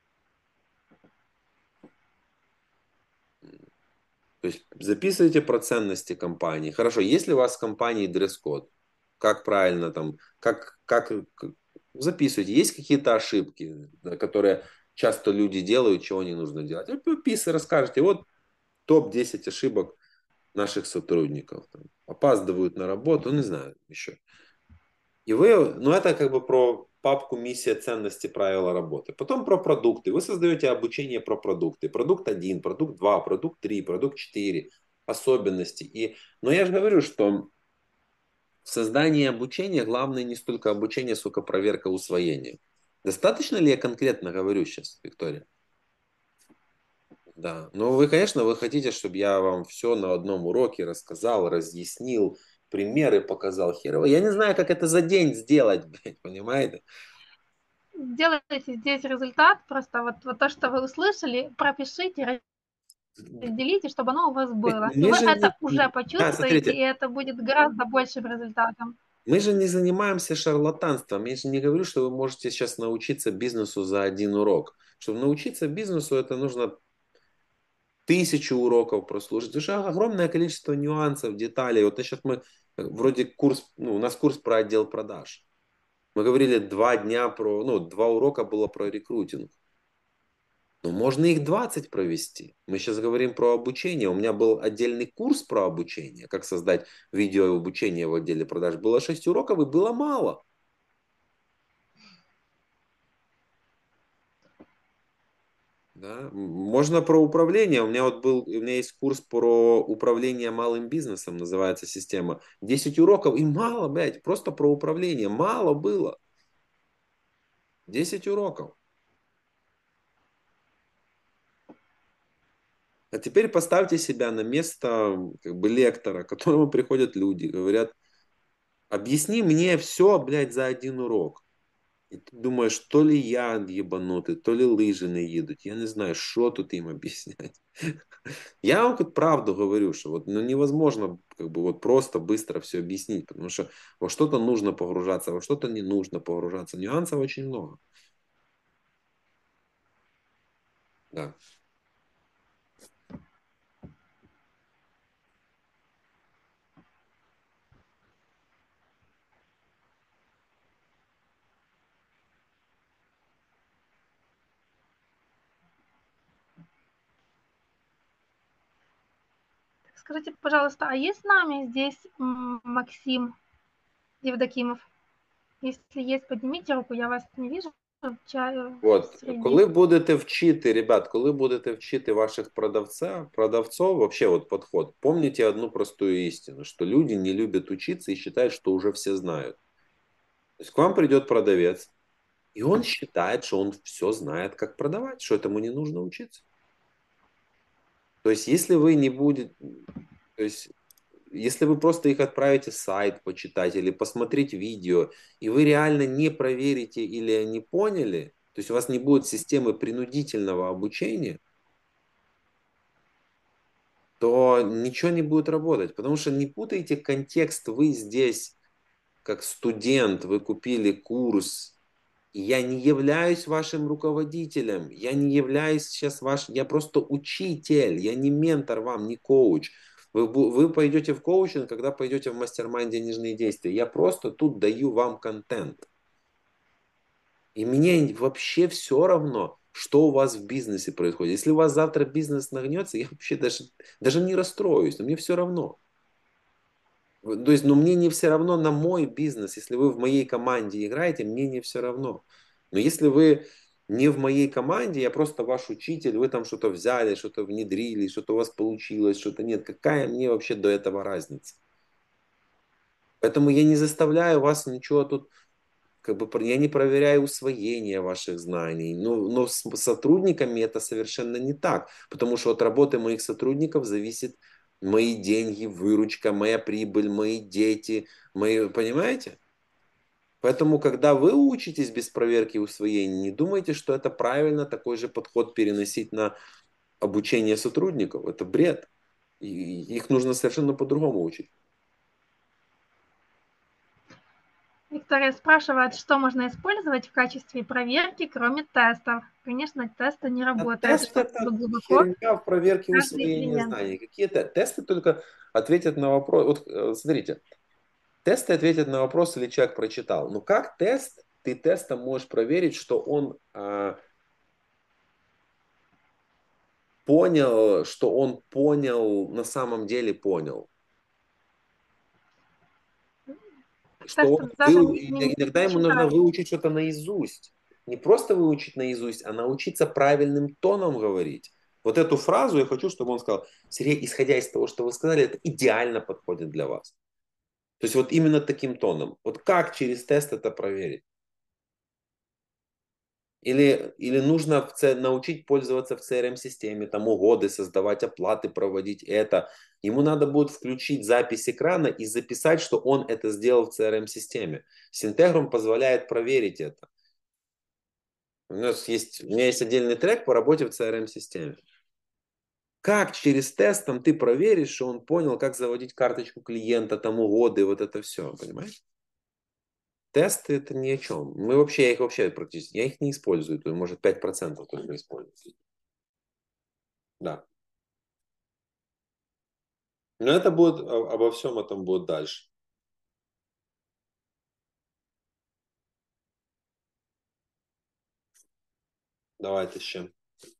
То есть записывайте про ценности компании. Хорошо, если у вас в компании дресс-код, как правильно там, как записывайте. Есть какие-то ошибки, которые часто люди делают, чего не нужно делать. Расскажите, вот топ-10 ошибок наших сотрудников. Там, опаздывают на работу, не знаю, еще. И вы, ну это как бы про папку миссия ценности правила работы. Потом про продукты. Вы создаете обучение про продукты. Продукт 1, продукт 2, продукт 3, продукт 4, особенности. Но я же говорю, что в создании обучения главное не столько обучение, сколько проверка усвоения. Достаточно ли я конкретно говорю сейчас, Виктория? Да. Ну, вы, конечно, вы хотите, чтобы я вам все на одном уроке рассказал, разъяснил, примеры показал херово. Я не знаю, как это за день сделать, блядь, понимаете? Сделайте здесь результат, просто вот то, что вы услышали, пропишите, разделите, чтобы оно у вас было. И Мы вы же это не... уже Да, почувствуете, и смотрите, это будет гораздо большим результатом. мы же не занимаемся шарлатанством. Я же не говорю, что вы можете сейчас научиться бизнесу за один урок. Чтобы научиться бизнесу, это нужно 1000 уроков прослушать. Это же огромное количество нюансов, деталей. Вот сейчас мы вроде курс, ну, у нас курс про отдел продаж. Мы говорили 2 дня про, ну, 2 урока было про рекрутинг. Но можно их 20 провести. Мы сейчас говорим про обучение. У меня был отдельный курс про обучение, как создать видео обучение в отделе продаж. Было 6 уроков и было мало. Да? Можно про управление. У меня есть курс про управление малым бизнесом, называется система. 10 уроков и мало, блядь, просто про управление. Мало было. 10 уроков. А теперь поставьте себя на место как бы лектора, к которому приходят люди, говорят, объясни мне все, блядь, за один урок. И ты думаешь, то ли я ебанутый, то ли лыжи не едут. Я не знаю, что тут им объяснять. Я вам тут правду говорю, что вот, ну, невозможно как бы вот просто быстро все объяснить, потому что во что-то нужно погружаться, во что-то не нужно погружаться. Нюансов очень много. Да. Скажите, пожалуйста, а есть с нами здесь Максим Евдокимов? Если есть, поднимите руку, я вас не вижу. От, Среди... коли будете вчити, ребят, коли будете вчити ваших продавцов, вообще вот подход, помните одну простую истину, что люди не любят учиться и считают, что уже все знают. То есть к вам придет продавец, и он считает, что он все знает, как продавать, что этому не нужно учиться. То есть если вы не будете, то есть если вы просто их отправите сайт почитать или посмотреть видео, и вы реально не проверите или не поняли, то есть у вас не будет системы принудительного обучения, то ничего не будет работать. Потому что не путайте контекст. Вы здесь, как студент, вы купили курс, и я не являюсь вашим руководителем, я не являюсь сейчас вашим, я просто учитель, я не ментор вам, не коуч. Вы пойдете в коучинг, когда пойдете в мастер-майнд денежные действия. Я просто тут даю вам контент. И мне вообще все равно, что у вас в бизнесе происходит. Если у вас завтра бизнес нагнется, я вообще даже не расстроюсь, но мне все равно. То есть, мне не все равно на мой бизнес. Если вы в моей команде играете, мне не все равно. Но если вы не в моей команде, я просто ваш учитель, вы там что-то взяли, что-то внедрили, что-то у вас получилось, что-то нет. Какая мне вообще до этого разница? Поэтому я не заставляю вас ничего тут, я не проверяю усвоение ваших знаний. Но с сотрудниками это совершенно не так. Потому что от работы моих сотрудников зависит мои деньги, выручка, моя прибыль, мои дети, понимаете? Поэтому, когда вы учитесь без проверки усвоения, не думайте, что это правильно такой же подход переносить на обучение сотрудников. Это бред. И их нужно совершенно по-другому учить. Виктория спрашивает, что можно использовать в качестве проверки, кроме тестов. Конечно, тесты не работают. Тест это глубоко. херня в проверке Каждый усвоения клиент. знаний. Какие-то тесты только ответят на вопрос. Вот смотрите, тесты ответят на вопрос, или человек прочитал. Но как тест, ты тестом можешь проверить, что он понял, что он понял, на самом деле понял. Что он иногда ему нужно выучить что-то наизусть. Не просто выучить наизусть, а научиться правильным тоном говорить. Вот эту фразу я хочу, чтобы он сказал: Сергей, исходя из того, что вы сказали, это идеально подходит для вас. То есть вот именно таким тоном. Вот как через тест это проверить? Или нужно научить пользоваться в CRM-системе, там угоды создавать, оплаты проводить это. Ему надо будет включить запись экрана и записать, что он это сделал в CRM-системе. Синтегрум позволяет проверить это. У меня есть отдельный трек по работе в CRM-системе. Как через тест там ты проверишь, что он понял, как заводить карточку клиента, там угоды, вот это все, понимаешь? Тесты это ни о чем. Я их вообще практически, я их не использую, то может 5% только использую. Да. Но это будет, обо всем этом будет дальше. Давайте ще.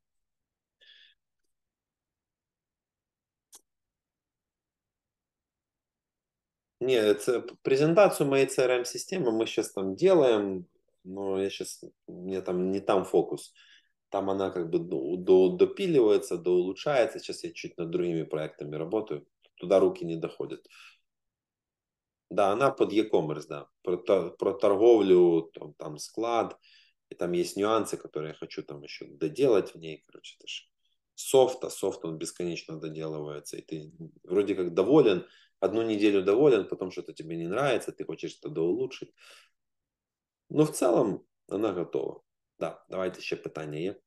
Нет, презентацию моей CRM-системы мы сейчас там делаем, но мне там не там фокус. Там она как бы допиливается, доулучшается. Сейчас я чуть над другими проектами работаю. Туда руки не доходят. Да, она под e-commerce, да. Про торговлю, там склад. И там есть нюансы, которые я хочу там еще доделать в ней. Короче, это же софт он бесконечно доделывается. И ты вроде как доволен, одну неделю доволен, потом что-то тебе не нравится, ты хочешь что-то улучшить. Но в целом она готова. Да, давайте ще питання є.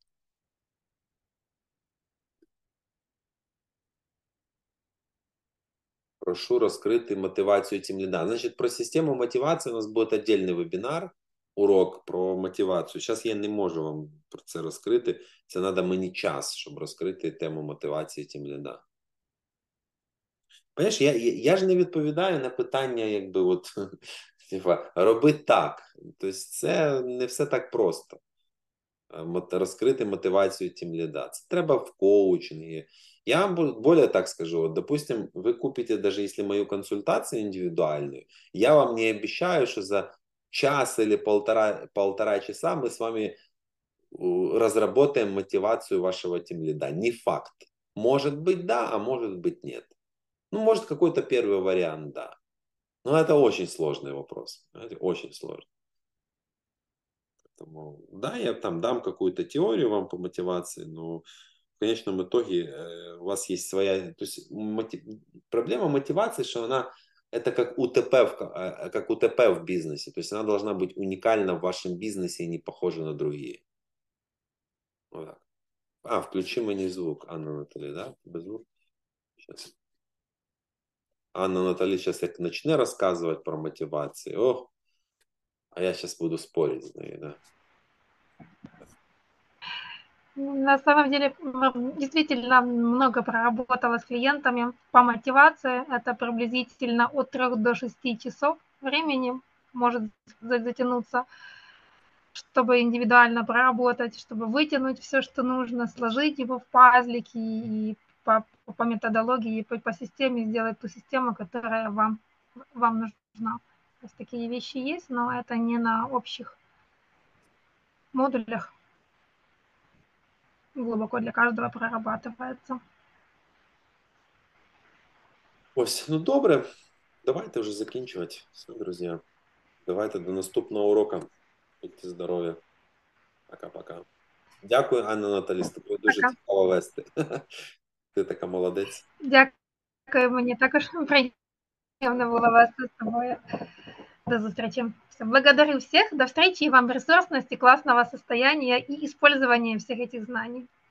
Прошу розкрити мотивацію тімліда. Значить, про систему мотивації у нас буде отдельний вебінар, урок про мотивацію. Зараз я не можу вам про це розкрити. Це треба мені час, щоб розкрити тему мотивації тімліда. Понимаєш, я ж не відповідаю на питання, якби от, типа, роби так. Тобто це не все так просто. Розкрити мотивацію тімліда. Це треба в коучингі. Я вам более так скажу, вот, допустим, вы купите, даже если мою консультацию индивидуальную, я вам не обещаю, что за час или полтора часа мы с вами разработаем мотивацию вашего тимлида. Не факт. Может быть да, а может быть нет. Ну, может какой-то первый вариант, да. Но это очень сложный вопрос. Это очень сложно. Поэтому, да, я там дам какую-то теорию вам по мотивации, но в конечном итоге у вас есть своя... То есть проблема мотивации, что она это как УТП в бизнесе. То есть она должна быть уникальна в вашем бизнесе и не похожа на другие. Вот так. Включи мне звук, Анна Наталья, да? Без звука? Сейчас. Анна Наталья сейчас как начнет рассказывать про мотивацию. А я сейчас буду спорить с ней, да. На самом деле, действительно много проработала с клиентами по мотивации. Это приблизительно от 3 до 6 часов времени может затянуться, чтобы индивидуально проработать, чтобы вытянуть все, что нужно, сложить его в пазлики и по методологии, и по системе сделать ту систему, которая вам нужна. То есть такие вещи есть, но это не на общих модулях. Глубоко для каждого прорабатывается. Ось, ну добре, давайте вже закінчувати. Все, друзі. Давайте до наступного уроку. Будьте здорові. Пока-пока. Дякую, Анна Наталі, з тобою дуже цікаво вести. Ти така молодець. Дякую, мені також приємно було вести з тобою. До встречи. Все. Благодарю всех. До встречи и вам ресурсности, классного состояния и использования всех этих знаний.